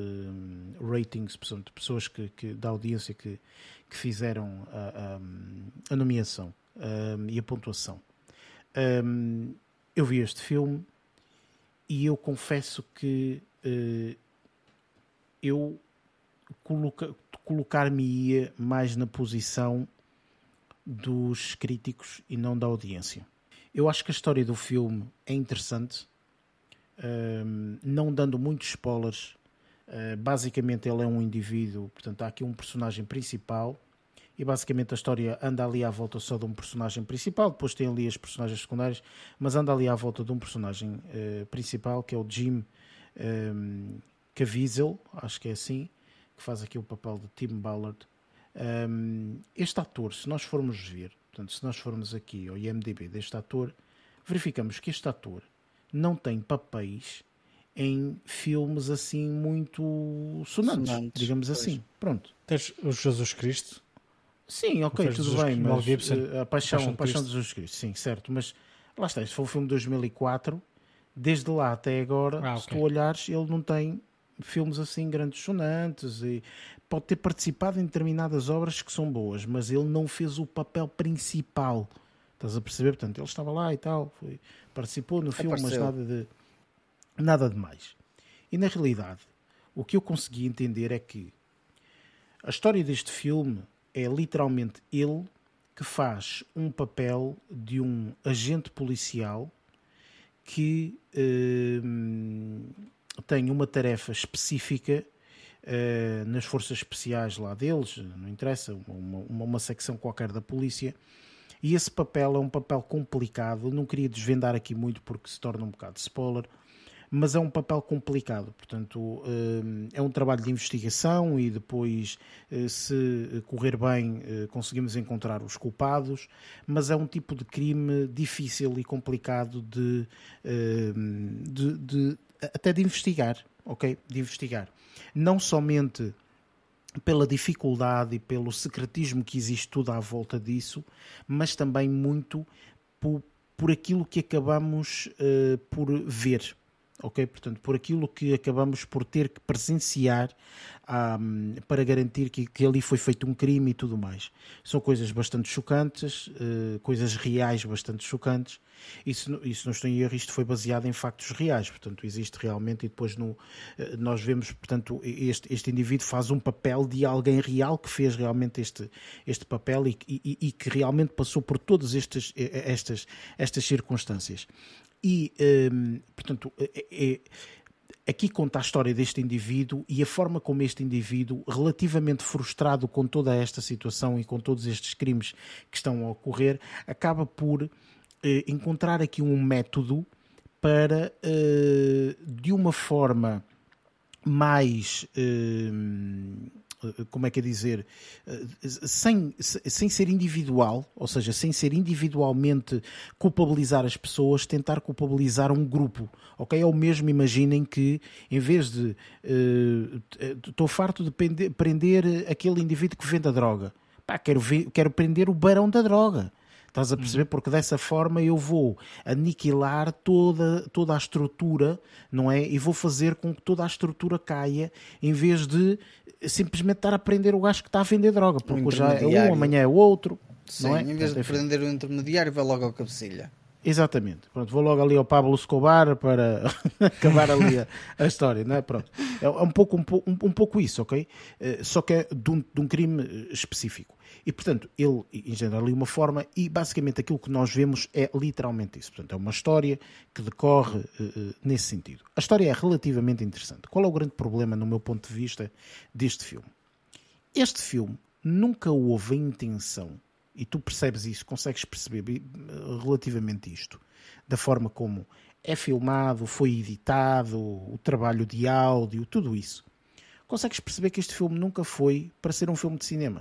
Speaker 1: uh, ratings, portanto, pessoas que, que, da audiência que, que fizeram a, a, a nomeação um, e a pontuação. Um, eu vi este filme e eu confesso que uh, eu coloca, colocar-me-ia mais na posição dos críticos e não da audiência. Eu acho que a história do filme é interessante, um, não dando muitos spoilers. Uh, basicamente ele é um indivíduo, portanto há aqui um personagem principal e basicamente a história anda ali à volta só de um personagem principal, depois tem ali as personagens secundárias, mas anda ali à volta de um personagem uh, principal, que é o Jim um, Caviezel, acho que é assim, que faz aqui o papel de Tim Ballard. Um, este ator, se nós formos ver, portanto, se nós formos aqui ao I M D B deste ator, verificamos que este ator não tem papéis em filmes assim muito sonantes,
Speaker 2: Sonantes,
Speaker 1: digamos
Speaker 2: pois.
Speaker 1: assim. Pronto.
Speaker 3: Tens o Jesus Cristo.
Speaker 1: Sim, ok,
Speaker 3: Fez
Speaker 1: tudo
Speaker 3: Jesus
Speaker 1: bem,
Speaker 3: Cristo, Mel
Speaker 1: mas
Speaker 3: Gibson,
Speaker 1: uh, a paixão,
Speaker 3: Paixão
Speaker 1: a
Speaker 3: de
Speaker 1: paixão
Speaker 3: Cristo.
Speaker 1: de Jesus Cristo, sim, certo, mas lá está, este foi um filme de dois mil e quatro, desde lá até agora,
Speaker 3: Ah,
Speaker 1: se
Speaker 3: ok.
Speaker 1: tu olhares, ele não tem filmes assim grandes sonantes e pode ter participado em determinadas obras que são boas, mas ele não fez o papel principal. Estás a perceber? Portanto, ele estava lá e tal, foi, participou no filme,
Speaker 2: Apareceu.
Speaker 1: mas nada de nada de mais. E na realidade, o que eu consegui entender é que a história deste filme é literalmente ele que faz um papel de um agente policial que eh, tem uma tarefa específica eh, nas forças especiais lá deles, não interessa, uma, uma, uma secção qualquer da polícia, e esse papel é um papel complicado. Eu não queria desvendar aqui muito porque se torna um bocado de spoiler, mas é um papel complicado. Portanto, é um trabalho de investigação e depois, se correr bem, conseguimos encontrar os culpados, mas é um tipo de crime difícil e complicado de, de, de até de investigar, ok? De investigar. Não somente pela dificuldade e pelo secretismo que existe tudo à volta disso, mas também muito por, por aquilo que acabamos uh, por ver. Ok? Portanto, por aquilo que acabamos por ter que presenciar um, para garantir que, que ali foi feito um crime e tudo mais. São coisas bastante chocantes, uh, coisas reais bastante chocantes, e se, e se não estou em erro, isto foi baseado em factos reais, portanto existe realmente, e depois no, uh, nós vemos, portanto, este, este indivíduo faz um papel de alguém real que fez realmente este, este papel e, e, e que realmente passou por todas estas, estas, estas circunstâncias. E, um, portanto, é, é, aqui conta a história deste indivíduo e a forma como este indivíduo, relativamente frustrado com toda esta situação e com todos estes crimes que estão a ocorrer, acaba por uh, encontrar aqui um método para, uh, de uma forma mais... Uh, como é que é dizer, sem, sem ser individual, ou seja, sem ser individualmente culpabilizar as pessoas, tentar culpabilizar um grupo, ok? É o mesmo, imaginem que em vez de estou uh, farto de prender, prender aquele indivíduo que vende a droga, pá, quero, ver, quero prender o barão da droga. Estás a perceber? Porque dessa forma eu vou aniquilar toda, toda a estrutura, não é? E vou fazer com que toda a estrutura caia, em vez de simplesmente estar a prender o gajo que está a vender droga. Porque já é um, amanhã é o outro.
Speaker 2: Sim,
Speaker 1: não é?
Speaker 2: Em vez de prender o intermediário, vai logo ao cabecilha.
Speaker 1: Exatamente. Pronto, vou logo ali ao Pablo Escobar para acabar ali a, a história, não é? Pronto. É um pouco, um, um, um pouco isso, ok? Uh, só que é de um, de um crime específico. E, portanto, ele engendra ali uma forma e, basicamente, aquilo que nós vemos é literalmente isso. Portanto, é uma história que decorre uh, nesse sentido. A história é relativamente interessante. Qual é o grande problema, no meu ponto de vista, deste filme? Este filme nunca houve a intenção, e tu percebes isso, consegues perceber relativamente isto, da forma como é filmado, foi editado, o trabalho de áudio, tudo isso. Consegues perceber que este filme nunca foi para ser um filme de cinema.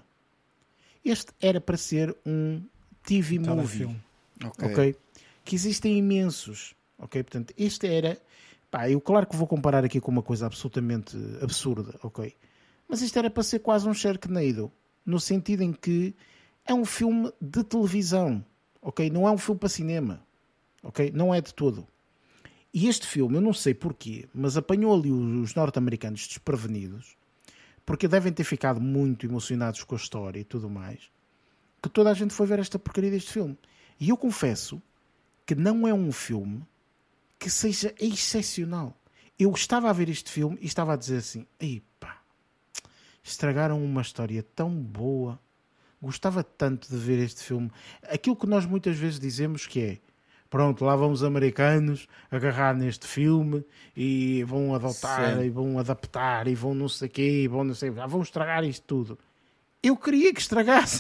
Speaker 1: Este era para ser um T V movie. Okay. ok? Que existem imensos. Ok? Portanto, este era... Pá, eu claro que vou comparar aqui com uma coisa absolutamente absurda, ok? Mas isto era para ser quase um Sharknado, no sentido em que é um filme de televisão, ok? Não é um filme para cinema, ok? Não é de todo. E este filme, eu não sei porquê, mas apanhou ali os norte-americanos desprevenidos, porque devem ter ficado muito emocionados com a história e tudo mais, que toda a gente foi ver esta porcaria deste filme. E eu confesso que não é um filme que seja excepcional. Eu estava a ver este filme e estava a dizer assim, ei pá, estragaram uma história tão boa. Gostava tanto de ver este filme. Aquilo que nós muitas vezes dizemos que é, pronto, lá vão os americanos agarrar neste filme e vão adotar, Sim. e vão adaptar, e vão não sei o quê, e vão não sei, vão estragar isto tudo. Eu queria que estragassem.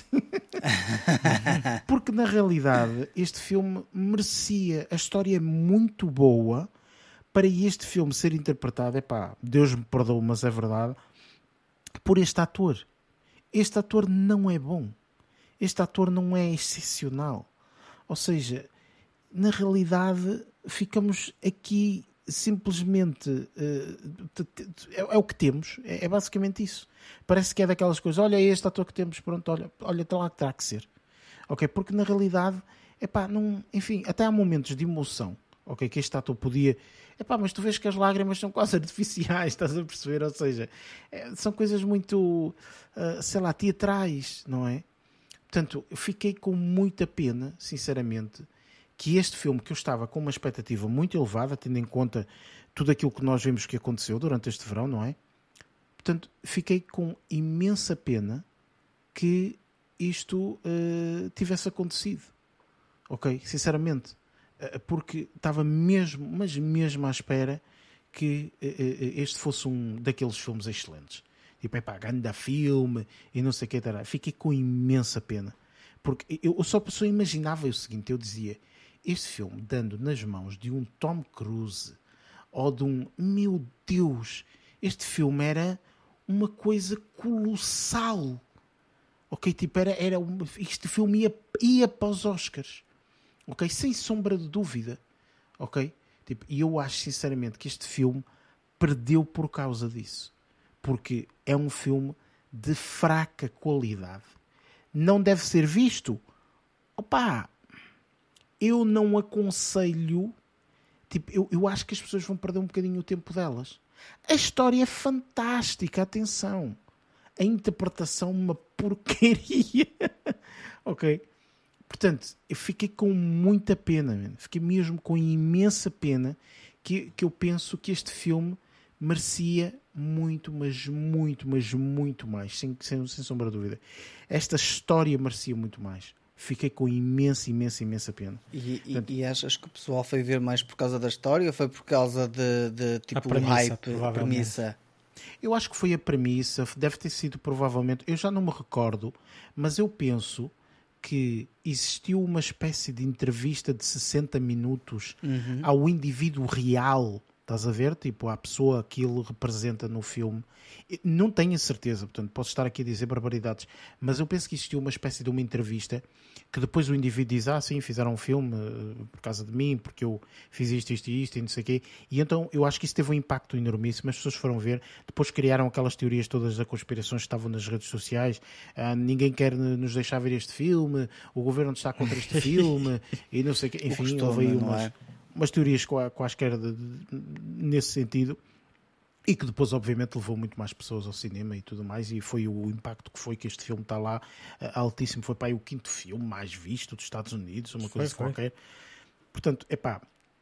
Speaker 1: Porque na realidade este filme merecia, a história é muito boa para este filme ser interpretado, epá, Deus me perdoe, mas é verdade, por este ator. Este ator não é bom. Este ator não é excepcional. Ou seja, na realidade, ficamos aqui simplesmente... Uh, é, é o que temos. É, é basicamente isso. Parece que é daquelas coisas. Olha, é este ator que temos. Pronto, olha, olha, está lá que terá que ser. Ok? Porque na realidade, epá, não, enfim, até há momentos de emoção. Ok? Que este ator podia... Epá, mas tu vês que as lágrimas são quase artificiais, estás a perceber? Ou seja, é, são coisas muito, uh, sei lá, teatrais, não é? Portanto, eu fiquei com muita pena, sinceramente, que este filme, que eu estava com uma expectativa muito elevada, tendo em conta tudo aquilo que nós vimos que aconteceu durante este verão, não é? Portanto, fiquei com imensa pena que isto uh, tivesse acontecido. Ok? Sinceramente. Porque estava mesmo, mas mesmo à espera que este fosse um daqueles filmes excelentes. Tipo, é pá, ganda filme e não sei o que. Fiquei com imensa pena. Porque eu só, só imaginava o seguinte, eu dizia, este filme dando nas mãos de um Tom Cruise ou de um, meu Deus, este filme era uma coisa colossal. Ok, tipo, era, era uma, este filme ia, ia para os Oscars. Ok, sem sombra de dúvida. Ok? Tipo, e eu acho sinceramente que este filme perdeu por causa disso. Porque é um filme de fraca qualidade. Não deve ser visto. Opa, eu não aconselho. Tipo, eu, eu acho que as pessoas vão perder um bocadinho o tempo delas. A história é fantástica, atenção. A interpretação uma porcaria. Ok? Portanto, eu fiquei com muita pena, man. Fiquei mesmo com imensa pena que, que eu penso que este filme merecia muito, mas muito, mas muito mais, sem, sem, sem sombra de dúvida. Esta história merecia muito mais. Fiquei com imensa, imensa, imensa pena.
Speaker 2: E,
Speaker 1: Portanto,
Speaker 2: e, e achas que o pessoal foi ver mais por causa da história ou foi por causa de, de tipo,
Speaker 3: premissa,
Speaker 2: hype, a premissa?
Speaker 1: eu acho que foi a premissa, deve ter sido provavelmente, eu já não me recordo, mas eu penso que existiu uma espécie de entrevista de sessenta minutos
Speaker 2: Uhum.
Speaker 1: ao indivíduo real, estás a ver? Tipo, à pessoa que ele representa no filme. Não tenho a certeza, portanto, posso estar aqui a dizer barbaridades, mas eu penso que existiu uma espécie de uma entrevista que depois o indivíduo diz, ah, sim, fizeram um filme uh, por causa de mim, porque eu fiz isto, isto e isto e não sei o quê. E então eu acho que isso teve um impacto enormíssimo. As pessoas foram ver, depois criaram aquelas teorias todas das conspirações que estavam nas redes sociais. Ah, ninguém quer nos deixar ver este filme, o governo está contra este filme e não sei o quê. Enfim,
Speaker 2: costume,
Speaker 1: houve aí
Speaker 2: não
Speaker 1: umas,
Speaker 2: é?
Speaker 1: umas teorias quaisquer de, de, nesse sentido. E que depois, obviamente, levou muito mais pessoas ao cinema e tudo mais, e foi o impacto que foi que este filme está lá uh, altíssimo. Foi para aí o quinto filme mais visto dos Estados Unidos, uma coisa
Speaker 3: Foi, foi.
Speaker 1: qualquer. Portanto, epá,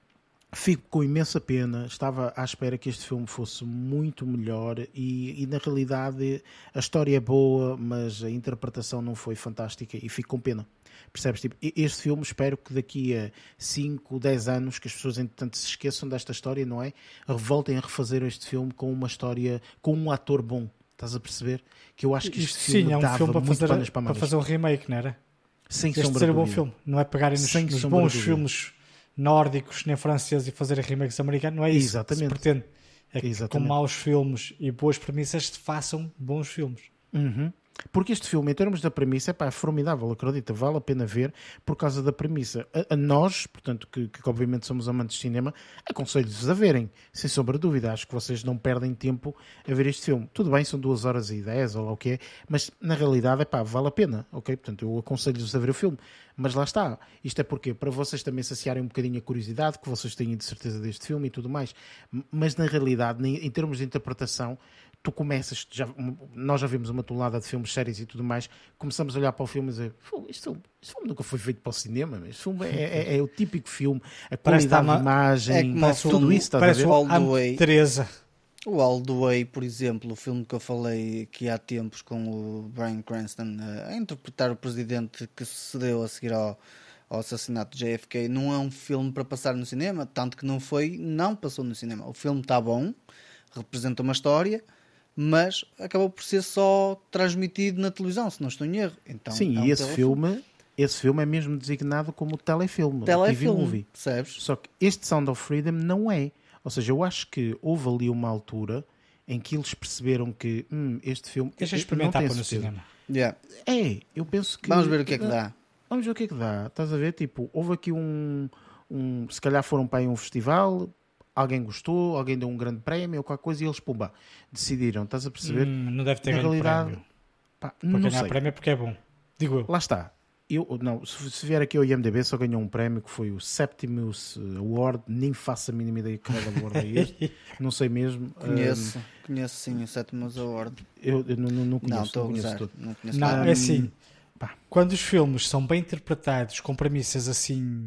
Speaker 1: fico com imensa pena. Estava à espera que este filme fosse muito melhor e, e na realidade a história é boa, mas a interpretação não foi fantástica e fico com pena. Percebes? Tipo, este filme, espero que daqui a cinco, dez anos, que as pessoas entretanto se esqueçam desta história, não é? Voltem a refazer este filme com uma história, com um ator bom. Estás a perceber? Que eu acho que este
Speaker 3: Sim,
Speaker 1: filme
Speaker 3: é um
Speaker 1: dava
Speaker 3: filme para
Speaker 1: muito
Speaker 3: fazer,
Speaker 1: panas para
Speaker 3: para
Speaker 1: mangas.
Speaker 3: fazer um remake, não era?
Speaker 1: Sem
Speaker 3: Este
Speaker 1: sombra
Speaker 3: ser
Speaker 1: de
Speaker 3: um bom
Speaker 1: dúvida.
Speaker 3: filme. Não é pegarem nos,
Speaker 1: Sem
Speaker 3: nos
Speaker 1: sombra
Speaker 3: bons
Speaker 1: de dúvida.
Speaker 3: filmes nórdicos nem franceses e fazerem remakes americanos. Não é isso
Speaker 1: Exatamente.
Speaker 3: que se pretende. É que
Speaker 1: Exatamente.
Speaker 3: com maus filmes e boas premissas se façam bons filmes.
Speaker 1: Uhum. Porque este filme, em termos da premissa, epá, é formidável, acredita, vale a pena ver por causa da premissa. A, a nós, portanto, que, que obviamente somos amantes de cinema, aconselho-vos a verem, sem sombra de dúvida. Acho que vocês não perdem tempo a ver este filme. Tudo bem, são duas horas e dez ou lá o que é, mas na realidade, epá, vale a pena, ok? Portanto, eu aconselho-vos a ver o filme. Mas lá está, isto é porque para vocês também saciarem um bocadinho a curiosidade, que vocês tenham de certeza deste filme e tudo mais. Mas na realidade, em termos de interpretação, tu começas, já, nós já vimos uma tonelada de filmes, séries e tudo mais, começamos a olhar para o filme e dizer, este filme, este filme nunca foi feito para o cinema, mas este filme é, é, é o típico filme, a
Speaker 3: Parece
Speaker 1: qualidade
Speaker 3: uma-
Speaker 1: de imagem,
Speaker 2: é como
Speaker 1: parece
Speaker 2: o
Speaker 1: tudo
Speaker 2: filme-
Speaker 1: isso, estás
Speaker 3: Parece
Speaker 1: a ver?
Speaker 3: o
Speaker 2: All the
Speaker 3: Amo
Speaker 2: Way.
Speaker 3: Teresa.
Speaker 2: O All the Way, por exemplo, o filme que eu falei aqui há tempos com o Bryan Cranston uh, a interpretar o presidente que sucedeu a seguir ao, ao assassinato de J F K, não é um filme para passar no cinema, tanto que não foi, não passou no cinema. O filme está bom, representa uma história, mas acabou por ser só transmitido na televisão, se não estou em erro. Então,
Speaker 1: Sim,
Speaker 2: é um
Speaker 1: e esse
Speaker 2: telefilme.
Speaker 1: filme, esse filme é mesmo designado como telefilme, T V
Speaker 2: Telefilme,
Speaker 1: movie.
Speaker 2: percebes?
Speaker 1: Só que este Sound of Freedom não é. Ou seja, eu acho que houve ali uma altura em que eles perceberam que hum, este filme...
Speaker 3: Deixa
Speaker 1: eu- eu
Speaker 3: experimentar
Speaker 1: não
Speaker 3: para
Speaker 1: tenho
Speaker 3: no
Speaker 1: certeza.
Speaker 3: cinema.
Speaker 2: Yeah.
Speaker 1: É, eu penso que...
Speaker 2: Vamos ver o que é que dá.
Speaker 1: Vamos ver o que é que dá. Estás a ver? Tipo, houve aqui um... um se calhar foram para aí um festival, alguém gostou, alguém deu um grande prémio ou qualquer coisa e eles, pumba, decidiram. Estás a perceber?
Speaker 3: Hum, não deve ter
Speaker 1: Na
Speaker 3: ganho
Speaker 1: realidade,
Speaker 3: prémio.
Speaker 1: pá,
Speaker 3: Para
Speaker 1: não
Speaker 3: ganhar
Speaker 1: sei.
Speaker 3: prémio é porque é bom. Digo eu.
Speaker 1: Lá está. Eu, não, se, se vier aqui ao I M D B só ganhou um prémio que foi o Septimus Award, nem faço a mínima ideia que cada award é este, não sei mesmo.
Speaker 2: Conheço, conheço sim o Sétimos Award.
Speaker 1: Um, eu eu não, não, não conheço,
Speaker 2: Não, estou
Speaker 1: não
Speaker 2: a
Speaker 1: conheço
Speaker 2: gozar.
Speaker 1: todo.
Speaker 2: Não conheço
Speaker 3: Não,
Speaker 2: nada.
Speaker 3: é assim.
Speaker 1: pá.
Speaker 3: Quando os filmes são bem interpretados, com premissas assim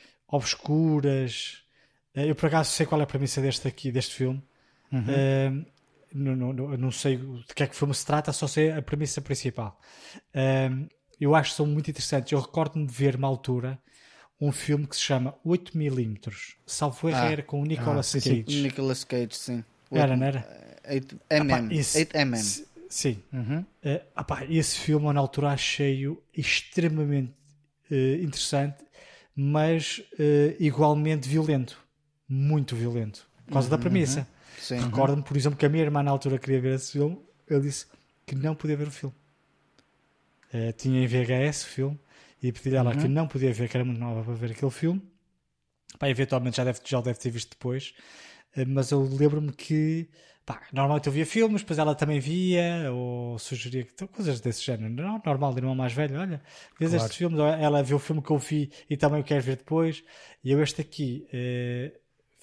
Speaker 3: obscuras, eh, eu por acaso sei qual é a premissa deste aqui, deste filme.
Speaker 1: Uhum.
Speaker 3: Eh, não, não, não, não sei de que é que o filme se trata, só sei a premissa principal. Eh, eu acho que são muito interessantes. Eu recordo-me de ver uma altura um filme que se chama oito milímetros, salvo erro,
Speaker 2: Ah.
Speaker 3: era com o Nicolas
Speaker 1: Ah, sim, sim.
Speaker 3: Cage.
Speaker 2: Nicolas Cage, sim.
Speaker 3: Era, não era?
Speaker 2: oito
Speaker 3: Epá,
Speaker 2: milímetros.
Speaker 3: esse-
Speaker 2: oito milímetros.
Speaker 3: se- Sim.
Speaker 1: Uhum.
Speaker 3: Uh, opá, esse filme, eu, na altura, achei-o extremamente uh, interessante, mas uh, igualmente violento. Muito violento. por causa da premissa.
Speaker 2: Uhum. Sim.
Speaker 3: Recordo-me, por exemplo, que a minha irmã na altura queria ver esse filme, eu disse que não podia ver o filme. Uh, tinha em V H S o filme e pedi-lhe a ela
Speaker 2: Uhum.
Speaker 3: que não podia ver, que era muito nova para ver aquele filme. Pá, eventualmente já deve, já deve ter visto depois, uh, mas eu lembro-me que pá, normalmente eu via filmes, depois ela também via, ou sugeria que, então, coisas desse género. Não, normal, de irmão mais velho, olha, vês
Speaker 1: Claro.
Speaker 3: estes filmes, ela viu o filme que eu vi e também o quero ver depois. E eu este aqui uh,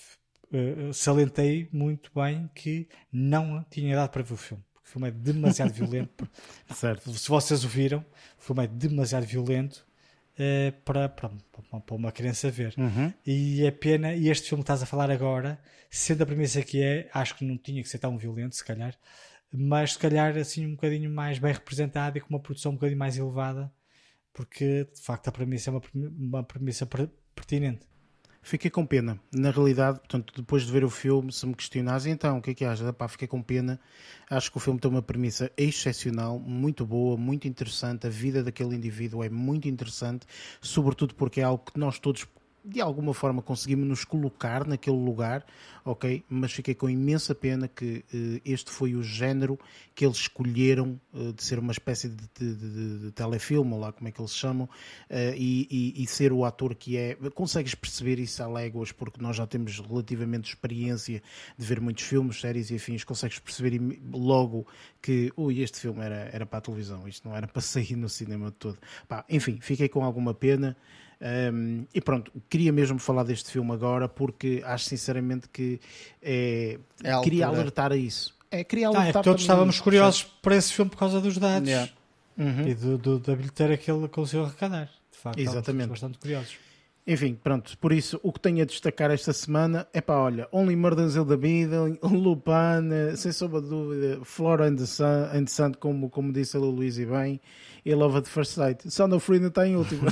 Speaker 3: uh, salientei muito bem que não tinha idade para ver o filme. O filme é demasiado violento.
Speaker 1: Certo.
Speaker 3: Se vocês o viram, o filme é demasiado violento uh, para, para, para uma criança ver.
Speaker 1: Uhum.
Speaker 3: E é pena, e este filme que estás a falar agora, sendo a premissa que é, acho que não tinha que ser tão violento, se calhar, mas se calhar assim um bocadinho mais bem representado e com uma produção um bocadinho mais elevada, porque de facto a premissa é uma, uma premissa pertinente.
Speaker 1: Fiquei com pena. Na realidade, portanto, depois de ver o filme, se me questionares, então, o que é que achas? Epá, fiquei com pena. Acho que o filme tem uma premissa excepcional, muito boa, muito interessante. A vida daquele indivíduo é muito interessante, sobretudo porque é algo que nós todos, de alguma forma, conseguimos nos colocar naquele lugar, ok? Mas fiquei com imensa pena que uh, este foi o género que eles escolheram uh, de ser uma espécie de, de, de, de telefilme, ou lá como é que eles chamam, uh, e, e, e ser o ator que é. Consegues perceber isso a léguas, porque nós já temos relativamente experiência de ver muitos filmes, séries e afins, consegues perceber logo que ui, este filme era, era para a televisão, isto não era para sair no cinema todo. Pá, enfim, fiquei com alguma pena. Um, e pronto, queria mesmo falar deste filme agora porque acho sinceramente que é,
Speaker 2: É
Speaker 1: queria
Speaker 2: altura.
Speaker 1: alertar a isso. É, queria
Speaker 3: Ah,
Speaker 1: alertar
Speaker 3: é que todos
Speaker 1: também,
Speaker 3: estávamos curiosos para esse filme por causa dos dados
Speaker 2: Yeah.
Speaker 1: Uhum.
Speaker 3: e do, do, da bilheteira que ele conseguiu arrecadar. De facto,
Speaker 1: Exatamente.
Speaker 3: estávamos bastante curiosos.
Speaker 1: Enfim, pronto, por isso o que tenho a destacar esta semana é pá, olha, Only Murders in the Middle, Lupin, sem sombra de dúvida, Flora and the Sun, and Sun como, como disse a Luísa bem, e Love at First Sight. Sound of Freedom está em último.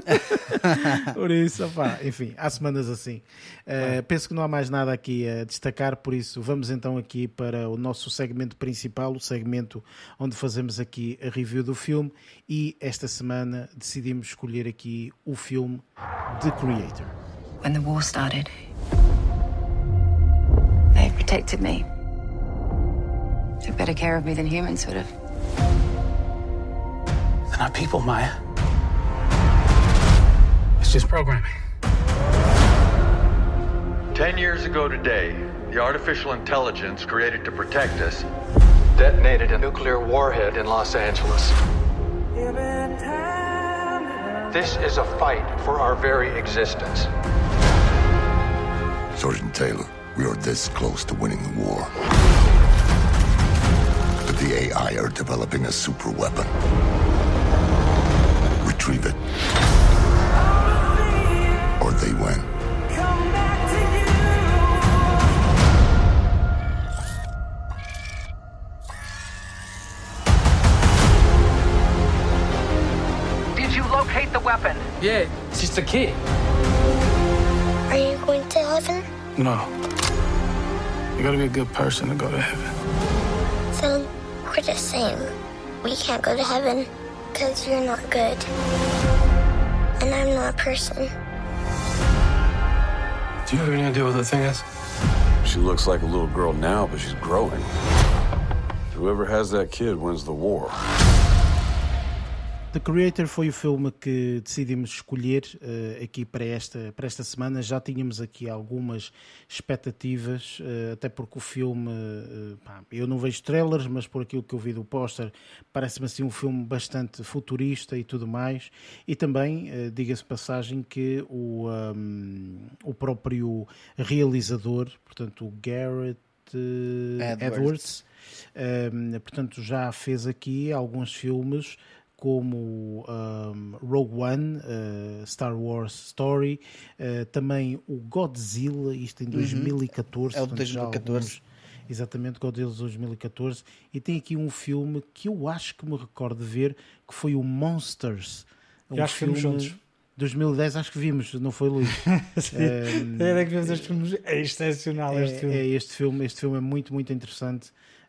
Speaker 1: Por isso, opá, enfim, há semanas assim. Uh, penso que não há mais nada aqui a destacar, por isso vamos então aqui para o nosso segmento principal, o segmento onde fazemos aqui a review do filme, e esta semana decidimos escolher aqui o filme The Creator.
Speaker 4: When the war started, they protected me. Took better care of me than humans would have.
Speaker 5: They're not people, Maya. It's just programming.
Speaker 6: Ten years ago today, the artificial intelligence created to protect us detonated a nuclear warhead in Los Angeles. This is a fight for our very existence.
Speaker 7: Sergeant Taylor, we are this close to winning the war. But the A I are developing a super weapon. Retrieve it. Or they win.
Speaker 5: Did you locate the weapon? Yeah, it's just a kid.
Speaker 8: Are you going to heaven?
Speaker 5: No. You gotta be a good person to go to heaven.
Speaker 8: So we're the same. We can't go to heaven because you're not good. And I'm not a person.
Speaker 5: Do you have any idea what the thing is?
Speaker 9: She looks like a little girl now, but she's growing. Whoever has that kid wins the war.
Speaker 1: The Creator foi o filme que decidimos escolher uh, aqui para esta, para esta semana. Já tínhamos aqui algumas expectativas, uh, até porque o filme, uh, pá, eu não vejo trailers, mas por aquilo que eu vi do póster, parece-me assim um filme bastante futurista e tudo mais. E também, uh, diga-se passagem, que o, um, o próprio realizador, portanto o Gareth uh,
Speaker 2: Edwards,
Speaker 1: Edwards um, portanto já fez aqui alguns filmes como um, Rogue One, uh, Star Wars Story, uh, também o Godzilla, isto em dois mil e catorze.
Speaker 2: É o de
Speaker 1: portanto, já
Speaker 2: dois mil e catorze.
Speaker 1: alguns, exatamente, Godzilla de dois mil e catorze. E tem aqui um filme que eu acho que me recordo de ver, que foi o Monsters. Um
Speaker 3: Eu acho que vimos juntos.
Speaker 1: dois mil e dez, acho que vimos, não foi, Luís?
Speaker 3: um, Era que vimos este filme, é excepcional
Speaker 1: é,
Speaker 3: este filme.
Speaker 1: É este filme. Este filme é muito, muito interessante.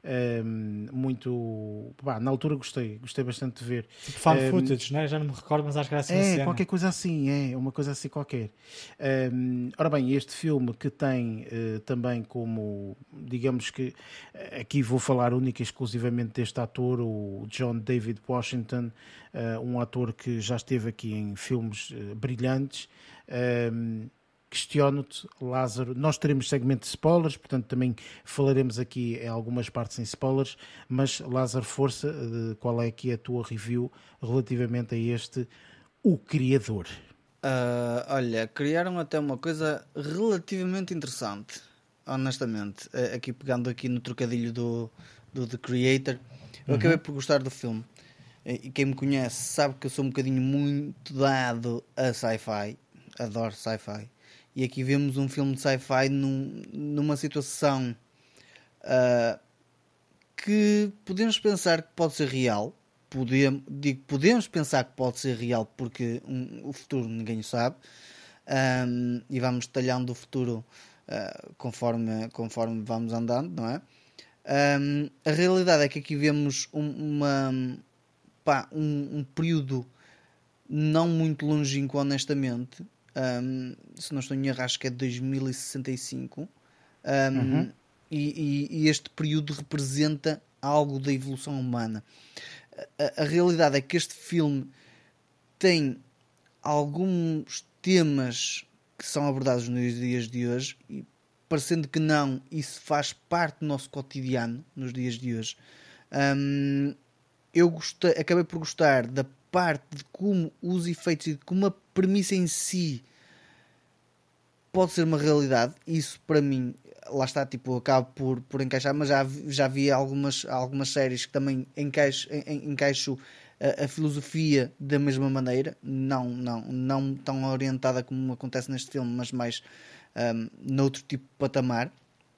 Speaker 1: um, muito... Pá, na altura gostei, gostei bastante de ver.
Speaker 3: Tipo fan
Speaker 1: um,
Speaker 3: footage, né? Já não me recordo, mas acho que era assim
Speaker 1: é,
Speaker 3: uma cena.
Speaker 1: qualquer coisa assim, é, uma coisa assim qualquer. Um, ora bem, este filme que tem uh, também como, digamos que, aqui vou falar única e exclusivamente deste ator, o John David Washington, uh, um ator que já esteve aqui em filmes uh, brilhantes. Um, Questiono-te, Lázaro, nós teremos segmento de spoilers, portanto também falaremos aqui em algumas partes em spoilers, mas Lázaro, força, uh, qual é aqui a tua review relativamente a este O Criador?
Speaker 2: Uh, olha, criaram até uma coisa relativamente interessante, honestamente. Uh, aqui pegando aqui no trocadilho do, do The Creator, eu
Speaker 1: Uhum.
Speaker 2: acabei por gostar do filme. E quem me conhece sabe que eu sou um bocadinho muito dado a sci-fi, adoro sci-fi. E aqui vemos um filme de sci-fi num, numa situação uh, que podemos pensar que pode ser real. Podemos, digo, podemos pensar que pode ser real porque um, o futuro ninguém o sabe. Um, e vamos detalhando o futuro uh, conforme, conforme vamos andando, não é? Um, a realidade é que aqui vemos um, uma, pá, um, um período não muito longínquo, honestamente. Um, se não estou em erro, acho que é dois mil e sessenta e cinco. Um,
Speaker 1: Uhum.
Speaker 2: e, e, e este período representa algo da evolução humana. A, a realidade é que este filme tem alguns temas que são abordados nos dias de hoje e, parecendo que não, isso faz parte do nosso cotidiano nos dias de hoje. Um, eu gostei, acabei por gostar da parte de como os efeitos e de como a premissa em si pode ser uma realidade. Isso para mim, lá está, tipo, acabo por, por encaixar, mas já, já vi algumas, algumas séries que também encaixo, en, encaixo a, a filosofia da mesma maneira, não, não, não tão orientada como acontece neste filme, mas mais um, noutro tipo de patamar.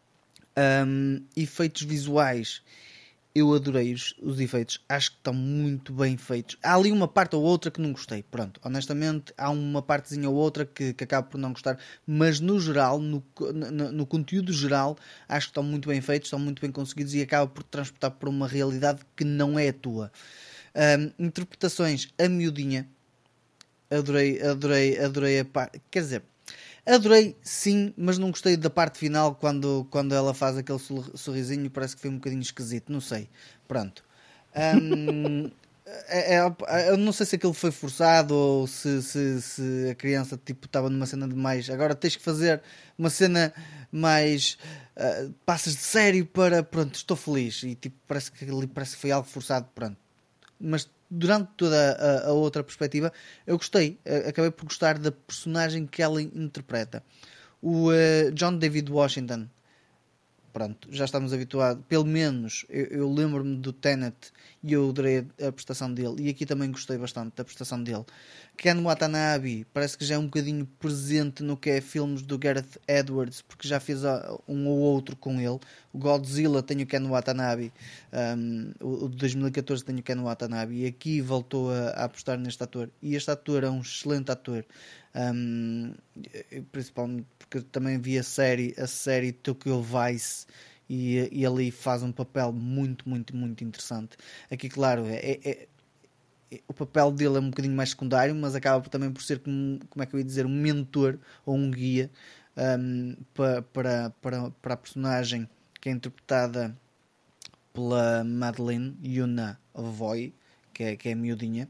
Speaker 2: Um, efeitos visuais, eu adorei os, os efeitos, acho que estão muito bem feitos. Há ali uma parte ou outra que não gostei, pronto, honestamente há uma partezinha ou outra que, que acabo por não gostar, mas no geral, no, no, no conteúdo geral, acho que estão muito bem feitos, estão muito bem conseguidos e acaba por transportar para uma realidade que não é a tua. Um, interpretações, a miudinha, adorei, adorei, adorei a parte, quer dizer, adorei sim, mas não gostei da parte final quando, quando ela faz aquele sorrisinho, parece que foi um bocadinho esquisito, não sei, pronto. Um, é, é, eu não sei se aquilo foi forçado ou se, se, se a criança tipo estava numa cena de mais, agora tens que fazer uma cena mais uh, passas de sério para, pronto, estou feliz, e tipo, parece que ali parece que foi algo forçado, pronto. Mas durante toda a, a outra perspectiva eu gostei, acabei por gostar da personagem que ela interpreta. O uh, John David Washington, pronto, já estamos habituados, pelo menos eu, eu lembro-me do Tenet e eu adorei a, a prestação dele, e aqui também gostei bastante da prestação dele. Ken Watanabe parece que já é um bocadinho presente no que é filmes do Gareth Edwards, porque já fez um ou outro com ele. O Godzilla tem o Ken Watanabe, um, o de dois mil e catorze tem o Ken Watanabe, e aqui voltou a, a apostar neste ator, e este ator é um excelente ator, um, principalmente porque também vi a série, a série Tokyo Vice, e, e ali faz um papel muito, muito, muito interessante. Aqui, claro, é, é o papel dele é um bocadinho mais secundário, mas acaba também por ser, como, como é que eu ia dizer, um mentor ou um guia um, para, para, para, para a personagem que é interpretada pela Madeleine Yuna Voy, que é, que é a miudinha.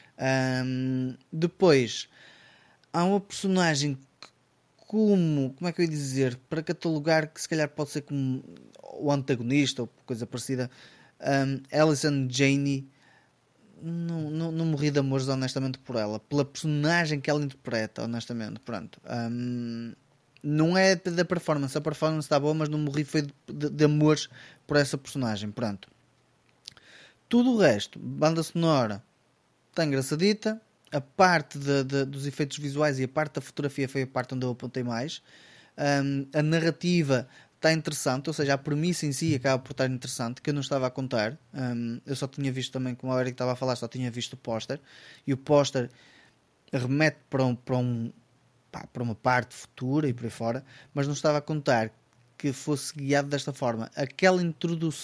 Speaker 2: Um, depois há uma personagem que, como, como é que eu ia dizer, para catalogar, que se calhar pode ser como o antagonista ou coisa parecida, um, Allison Janney. Não, não, não morri de amores, honestamente, por ela, pela personagem que ela interpreta, honestamente, pronto. Um, não é da performance, a performance está boa, mas não morri foi de, de, de amores por essa personagem, pronto. Tudo o resto, banda sonora, está engraçadita. A parte de, de, dos efeitos visuais e a parte da fotografia foi a parte onde eu apontei mais. Um, a narrativa está interessante, ou seja, a premissa em si acaba por estar interessante, que eu não estava a contar. Um, eu só tinha visto também, como o Eric estava a falar, só tinha visto o póster, e o póster remete para, um, para, um, pá, para uma parte futura e por aí fora, mas não estava a contar que fosse guiado desta forma. Aquela introdução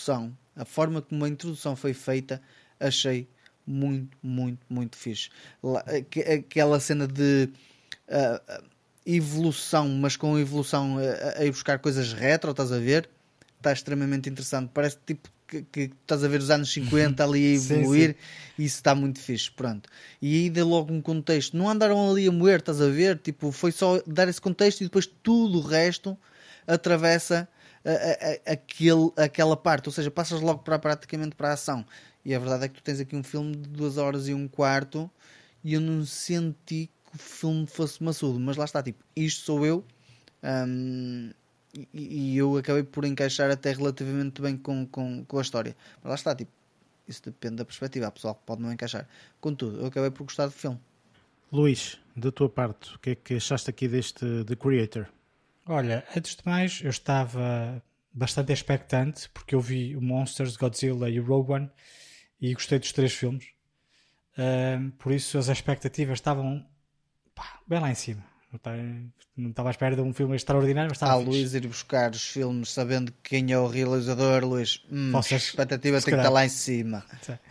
Speaker 2: A forma como a introdução foi feita, achei muito, muito, muito fixe. Aquela cena de uh, evolução, mas com evolução a, a ir buscar coisas retro, estás a ver? Está extremamente interessante. Parece tipo que, que estás a ver os anos cinquenta ali a evoluir. Sim, sim. Isso está muito fixe, pronto. E aí deu logo um contexto. Não andaram ali a moer, estás a ver? Tipo, foi só dar esse contexto e depois tudo o resto atravessa a, a, a, aquele, aquela parte. Ou seja, passas logo para, praticamente para a ação. E a verdade é que tu tens aqui um filme de duas horas e um quarto e eu não senti que o filme fosse maçudo. Mas lá está, tipo, isto sou eu. Hum, e, e eu acabei por encaixar até relativamente bem com, com, com a história. Mas lá está, tipo, isso depende da perspectiva. Há pessoal que pode não encaixar. Contudo, eu acabei por gostar do filme.
Speaker 1: Luís, da tua parte, o que é que achaste aqui deste The Creator?
Speaker 3: Olha, antes de mais, eu estava bastante expectante porque eu vi o Monsters, Godzilla e o Rogue One e gostei dos três filmes. Uh, por isso as expectativas estavam pá, bem lá em cima. Não estava à espera de um filme extraordinário, mas estava
Speaker 2: Ah,
Speaker 3: fixe.
Speaker 2: Luís, ir buscar os filmes sabendo quem é o realizador, Luís, hum,
Speaker 3: Vocês,
Speaker 2: a expectativa tem que estar lá em cima.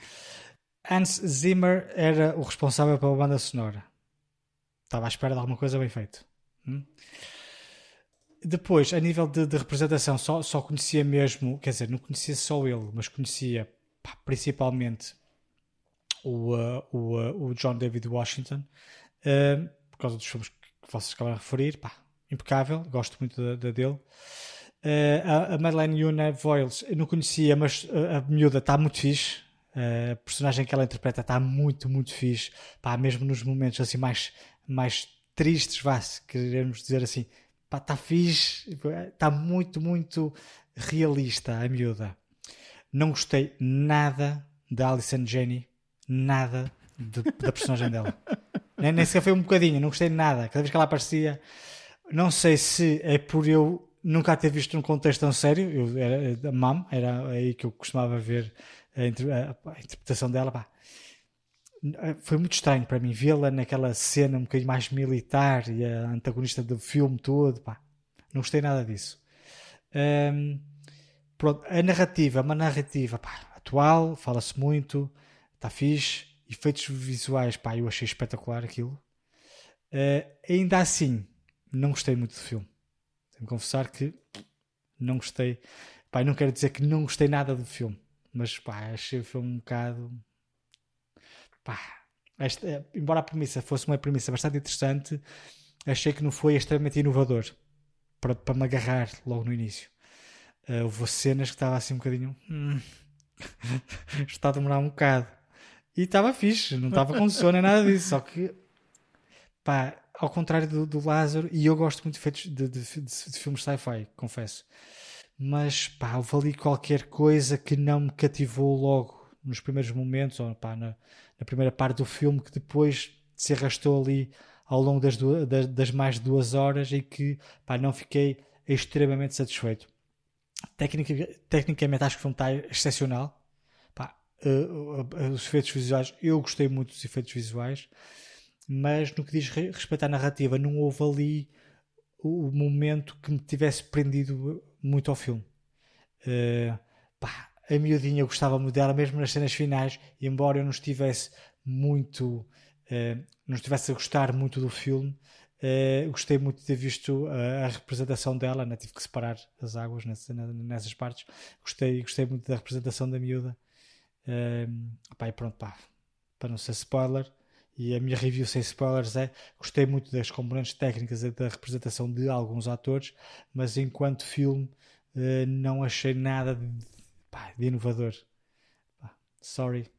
Speaker 3: Hans Zimmer era o responsável pela banda sonora. Estava à espera de alguma coisa bem feita. Hum? Depois, a nível de, de representação, só, só conhecia mesmo, quer dizer, não conhecia só ele, mas conhecia pá, principalmente o, uh, o, uh, o John David Washington, uh, por causa dos filmes que vocês acabaram de referir, pá, impecável, gosto muito da, da dele. Uh, a, a Madeleine Yuna Voiles, eu não conhecia, mas uh, a miúda está muito fixe. Uh, a personagem que ela interpreta está muito, muito fixe. Pá, mesmo nos momentos assim mais, mais tristes, vá, se queremos dizer assim, pá, está fixe, está muito, muito realista a miúda. Não gostei nada da Alison Janney, nada de, da personagem dela. Nem, nem sequer foi um bocadinho, não gostei de nada. Cada vez que ela aparecia, não sei se é por eu nunca a ter visto num contexto tão sério. Eu era a Mom, era aí que eu costumava ver a, a, a interpretação dela. Pá. Foi muito estranho para mim vê-la naquela cena um bocadinho mais militar e a antagonista do filme todo. Pá. Não gostei nada disso. Um, pronto, a narrativa, uma narrativa pá, atual, fala-se muito, está fixe. Efeitos visuais, pá, eu achei espetacular aquilo. Uh, ainda assim, não gostei muito do filme. Tenho que confessar que não gostei. Pá, não quero dizer que não gostei nada do filme, mas pá, achei o filme um bocado. Pá, esta, embora a premissa fosse uma premissa bastante interessante, achei que não foi extremamente inovador para, para me agarrar logo no início. Uh, houve cenas que estava assim um bocadinho. Hum, está a demorar um bocado. E estava fixe, não estava com sono nem nada disso. Só que, pá, ao contrário do, do Lázaro, e eu gosto muito de, feitos, de, de, de, de filmes sci-fi, confesso. Mas, pá, houve ali qualquer coisa que não me cativou logo nos primeiros momentos, ou pá, na, na primeira parte do filme, que depois se arrastou ali ao longo das, duas, das, das mais de duas horas e que, pá, não fiquei extremamente satisfeito. Tecnica, tecnicamente, acho que o filme está excepcional. Uh, uh, os efeitos visuais, eu gostei muito dos efeitos visuais, mas no que diz re- respeito à narrativa, não houve ali o, o momento que me tivesse prendido muito ao filme. Uh, pá, a miudinha eu gostava muito dela, mesmo nas cenas finais, embora eu não estivesse muito, uh, não estivesse a gostar muito do filme. Uh, gostei muito de ter visto uh, a representação dela, né? Tive que separar as águas nessa, nessas partes. Gostei, gostei muito da representação da miúda. Um, pá, e pronto, pá, para não ser spoiler, e a minha review sem spoilers é: gostei muito das componentes técnicas e da representação de alguns atores, mas enquanto filme uh, não achei nada de, pá, de inovador. Pá, sorry.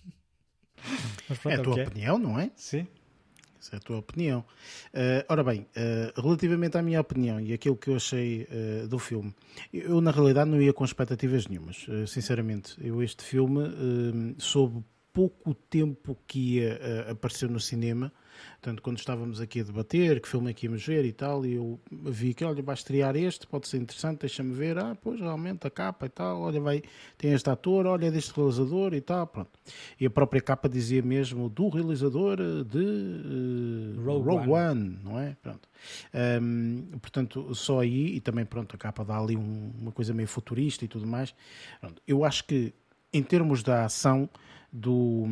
Speaker 3: Mas pronto,
Speaker 1: é a tua
Speaker 3: okay.
Speaker 1: opinião, não é?
Speaker 3: Sim.
Speaker 1: Essa é a tua opinião. Uh, ora bem, uh, relativamente à minha opinião e aquilo que eu achei uh, do filme, eu na realidade não ia com expectativas nenhumas. Uh, sinceramente, eu este filme uh, soube pouco tempo que ia, uh, apareceu no cinema. Portanto, quando estávamos aqui a debater que filme é que íamos ver e tal, e eu vi que, olha, vai estrear este, pode ser interessante, deixa-me ver, ah, pois, realmente, a capa e tal, olha, vai, tem este ator, olha, é deste realizador e tal, pronto. E a própria capa dizia mesmo do realizador de uh, Rogue, Rogue One. One, não é? Pronto. Um, portanto, só aí, e também, pronto, a capa dá ali um, uma coisa meio futurista e tudo mais. Pronto. Eu acho que, em termos da ação do,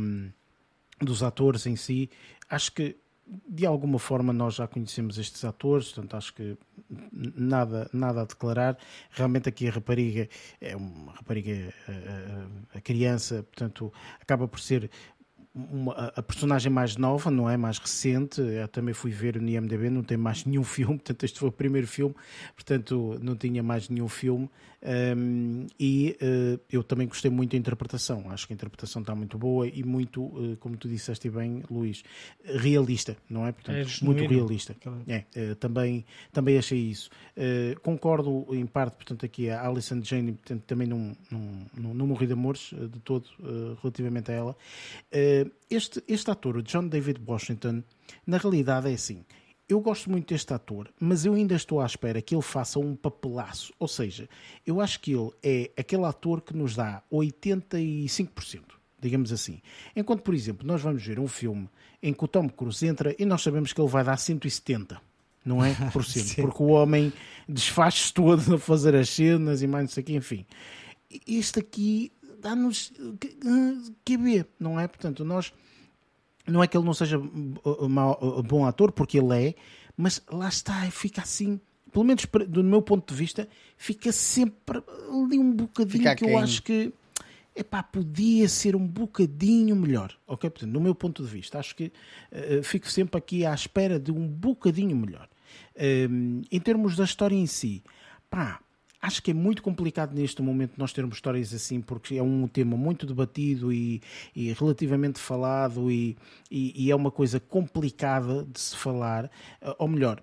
Speaker 1: dos atores em si, acho que de alguma forma nós já conhecemos estes atores, portanto acho que nada, nada a declarar. Realmente aqui a rapariga é uma rapariga, a, a criança, portanto acaba por ser uma, a personagem mais nova, não é? Mais recente. Eu também fui ver no I M D B, não tem mais nenhum filme, portanto este foi o primeiro filme, portanto não tinha mais nenhum filme. Um, e uh, eu também gostei muito da interpretação, acho que a interpretação está muito boa e muito, uh, como tu disseste bem, Luís, realista, não é? Portanto, é muito realista. É, uh, também, também achei isso. Uh, concordo em parte, portanto, aqui a Alison Jane, portanto, também não, não, não, não morri de amores uh, de todo uh, relativamente a ela. Uh, este, este ator, o John David Washington, na realidade é assim. Eu gosto muito deste ator, mas eu ainda estou à espera que ele faça um papelaço. Ou seja, eu acho que ele é aquele ator que nos dá oitenta e cinco por cento, digamos assim. Enquanto, por exemplo, nós vamos ver um filme em que o Tom Cruise entra e nós sabemos que ele vai dar cento e setenta, não é? Por cento, porque o homem desfaz-se todo a fazer as cenas e mais não sei o quê, enfim. Este aqui dá-nos Q B, não é? Portanto, nós... Não é que ele não seja bom ator, porque ele é, mas lá está, fica assim, pelo menos do meu ponto de vista, fica sempre ali um bocadinho fica que eu acho que epá, podia ser um bocadinho melhor, ok? Portanto, do meu ponto de vista, acho que uh, fico sempre aqui à espera de um bocadinho melhor. Um, em termos da história em si, pá, acho que é muito complicado neste momento nós termos histórias assim, porque é um tema muito debatido e, e relativamente falado e, e, e é uma coisa complicada de se falar. Ou melhor,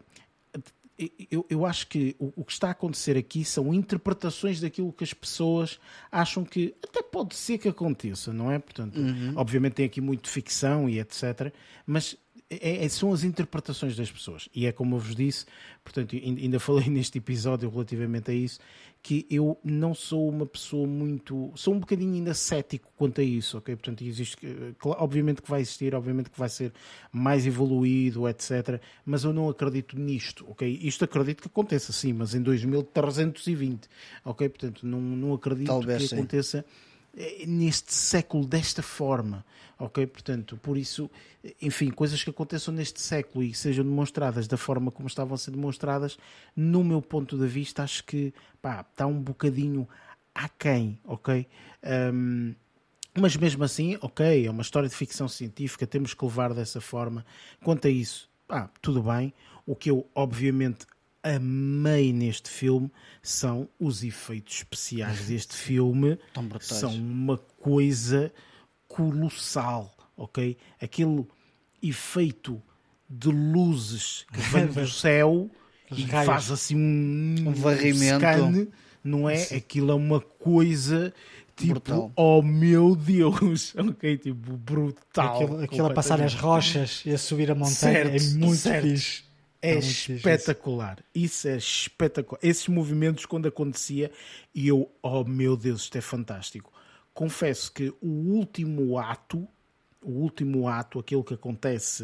Speaker 1: eu, eu acho que o, o que está a acontecer aqui são interpretações daquilo que as pessoas acham que até pode ser que aconteça, não é? Portanto, uhum. Obviamente tem aqui muito ficção e etcétera, mas... É, é, são as interpretações das pessoas e é como eu vos disse, portanto ainda falei neste episódio relativamente a isso, que eu não sou uma pessoa muito, sou um bocadinho ainda cético quanto a isso, ok? Portanto existe, obviamente que vai existir, obviamente que vai ser mais evoluído, etcétera, mas eu não acredito nisto, ok? Isto acredito que aconteça sim, mas em dois mil trezentos e vinte, ok? Portanto não, não acredito Talvez que sim. aconteça neste século desta forma, ok? Portanto, por isso, enfim, coisas que aconteçam neste século e sejam demonstradas da forma como estavam a ser demonstradas, no meu ponto de vista, acho que, pá, está um bocadinho aquém, ok? Um, mas mesmo assim, ok, é uma história de ficção científica, temos que levar dessa forma. Quanto a isso, pá, tudo bem. O que eu, obviamente, amei neste filme são os efeitos especiais deste filme. São uma coisa colossal, ok? Aquele efeito de luzes que vem do céu e faz assim um,
Speaker 2: um varrimento,
Speaker 1: scan, não é? Sim. Aquilo é uma coisa tipo,
Speaker 2: brutal.
Speaker 1: Oh meu Deus, ok? Tipo, brutal.
Speaker 3: Aquilo, aquilo a passar as rochas e a subir a montanha
Speaker 1: certo,
Speaker 3: é muito
Speaker 1: certo.
Speaker 3: fixe.
Speaker 1: É, é espetacular, isso é espetacular. Esses movimentos quando acontecia e eu, oh meu Deus, isto é fantástico. Confesso que o último ato, o último ato, aquele que acontece,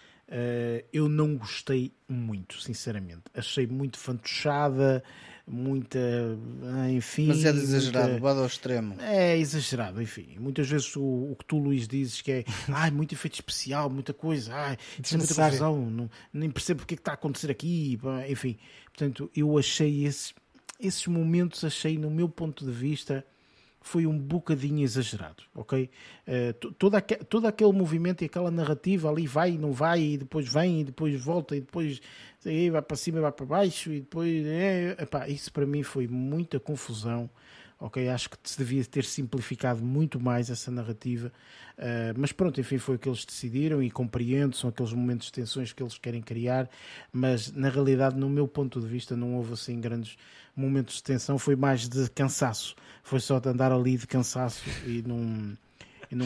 Speaker 1: uh, eu não gostei muito, sinceramente. Achei muito fantochada, muita, enfim...
Speaker 2: Mas é exagerado, muita... ao extremo.
Speaker 1: É exagerado, enfim. Muitas vezes o, o que tu, Luís, dizes que é ai, muito efeito especial, muita coisa, ai, isso é muita confusão, não, nem percebo porque é que está a acontecer aqui, enfim. Portanto, eu achei esse, esses momentos, achei, no meu ponto de vista, foi um bocadinho exagerado, ok? Uh, todo, aqu todo aquele movimento e aquela narrativa ali vai e não vai, e depois vem e depois volta e depois e vai para cima e vai para baixo e depois... É, epá, isso para mim foi muita confusão, ok? Acho que se devia ter simplificado muito mais essa narrativa, uh, mas pronto, enfim, foi o que eles decidiram e compreendo, são aqueles momentos de tensões que eles querem criar, mas na realidade, no meu ponto de vista, não houve assim grandes momentos de tensão, foi mais de cansaço, foi só de andar ali de cansaço e não, e não,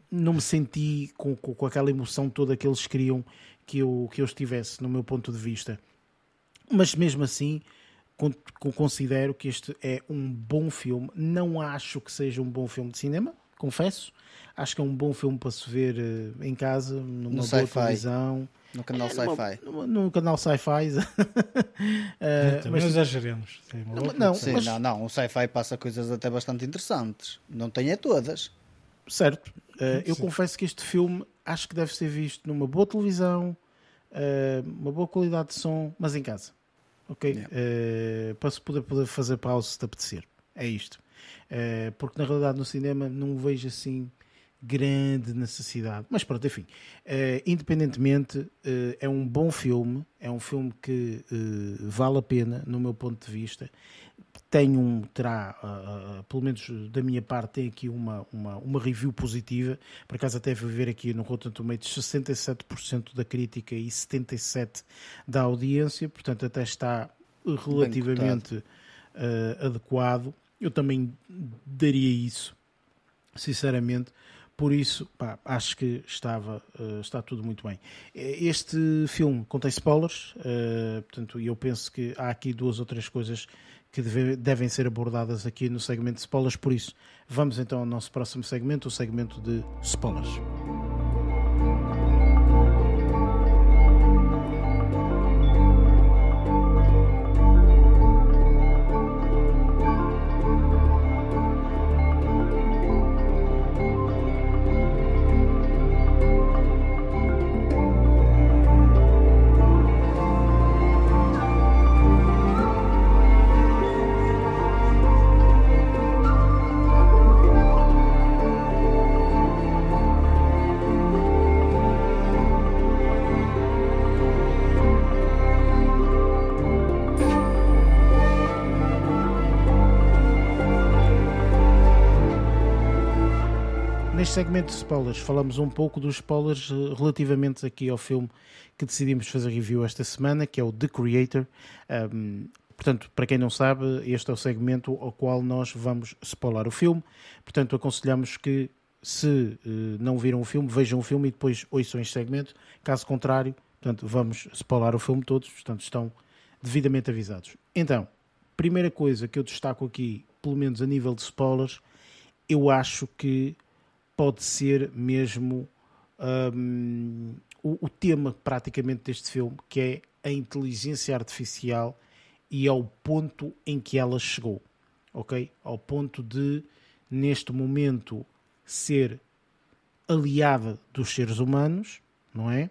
Speaker 1: não me senti com, com, com aquela emoção toda que eles queriam que eu, que eu estivesse, no meu ponto de vista. Mas mesmo assim, con, considero que este é um bom filme. Não acho que seja um bom filme de cinema, confesso. Acho que é um bom filme para se ver uh, em casa, numa
Speaker 2: no
Speaker 1: boa televisão.
Speaker 2: No canal
Speaker 1: é,
Speaker 2: Sci-Fi.
Speaker 1: No, no canal Sci-Fi. uh,
Speaker 3: Também mas exageremos. Sim,
Speaker 1: não, não,
Speaker 2: Sim,
Speaker 1: mas...
Speaker 2: não, não. O Sci-Fi passa coisas até bastante interessantes. Não tem a todas.
Speaker 1: Certo. Uh, eu confesso que este filme acho que deve ser visto numa boa televisão, uh, uma boa qualidade de som, mas em casa. Ok?
Speaker 2: Yeah.
Speaker 1: Uh, para se poder, poder fazer pausa se te apetecer. É isto. Uh, porque na realidade no cinema não vejo assim grande necessidade. Mas pronto, enfim. Uh, independentemente, uh, é um bom filme. É um filme que uh, vale a pena, no meu ponto de vista. Tem um, terá, uh, uh, pelo menos da minha parte, tem aqui uma, uma, uma review positiva. Por acaso até vou ver aqui no Rotten Tomatoes sessenta e sete por cento da crítica e setenta e sete por cento da audiência. Portanto, até está relativamente uh, adequado. Eu também daria isso, sinceramente. Por isso, pá, acho que estava, uh, está tudo muito bem. Este filme contém spoilers, uh, portanto, eu penso que há aqui duas ou três coisas que deve, devem ser abordadas aqui no segmento de spoilers. Por isso, vamos então ao nosso próximo segmento, o segmento de spoilers. Neste segmento de spoilers falamos um pouco dos spoilers relativamente aqui ao filme que decidimos fazer review esta semana, que é o The Creator. Um, portanto, para quem não sabe, este é o segmento ao qual nós vamos spoiler o filme. Portanto, aconselhamos que, se uh, não viram o filme, vejam o filme e depois ouçam este segmento. Caso contrário, portanto, vamos spoiler o filme todos, portanto, estão devidamente avisados. Então, primeira coisa que eu destaco aqui, pelo menos a nível de spoilers, eu acho que pode ser mesmo um, o, o tema praticamente deste filme, que é a inteligência artificial e ao ponto em que ela chegou, ok? Ao ponto de, neste momento, ser aliada dos seres humanos, não é?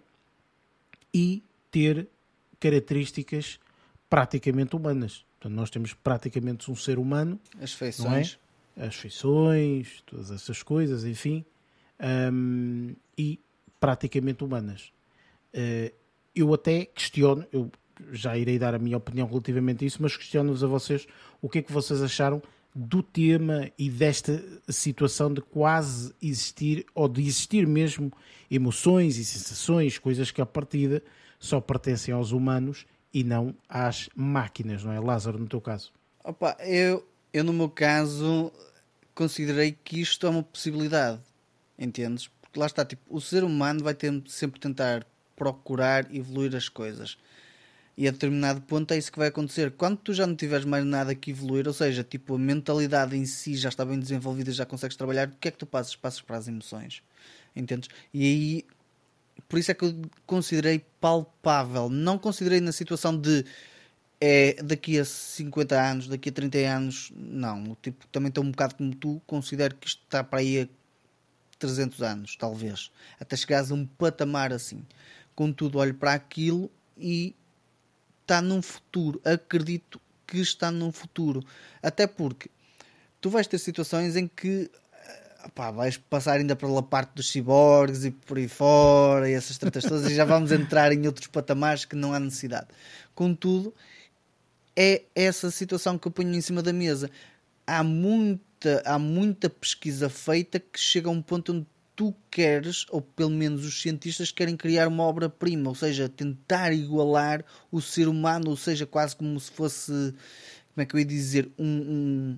Speaker 1: E ter características praticamente humanas. Portanto, nós temos praticamente um ser humano.
Speaker 2: As feições.
Speaker 1: As feições, todas essas coisas, enfim, um, e praticamente humanas. Uh, eu até questiono, eu já irei dar a minha opinião relativamente a isso, mas questiono-vos a vocês o que é que vocês acharam do tema e desta situação de quase existir, ou de existir mesmo, emoções e sensações, coisas que à partida só pertencem aos humanos e não às máquinas, não é, Lázaro, no teu caso?
Speaker 2: Opa, eu... Eu, no meu caso, considerei que isto é uma possibilidade, entendes? Porque lá está, tipo, o ser humano vai ter, sempre tentar procurar evoluir as coisas. E a determinado ponto é isso que vai acontecer. Quando tu já não tiveres mais nada que evoluir, ou seja, tipo, a mentalidade em si já está bem desenvolvida, já consegues trabalhar, o que é que tu passas? Passas para as emoções, entendes? E aí, por isso é que eu considerei palpável. Não considerei na situação de... é daqui a cinquenta anos, daqui a trinta anos, não. Tipo, também estou um bocado como tu, considero que isto está para aí a trezentos anos, talvez. Até chegares a um patamar assim. Contudo, olho para aquilo e está num futuro. Acredito que está num futuro. Até porque tu vais ter situações em que pá, vais passar ainda pela parte dos ciborgues e por aí fora e essas tretas todas e já vamos entrar em outros patamares que não há necessidade. Contudo, é essa situação que eu ponho em cima da mesa. Há muita, há muita pesquisa feita que chega a um ponto onde tu queres, ou pelo menos os cientistas querem criar uma obra-prima, ou seja, tentar igualar o ser humano, ou seja, quase como se fosse, como é que eu ia dizer, um, um,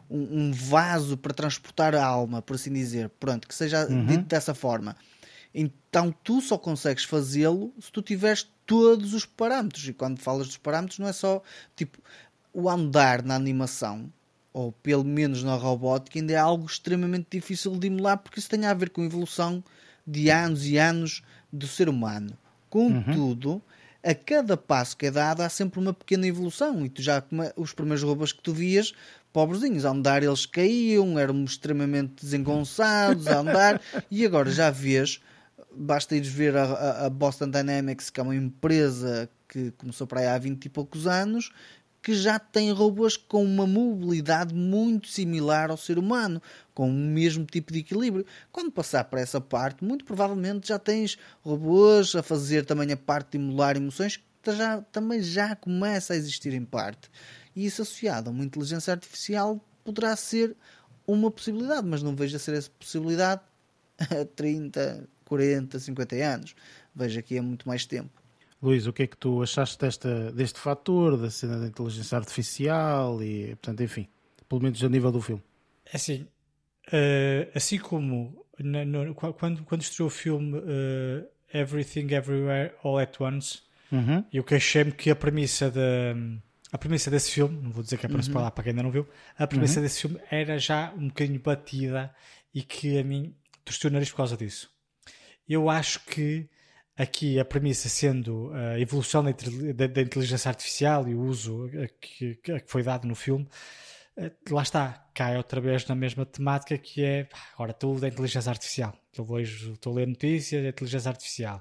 Speaker 2: um, um vaso para transportar a alma, por assim dizer, pronto, que seja uhum. dito dessa forma. Então tu só consegues fazê-lo se tu tiveres todos os parâmetros. E quando falas dos parâmetros não é só tipo o andar na animação, ou pelo menos na robótica, ainda é algo extremamente difícil de emular, porque isso tem a ver com a evolução de anos e anos do ser humano. Contudo, uhum. a cada passo que é dado há sempre uma pequena evolução. E tu já, os primeiros robôs que tu vias, pobrezinhos, a andar eles caíam, eram extremamente desengonçados a andar, e agora já vês, basta ires ver a, a Boston Dynamics, que é uma empresa que começou para aí há vinte e poucos anos, que já tem robôs com uma mobilidade muito similar ao ser humano, com o mesmo tipo de equilíbrio. Quando passar para essa parte, muito provavelmente já tens robôs a fazer também a parte de emular emoções, que já, também já começa a existir em parte. E isso associado a uma inteligência artificial poderá ser uma possibilidade, mas não vejo a ser essa possibilidade a trinta, quarenta, cinquenta anos. Vejo aqui há muito mais tempo.
Speaker 1: Luís, o que é que tu achaste desta, deste fator, da cena da inteligência artificial e, portanto, enfim, pelo menos a nível do filme?
Speaker 3: Assim, uh, assim como no, no, quando, quando estreou o filme uh, Everything Everywhere All at Once, uhum. eu queixei-me que a premissa, de, a premissa desse filme, não vou dizer que é para uhum. spoiler para quem ainda não viu, a premissa uhum. desse filme era já um bocadinho batida e que a mim torceu o nariz por causa disso. Eu acho que aqui a premissa sendo a evolução da, da, da inteligência artificial e o uso que, que foi dado no filme, lá está, cai outra vez na mesma temática que é, agora tudo da inteligência artificial. Eu vejo, estou a ler notícias, é inteligência artificial.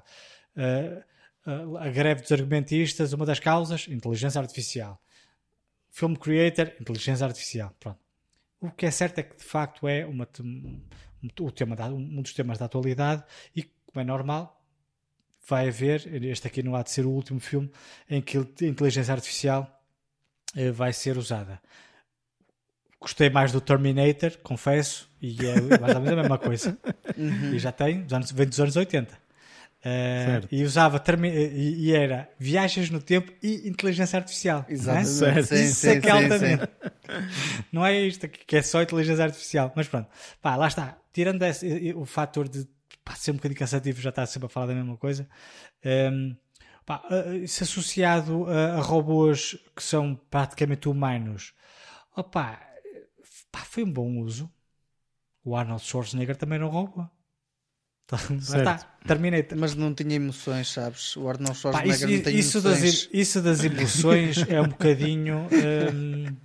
Speaker 3: Uh, uh, a greve dos argumentistas, uma das causas, inteligência artificial. Film creator, inteligência artificial. Pronto. O que é certo é que de facto é uma, um, um, tema da, um dos temas da atualidade e, como é normal, vai haver, este aqui não há de ser o último filme em que a inteligência artificial eh, vai ser usada. Gostei mais do Terminator, confesso, e é mais ou menos a mesma coisa. Uhum. E já tem, dos anos, vem dos anos oitenta. Uh, e usava, termi- e, e era viagens no tempo e inteligência artificial.
Speaker 2: Exatamente.
Speaker 3: Não é?
Speaker 2: Sim,
Speaker 3: Isso
Speaker 2: sim,
Speaker 3: é que é
Speaker 2: sim,
Speaker 3: altamente.
Speaker 2: sim.
Speaker 3: Não é isto aqui, que é só inteligência artificial. Mas pronto, pá, lá está. Tirando esse, o fator de pá, ser um bocadinho cansativo, já está sempre a falar da mesma coisa. Um, pá, isso associado a, a robôs que são praticamente humanos, opa, pá, foi um bom uso. O Arnold Schwarzenegger também não roubou. Está, terminei.
Speaker 2: Mas não tinha emoções, sabes? O Arnold Schwarzenegger
Speaker 3: pá, isso,
Speaker 2: não tem
Speaker 3: isso
Speaker 2: emoções.
Speaker 3: Das, isso das emoções é um bocadinho... Um,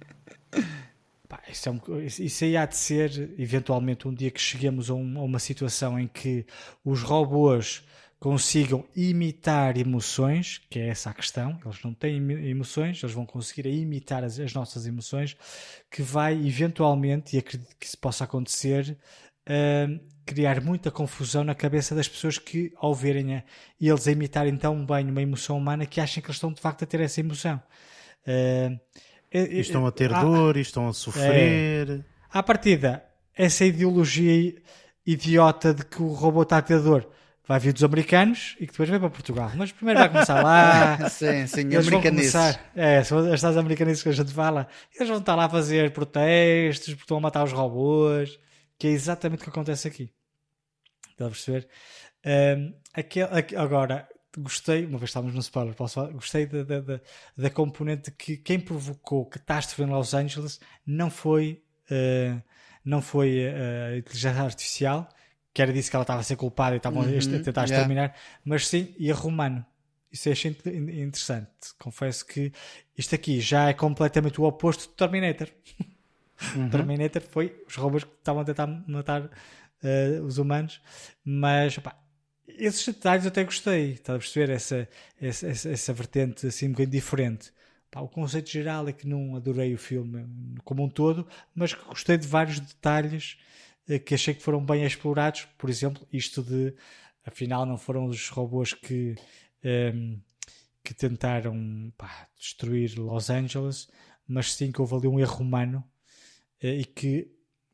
Speaker 3: pá, isso, é um, isso aí há de ser, eventualmente, um dia que cheguemos a, um, a uma situação em que os robôs consigam imitar emoções, que é essa a questão. Eles não têm emoções, eles vão conseguir imitar as, as nossas emoções, que vai, eventualmente, e acredito que isso possa acontecer... Uh, criar muita confusão na cabeça das pessoas que, ao verem a, eles a imitarem tão bem uma emoção humana, que acham que eles estão de facto a ter essa emoção. Uh,
Speaker 1: e estão a ter ah, dor, e estão a sofrer.
Speaker 3: É, à partida, essa ideologia idiota de que o robô está a ter dor vai vir dos americanos e que depois vai para Portugal. Mas primeiro vai começar lá.
Speaker 2: sim, sim,
Speaker 3: eles vão começar. É, são estas americanistas que a gente fala. Eles vão estar lá a fazer protestos, porque estão a matar os robôs. Que é exatamente o que acontece aqui. Estás a perceber? Um, aquele, aquele, agora, gostei, uma vez estávamos no spoiler, posso falar, gostei da, da, da, da componente que quem provocou catástrofe em Los Angeles não foi, uh, não foi a uh, inteligência artificial, que era disso que ela estava a ser culpada e estavam uhum, a tentar yeah. exterminar, mas sim erro humano. Isso eu achei interessante. Confesso que isto aqui já é completamente o oposto do Terminator. Uhum. Terminator foi os robôs que estavam a tentar matar uh, os humanos, mas opa, esses detalhes eu até gostei. Estás a perceber essa, essa, essa, essa vertente assim um bocadinho diferente. Opa, o conceito geral é que não adorei o filme como um todo, mas que gostei de vários detalhes uh, que achei que foram bem explorados. Por exemplo, isto de afinal não foram os robôs que, um, que tentaram pá, destruir Los Angeles, mas sim que houve ali um erro humano e que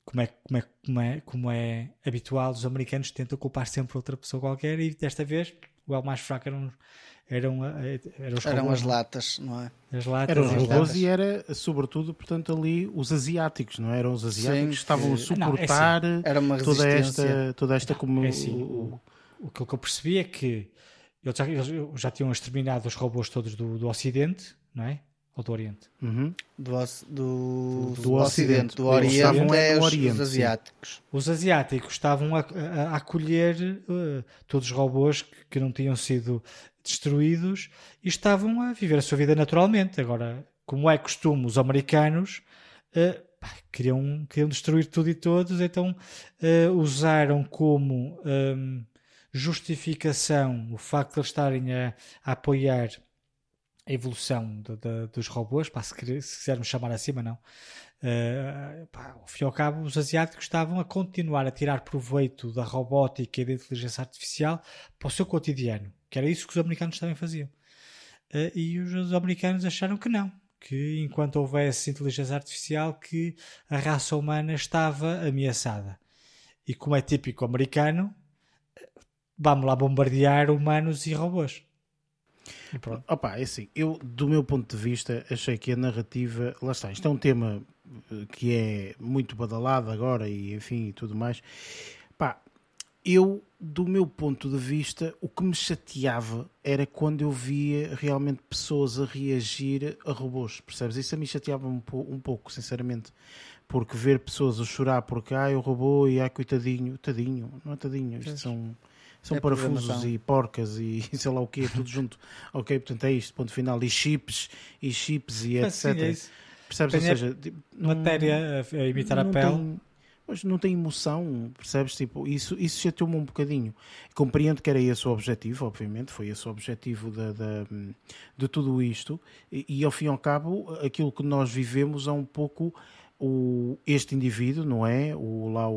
Speaker 3: como é, como, é, como, é, como é habitual, os americanos tentam culpar sempre outra pessoa qualquer, e desta vez o elo mais fraco eram, eram, eram, os
Speaker 2: eram
Speaker 3: robôs,
Speaker 2: as
Speaker 3: não?
Speaker 2: latas, não é?
Speaker 3: As latas,
Speaker 1: Eram os
Speaker 3: as
Speaker 1: robôs
Speaker 3: latas.
Speaker 1: e era, sobretudo, portanto, ali os asiáticos, não é? Eram os asiáticos
Speaker 2: Sim,
Speaker 1: que estavam a
Speaker 2: que-
Speaker 1: suportar
Speaker 3: Não, é
Speaker 2: Era uma
Speaker 1: toda
Speaker 2: resistência.
Speaker 1: esta, toda esta como
Speaker 3: É assim, o, o que eu percebi é que eles já, eles já tinham exterminado os robôs todos do, do Ocidente, não é? Ou do Oriente?
Speaker 1: Uhum.
Speaker 2: Do, oc- do,
Speaker 1: Do
Speaker 2: do
Speaker 1: Ocidente.
Speaker 2: Ocidente, do
Speaker 1: Eles
Speaker 2: Oriente
Speaker 1: estavam
Speaker 2: é
Speaker 1: no
Speaker 2: os,
Speaker 1: Oriente,
Speaker 2: os
Speaker 1: sim.
Speaker 2: asiáticos.
Speaker 3: Os asiáticos estavam a, a- a acolher uh, todos os robôs que, que não tinham sido destruídos e estavam a viver a sua vida naturalmente. Agora, como é costume, os americanos uh, pá, queriam, queriam destruir tudo e todos, então uh, usaram como um, justificação o facto de eles estarem a, a apoiar a evolução de, de, dos robôs, pá, se, quer- se quisermos chamar assim, mas não. Uh, pá, ao fim e ao cabo, os asiáticos estavam a continuar a tirar proveito da robótica e da inteligência artificial para o seu cotidiano, que era isso que os americanos também faziam. Uh, e os, os americanos acharam que não, que enquanto houvesse inteligência artificial, que a raça humana estava ameaçada. E como é típico americano, vamos lá bombardear humanos e robôs. E pronto.
Speaker 1: Opa, é assim, eu, do meu ponto de vista, achei que a narrativa, lá está, isto é um tema eh, que é muito badalado agora e enfim e tudo mais. Pá, eu, do meu ponto de vista, o que me chateava era quando eu via realmente pessoas a reagir a robôs, percebes? Isso a mim chateava um, po- um pouco, sinceramente, porque ver pessoas a chorar porque ai o robô e ai coitadinho, tadinho, não é tadinho, isto são... São
Speaker 2: É
Speaker 1: parafusos
Speaker 2: programação.
Speaker 1: e porcas e sei lá o quê, tudo junto. Ok, portanto é isto, ponto final. E chips, e chips e
Speaker 3: Mas sim, é
Speaker 1: etcétera.
Speaker 3: isso.
Speaker 1: Percebes?
Speaker 3: Tem
Speaker 1: Ou seja, tipo, não-
Speaker 3: Matéria a, a imitar a
Speaker 1: não
Speaker 3: pele.
Speaker 1: tem- mas não tem emoção, percebes? Tipo, isso, isso chateou-me um bocadinho. Compreendo que era esse o objetivo, obviamente, foi esse o objetivo da, da- de tudo isto. E, e ao fim e ao cabo, aquilo que nós vivemos é um pouco o, este indivíduo, não é? O, lá o,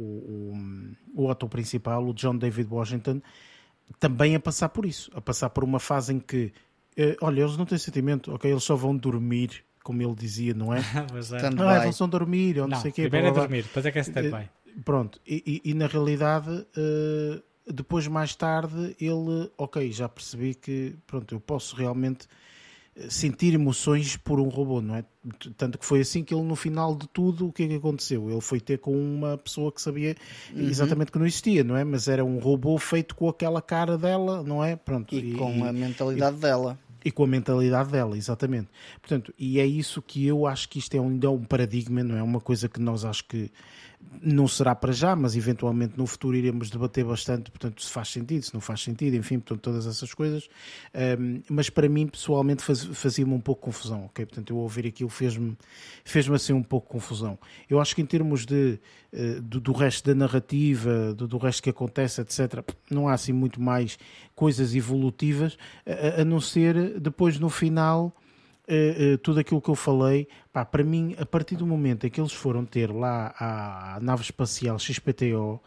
Speaker 1: o, o, o ator principal, o John David Washington, também a passar por isso, a passar por uma fase em que, eh, olha, eles não têm sentimento, ok, eles só vão dormir, como ele dizia, não é?
Speaker 3: Mas é.
Speaker 2: Tanto
Speaker 1: Ah,
Speaker 2: vai.
Speaker 1: vão só dormir, ou não,
Speaker 3: Não,
Speaker 1: sei o quê.
Speaker 3: primeiro é
Speaker 1: blá, blá, blá.
Speaker 3: dormir, depois é que é stand-by.
Speaker 1: Pronto, e, e- e na realidade, eh, depois mais tarde, ele, ok, já percebi que, pronto, eu posso realmente eh, sentir emoções por um robô, não é? T- Tanto que foi assim que ele, no final de tudo, o que é que aconteceu? Ele foi ter com uma pessoa que sabia exatamente que não existia, não é? Mas era um robô feito com aquela cara dela, não é? Pronto.
Speaker 2: E, com a mentalidade dela.
Speaker 1: E com a mentalidade dela, exatamente. Portanto, e é isso que eu acho que isto é ainda um paradigma, não é uma coisa que nós acho que não será para já, mas eventualmente no futuro iremos debater bastante, portanto, se faz sentido, se não faz sentido, enfim, portanto, todas essas coisas. Um, mas para mim, pessoalmente, faz, fazia-me um pouco confusão, ok? Portanto, eu ouvir aquilo fez-me fez-me assim um pouco confusão. Eu acho que em termos de, uh, do, do resto da narrativa, do, do resto que acontece, etcétera, não há assim muito mais coisas evolutivas, a, a não ser depois no final... Uh, uh, tudo aquilo que eu falei, pá, para mim, a partir do momento em que eles foram ter lá a, a nave espacial X P T O, uh,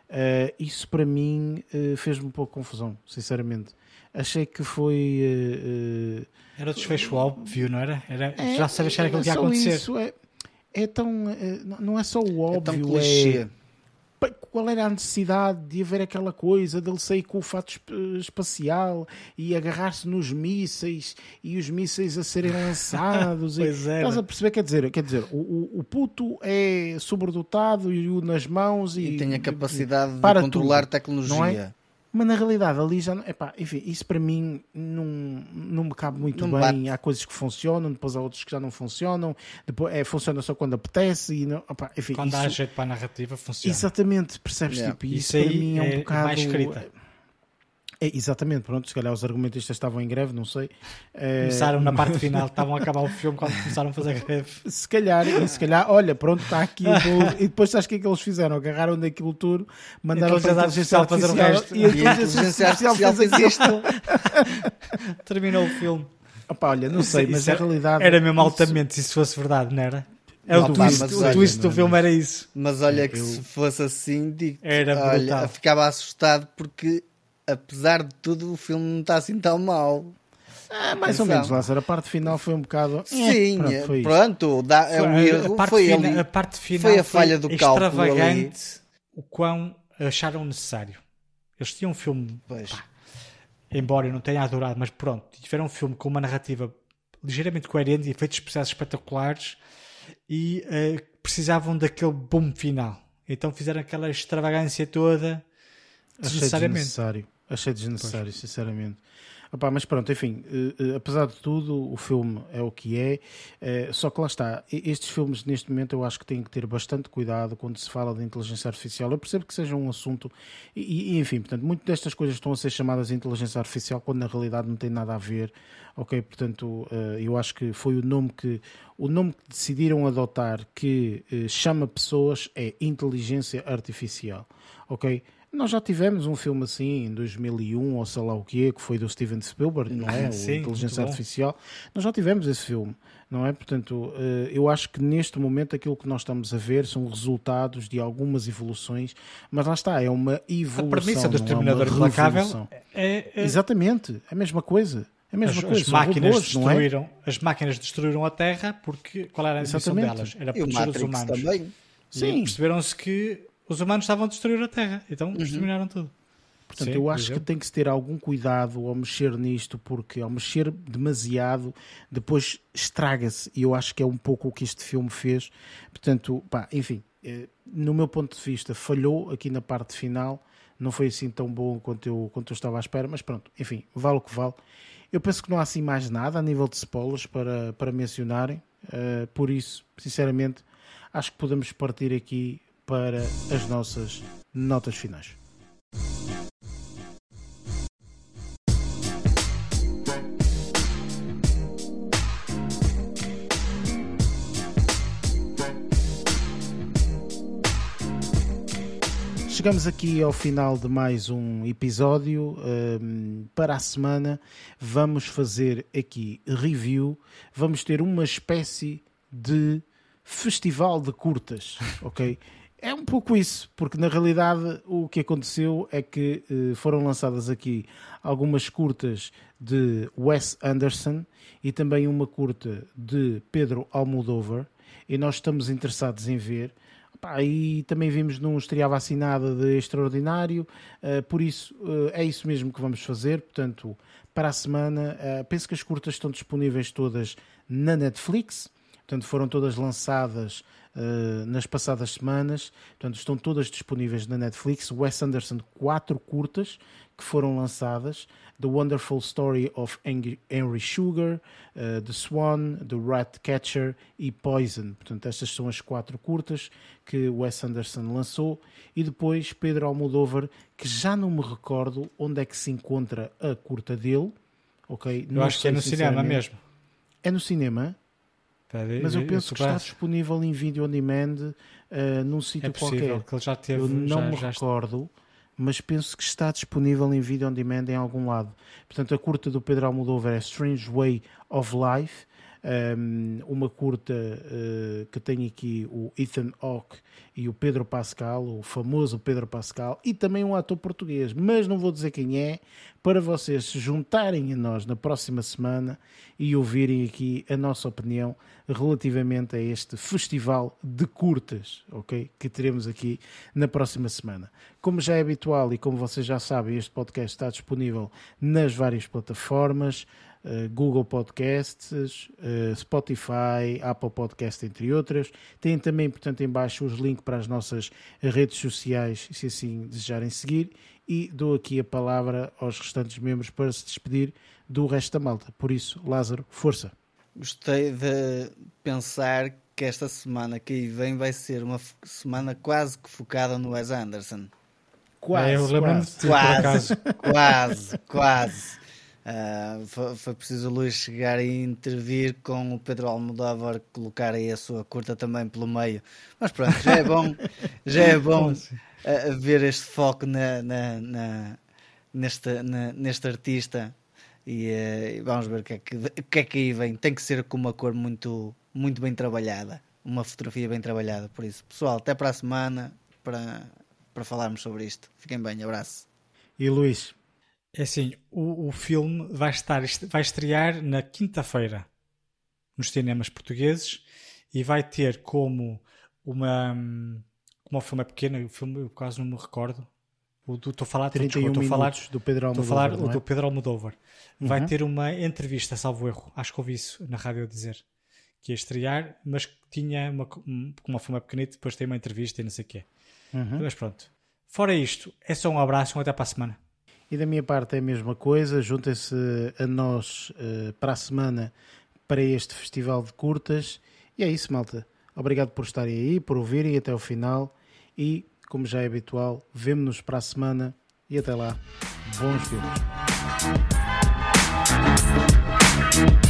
Speaker 1: isso para mim uh, fez-me um pouco confusão, sinceramente. Achei que foi... Uh, uh,
Speaker 3: Era o desfecho óbvio, não era? era
Speaker 1: é,
Speaker 3: já sabes que era aquilo que ia
Speaker 1: só
Speaker 3: acontecer.
Speaker 1: Isso, é, é tão... Uh, não é só o
Speaker 2: É tão
Speaker 1: óbvio,
Speaker 2: clichê.
Speaker 1: é... Qual era a necessidade de haver aquela coisa dele sair com o fato esp- espacial e agarrar-se nos mísseis e os mísseis a serem lançados?
Speaker 3: Pois
Speaker 1: e,
Speaker 3: era.
Speaker 1: estás a perceber? Quer dizer, quer dizer o, o, o puto é sobredotado e o nas mãos e,
Speaker 2: E tem a capacidade de
Speaker 1: para
Speaker 2: controlar
Speaker 1: tudo,
Speaker 2: tecnologia.
Speaker 1: não é? Mas na realidade ali já não, epá, enfim, isso para mim não, não me cabe muito
Speaker 2: Não
Speaker 1: bem.
Speaker 2: bate.
Speaker 1: Há coisas que funcionam, depois há outras que já não funcionam, depois é, funciona só quando apetece e não, epá, enfim,
Speaker 3: Quando
Speaker 1: isso,
Speaker 3: há jeito para a narrativa, funciona.
Speaker 1: exatamente, percebes?
Speaker 2: Yeah.
Speaker 1: Tipo, e isso,
Speaker 3: Isso
Speaker 1: para
Speaker 3: aí
Speaker 1: mim é um
Speaker 3: é
Speaker 1: bocado
Speaker 3: mais escrita.
Speaker 1: É, exatamente, pronto, se calhar os argumentistas estavam em greve, não sei. Eh,
Speaker 3: Começaram na parte final, estavam a acabar o filme quando começaram a fazer greve.
Speaker 1: Se calhar, e se calhar, olha, pronto, está aqui o bolo. E depois sabes o que é que eles fizeram? Agarraram daquilo tudo, mandaram para a
Speaker 3: Inteligência
Speaker 1: inteligência
Speaker 3: artificial fazer o
Speaker 1: artificial
Speaker 3: resto.
Speaker 1: e a
Speaker 2: E a
Speaker 1: inteligência
Speaker 2: inteligência
Speaker 1: artificial fez
Speaker 2: artificial
Speaker 1: aquilo.
Speaker 3: Terminou o filme.
Speaker 1: Opa, olha, não sei,
Speaker 3: Isso-
Speaker 1: mas
Speaker 3: isso
Speaker 1: a
Speaker 3: era-
Speaker 1: realidade...
Speaker 3: Era mesmo
Speaker 1: isso-
Speaker 3: altamente, se isso fosse verdade, não era? É o
Speaker 2: Opa,
Speaker 3: twist,
Speaker 2: mas
Speaker 3: o
Speaker 2: olha,
Speaker 3: twist do
Speaker 1: não,
Speaker 3: filme
Speaker 1: não.
Speaker 3: era isso.
Speaker 2: Mas olha que
Speaker 1: Eu-
Speaker 2: se fosse assim, digo
Speaker 3: Era
Speaker 2: olha,
Speaker 3: brutal.
Speaker 2: ficava assustado porque, apesar de tudo, o filme não está assim tão mau.
Speaker 1: Ah, mais
Speaker 2: Atenção.
Speaker 1: ou menos, Lázaro. A parte final foi um bocado...
Speaker 2: Sim,
Speaker 1: pronto, foi isto.
Speaker 2: pronto, dá, é um
Speaker 3: Foi-
Speaker 2: erro,
Speaker 3: a, parte
Speaker 2: foi,
Speaker 3: fina-
Speaker 2: ali,
Speaker 3: a parte final
Speaker 2: foi a falha do cálculo ali.
Speaker 3: extravagante o quão acharam necessário. Eles tinham um filme,
Speaker 2: Pois.
Speaker 3: pá, embora eu não tenha adorado, mas pronto, tiveram um filme com uma narrativa ligeiramente coerente e efeitos especiais espetaculares e eh, precisavam daquele boom final. Então fizeram aquela extravagância toda
Speaker 1: Achei
Speaker 3: desnecessariamente.
Speaker 1: desnecessário. Achei desnecessário, sinceramente. Opá, mas pronto, enfim, eh, eh, apesar de tudo, o filme é o que é, eh, só que lá está, e- estes filmes neste momento eu acho que têm que ter bastante cuidado quando se fala de inteligência artificial. Eu percebo que seja um assunto, e, e, enfim, portanto, muitas destas coisas estão a ser chamadas de inteligência artificial quando na realidade não tem nada a ver, ok? Portanto, eh, eu acho que foi o nome que, o nome que decidiram adotar que eh, chama pessoas é inteligência artificial, ok? Nós já tivemos um filme assim em dois mil e um, ou sei lá o que é, que foi do Steven Spielberg, não é? O
Speaker 3: Sim,
Speaker 1: Inteligência
Speaker 3: muito bom.
Speaker 1: Artificial. Nós já tivemos esse filme, não é? Portanto, eh, eu acho que neste momento aquilo que nós estamos a ver são resultados de algumas evoluções, mas lá está, é uma
Speaker 3: A
Speaker 1: evolução.
Speaker 3: premissa do
Speaker 1: não é
Speaker 3: Exterminador
Speaker 1: uma
Speaker 3: Implacável
Speaker 1: revolução.
Speaker 3: é, é
Speaker 1: Exatamente, é a mesma coisa. É a mesma
Speaker 3: as,
Speaker 1: coisa.
Speaker 3: as
Speaker 1: são
Speaker 3: máquinas
Speaker 1: robôs, não é?
Speaker 3: destruíram, as máquinas destruíram a Terra porque qual era a missão
Speaker 1: Exatamente.
Speaker 3: delas? Era
Speaker 2: E o
Speaker 3: proteger os
Speaker 2: Matrix
Speaker 3: humanos.
Speaker 2: também.
Speaker 3: E
Speaker 1: Sim.
Speaker 3: perceberam-se que os humanos estavam a destruir a Terra, então exterminaram tudo.
Speaker 1: Portanto,
Speaker 3: Sim,
Speaker 1: eu
Speaker 3: por
Speaker 1: acho que
Speaker 3: exemplo.
Speaker 1: tem que se ter algum cuidado ao mexer nisto, porque ao mexer demasiado, depois estraga-se. E eu acho que é um pouco o que este filme fez. Portanto, pá, enfim, eh, no meu ponto de vista, falhou aqui na parte final. Não foi assim tão bom quanto eu, quanto eu estava à espera, mas pronto, enfim, vale o que vale. Eu penso que não há assim mais nada a nível de spoilers para, para mencionarem. Eh, por isso, sinceramente, acho que podemos partir aqui para as nossas notas finais. Chegamos aqui ao final de mais um episódio. Um, para a semana vamos fazer aqui review. Vamos ter uma espécie de festival de curtas, ok? É um pouco isso, porque na realidade o que aconteceu é que uh, foram lançadas aqui algumas curtas de Wes Anderson e também uma curta de Pedro Almodóvar, e nós estamos interessados em ver. Pá, e também vimos num estreia vacinada de Extraordinário, uh, por isso uh, é isso mesmo que vamos fazer. Portanto, para a semana, uh, penso que as curtas estão disponíveis todas na Netflix, portanto foram todas lançadas uh, nas passadas semanas, portanto estão todas disponíveis na Netflix. Wes Anderson, quatro curtas que foram lançadas: The Wonderful Story of Henry Sugar, uh, The Swan, The Ratcatcher e Poison. Portanto, estas são as quatro curtas que Wes Anderson lançou. E depois Pedro Almodóvar, que já não me recordo onde é que se encontra a curta dele. Okay?
Speaker 3: Eu
Speaker 1: Não
Speaker 3: acho que é
Speaker 1: sei,
Speaker 3: no cinema
Speaker 1: sinceramente.
Speaker 3: mesmo.
Speaker 1: É no cinema? Mas eu penso que está disponível em vídeo on demand uh, num sítio
Speaker 3: é possível,
Speaker 1: qualquer.
Speaker 3: que ele já teve,
Speaker 1: Eu não
Speaker 3: já,
Speaker 1: me
Speaker 3: já
Speaker 1: recordo, mas penso que está disponível em vídeo on demand em algum lado. Portanto, a curta do Pedro Almodóvar é Strange Way of Life, um, uma curta uh, que tem aqui o Ethan Hawke e o Pedro Pascal, o famoso Pedro Pascal, e também um ator português, mas não vou dizer quem é, para vocês se juntarem a nós na próxima semana e ouvirem aqui a nossa opinião relativamente a este festival de curtas, ok? Que teremos aqui na próxima semana. Como já é habitual e como vocês já sabem, este podcast está disponível nas várias plataformas, uh, Google Podcasts, uh, Spotify, Apple Podcast, entre outras. Tem também, portanto, em baixo os links para as nossas redes sociais, se assim desejarem seguir. E dou aqui a palavra aos restantes membros para se despedir do resto da malta. Por isso, Lázaro, força.
Speaker 2: Gostei de pensar que esta semana que aí vem vai ser uma f- semana quase que focada no Wes Anderson.
Speaker 1: Quase,
Speaker 3: É, eu lembro-me de
Speaker 1: quase.
Speaker 3: ti, por acaso.
Speaker 2: Quase, quase, quase. Uh, foi, foi preciso o Luís chegar e intervir com o Pedro Almodóvar, colocar aí a sua curta também pelo meio. Mas pronto, já é bom, já é bom uh, ver este foco na, na, na, neste, na, neste artista. E uh, vamos ver o que, é que, o que é que aí vem. Tem que ser com uma cor muito, muito bem trabalhada, uma fotografia bem trabalhada. Por isso, pessoal, até para a semana para, para falarmos sobre isto. Fiquem bem, abraço.
Speaker 1: E Luís?
Speaker 3: É assim, o, o filme vai, estar, vai estrear na quinta-feira nos cinemas portugueses e vai ter como uma... Como o filme é pequeno, o filme eu quase não me recordo. Estou a falar,
Speaker 1: trinta e um
Speaker 3: estou a falar
Speaker 1: do Pedro Almodóvar.
Speaker 3: Estou a falar
Speaker 1: não é?
Speaker 3: do Pedro Almodóvar.
Speaker 1: Uhum.
Speaker 3: Vai ter uma entrevista, salvo erro. Acho que ouvi isso na rádio a dizer. Que ia estrear, mas que tinha uma, como o filme é pequenito, depois tem uma entrevista e não sei o quê.
Speaker 1: Uhum.
Speaker 3: Mas pronto. Fora isto, é só um abraço, um até para a semana.
Speaker 1: E da minha parte é a mesma coisa. Juntem-se a nós uh, para a semana para este festival de curtas. E é isso, malta. Obrigado por estarem aí, por ouvirem até o final. E, como já é habitual, vemo-nos para a semana. E até lá, bons filmes.